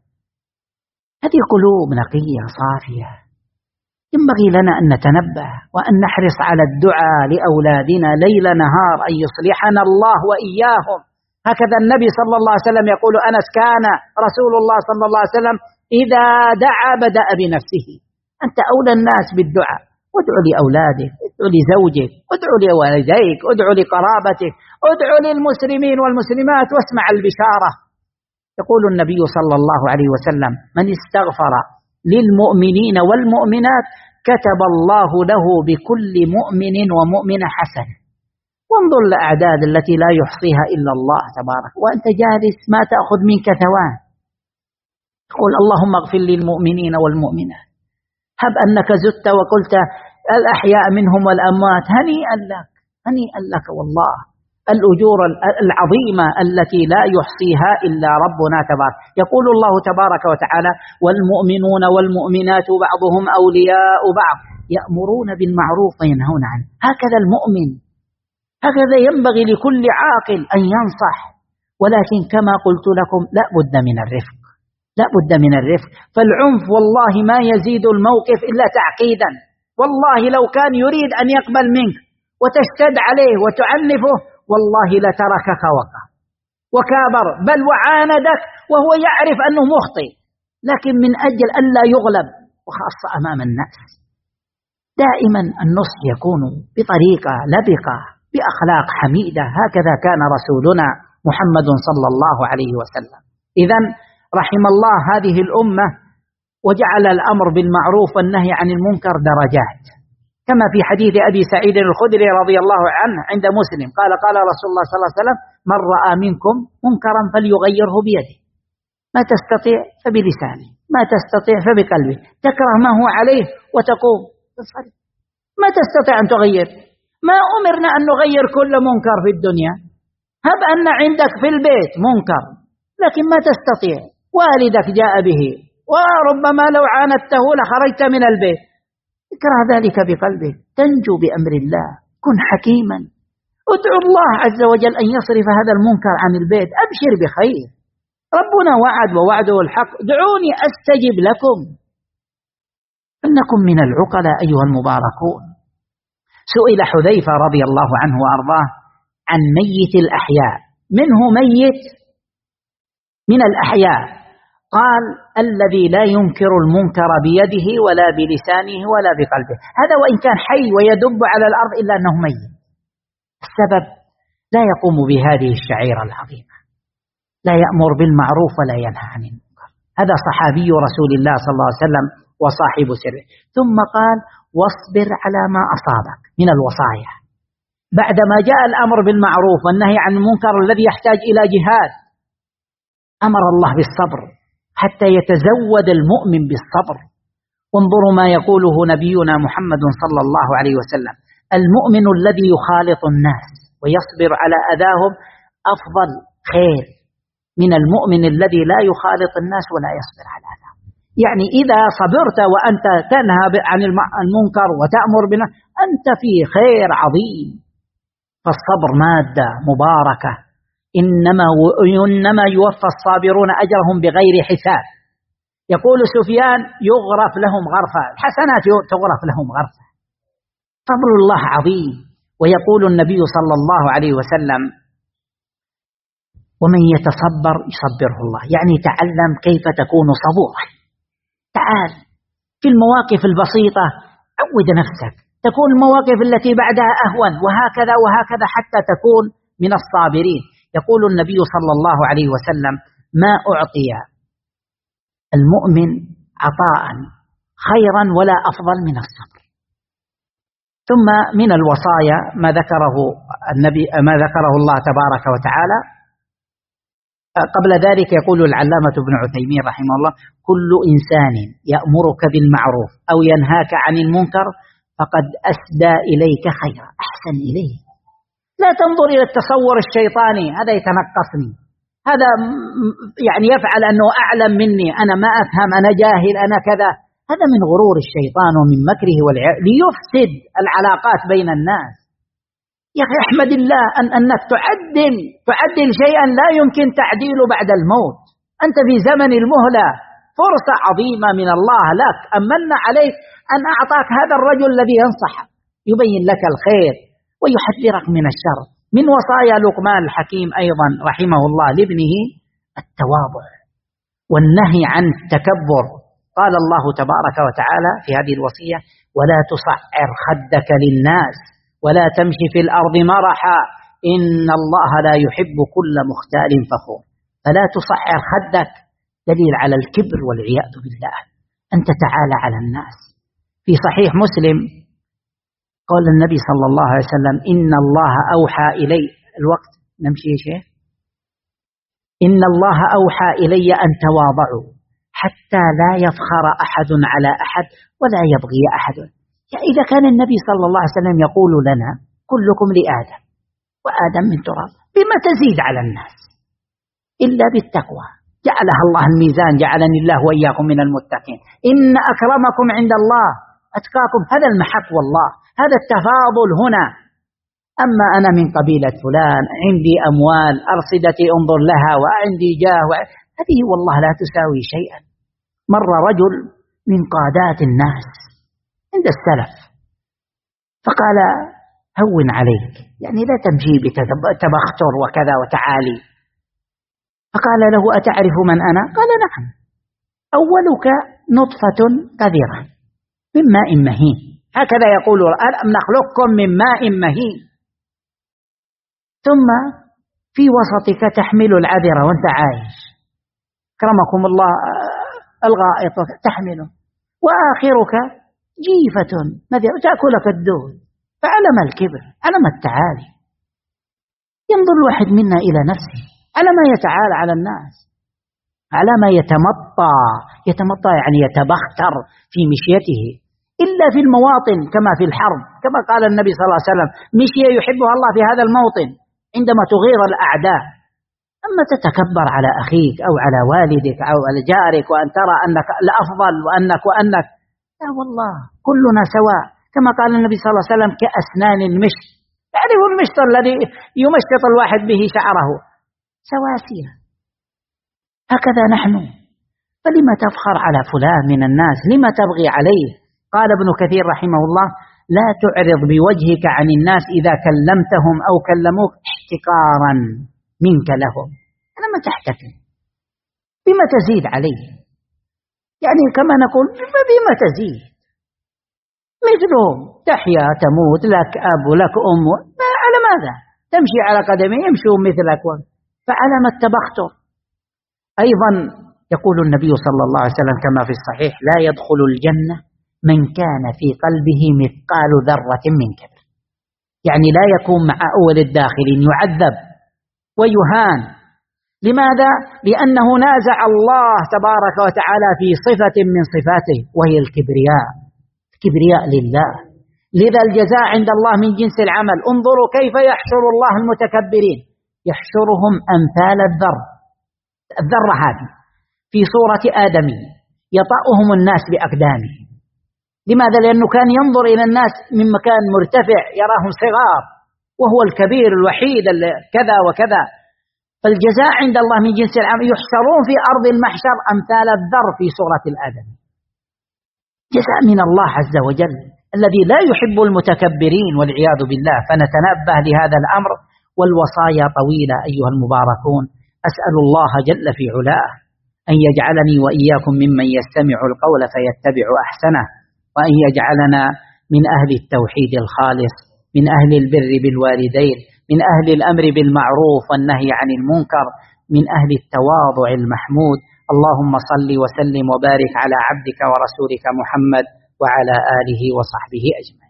هذه قلوب نقية صافية. ينبغي لنا أن نتنبه وأن نحرص على الدعاء لأولادنا ليل نهار أن يصلحنا الله وإياهم. هكذا النبي صلى الله عليه وسلم يقول أنس: كان رسول الله صلى الله عليه وسلم إذا دعا بدأ بنفسه. أنت أولى الناس بالدعاء، ادعو لأولادك، ادعو لزوجك، ادعو لوالديك، ادعو لقرابتك، ادعو للمسلمين والمسلمات واسمع البشارة. يقول النبي صلى الله عليه وسلم: من استغفر للمؤمنين والمؤمنات كتب الله له بكل مؤمن ومؤمنة حسنة. وانظر الأعداد التي لا يحصيها إلا الله تبارك، وأنت جالس ما تأخذ منك ثوان. تقول: اللهم اغفر للمؤمنين والمؤمنات. هب أنك زدت وقلت: الأحياء منهم والأموات، هنيئا لك، هنيئا لك والله. الأجور العظيمة التي لا يحصيها إلا ربنا تبارك. يقول الله تبارك وتعالى: والمؤمنون والمؤمنات بعضهم أولياء بعض يأمرون بالمعروف وينهون عنه. هكذا المؤمن، هكذا ينبغي لكل عاقل أن ينصح. ولكن كما قلت لكم لا بد من الرفق، لا بد من الرفق. فالعنف والله ما يزيد الموقف إلا تعقيدا. والله لو كان يريد أن يقبل منك وتشتد عليه وتعنفه، والله لتركك وقع وكابر، بل وعاندك وهو يعرف أنه مخطئ، لكن من أجل أن لا يغلب، وخاصة أمام الناس. دائما النصح يكون بطريقة لبقة بأخلاق حميدة. هكذا كان رسولنا محمد صلى الله عليه وسلم. إذن رحم الله هذه الأمة، وجعل الأمر بالمعروف والنهي عن المنكر درجات، كما في حديث أبي سعيد الخدري رضي الله عنه عند مسلم قال: قال رسول الله صلى الله عليه وسلم: من رأى منكم منكرا فليغيره بيده، ما تستطيع فبلسانه، ما تستطيع فبقلبه، تكره ما هو عليه وتقوم تصلي، ما تستطيع أن تغير. ما أمرنا أن نغير كل منكر في الدنيا. هب أن عندك في البيت منكر لكن ما تستطيع، والدك جاء به وربما لو عاندته لخرجت من البيت، اكره ذلك بقلبك، تنجو بأمر الله. كن حكيما، ادعو الله عز وجل أن يصرف هذا المنكر عن البيت، أبشر بخير، ربنا وعد ووعده الحق، دعوني أستجب لكم. إنكم من العقلاء أيها المباركون. سئل حذيفة رضي الله عنه وأرضاه عن ميت الأحياء، منه ميت من الأحياء، قال: الذي لا ينكر المنكر بيده ولا بلسانه ولا بقلبه. هذا وإن كان حي ويدب على الأرض إلا أنه ميت. السبب لا يقوم بهذه الشعيرة العظيمة، لا يأمر بالمعروف ولا ينهى عن المنكر. هذا صحابي رسول الله صلى الله عليه وسلم وصاحب سره. ثم قال: واصبر على ما أصابك من الوصايا. بعدما جاء الأمر بالمعروف والنهي عن المنكر الذي يحتاج إلى جهاد، أمر الله بالصبر حتى يتزود المؤمن بالصبر. وانظروا ما يقوله نبينا محمد صلى الله عليه وسلم: المؤمن الذي يخالط الناس ويصبر على أذاهم أفضل خير من المؤمن الذي لا يخالط الناس ولا يصبر على أذاهم. يعني إذا صبرت وأنت تنهى عن المنكر وتأمر بنا أنت في خير عظيم. فالصبر مادة مباركة، إنما إنما يوفى الصابرون أجرهم بغير حساب. يقول سفيان: يغرف لهم غرفة، الحسنات تغرف لهم غرفة. فضل الله عظيم. ويقول النبي صلى الله عليه وسلم: ومن يتصبر يصبره الله. يعني تعلم كيف تكون صبورا. تعال في المواقف البسيطة عود نفسك، تكون المواقف التي بعدها أهون، وهكذا وهكذا حتى تكون من الصابرين. يقول النبي صلى الله عليه وسلم: ما أعطي المؤمن عطاء خيرا ولا أفضل من الصبر. ثم من الوصايا ما ذكره النبي ما ذكره الله تبارك وتعالى. قبل ذلك يقول العلامة ابن عثيمين رحمه الله: كل إنسان يأمرك بالمعروف أو ينهاك عن المنكر فقد أسدى إليك خيرا، أحسن إليه. لا تنظر إلى التصور الشيطاني: هذا يتنقصني، هذا يعني يفعل أنه أعلم مني، أنا ما أفهم، أنا جاهل، أنا كذا. هذا من غرور الشيطان ومن مكره والعياذ ليفسد العلاقات بين الناس. يا أخي احمد الله أن أنك تعدل تعدل شيئا لا يمكن تعديله بعد الموت. أنت في زمن المهلة، فرصة عظيمة من الله لك، أمن عليك أن أعطاك هذا الرجل الذي ينصحك يبين لك الخير ويحذرك من الشر. من وصايا لقمان الحكيم أيضا رحمه الله لابنه التواضع والنهي عن التكبر. قال الله تبارك وتعالى في هذه الوصية: ولا تصعر خدك للناس ولا تمشي في الأرض مرحا إن الله لا يحب كل مختال فخور. فلا تصعر خدك دليل على الكبر والعياذ بالله، أن تتعالى على الناس. في صحيح مسلم قال النبي صلى الله عليه وسلم: إن الله أوحى إلي الوقت نمشي يا شيخ إن الله أوحى إلي أن تواضعوا حتى لا يفخر أحد على أحد ولا يبغي أحد. يعني إذا كان النبي صلى الله عليه وسلم يقول لنا: كلكم لآدم وآدم من تراب، بما تزيد على الناس إلا بالتقوى. جعلها الله الميزان، جعلني الله وإياكم من المتقين. إن أكرمكم عند الله أتقاكم. هذا المحك والله، هذا التفاضل هنا. أما أنا من قبيلة فلان، عندي أموال، أرصدتي انظر لها، وعندي جاه، هذه والله لا تساوي شيئا. مر رجل من قادات الناس عند السلف فقال: هون عليك، يعني لا تمشي بتبختر وكذا وتعالي. فقال له: أتعرف من أنا؟ قال: نعم، أولك نطفة قذرة من ماء مهين. هكذا يقول: ألم نخلقكم من ماء مهين، ثم في وسطك تحمل العذرة وانت عايش، أكرمكم الله، الغائط تحمله، وآخرك جيفة مذرة تأكلك الدود. فعلم الكبر، علم التعالي. ينظر الواحد منا إلى نفسه على ما يتعالى على الناس، على ما يتمطى يتمطى يعني يتبختر في مشيته، إلا في المواطن كما في الحرب، كما قال النبي صلى الله عليه وسلم: مشية يحبها الله في هذا الموطن عندما تغير الأعداء. أما تتكبر على أخيك أو على والدك أو على جارك وأن ترى أنك الأفضل وأنك وأنك لا والله، كلنا سواء. كما قال النبي صلى الله عليه وسلم: كأسنان المشط. تعرف المشط الذي يمشط الواحد به شعره؟ سواسية. هكذا نحن. فلما تفخر على فلان من الناس؟ لما تبغي عليه؟ قال ابن كثير رحمه الله: لا تعرض بوجهك عن الناس إذا كلمتهم أو كلموك احتقارا منك لهم. أنا ما تحتفل بما تزيد عليه، يعني كما نقول بما تزيد مثلهم. تحيا تموت، لك أب ولك أم، على ماذا تمشي على قدمي؟ يمشوا مثلك. فعلم التبختر. أيضا يقول النبي صلى الله عليه وسلم كما في الصحيح: لا يدخل الجنة من كان في قلبه مثقال ذرة من كبر. يعني لا يكون مع أول الداخلين، يعذب ويهان. لماذا؟ لأنه نازع الله تبارك وتعالى في صفة من صفاته وهي الكبرياء، الكبرياء لله. لذا الجزاء عند الله من جنس العمل. انظروا كيف يحشر الله المتكبرين، يحشرهم أمثال الذر، الذرة هذه في صورة آدمي يطأهم الناس بأقدامه. لماذا؟ لأنه كان ينظر إلى الناس من مكان مرتفع يراهم صغار وهو الكبير الوحيد كذا وكذا. فالجزاء عند الله من جنس العمل، يحشرون في أرض المحشر أمثال الذر في صورة الآدم. جزاء من الله عز وجل الذي لا يحب المتكبرين والعياذ بالله. فنتنبه لهذا الأمر، والوصايا طويلة أيها المباركون. أسأل الله جل في علاه أن يجعلني وإياكم ممن يستمع القول فيتبع أحسنه، وأن يجعلنا من أهل التوحيد الخالص، من أهل البر بالوالدين، من أهل الأمر بالمعروف والنهي عن المنكر، من أهل التواضع المحمود. اللهم صل وسلم وبارك على عبدك ورسولك محمد وعلى آله وصحبه أجمعين.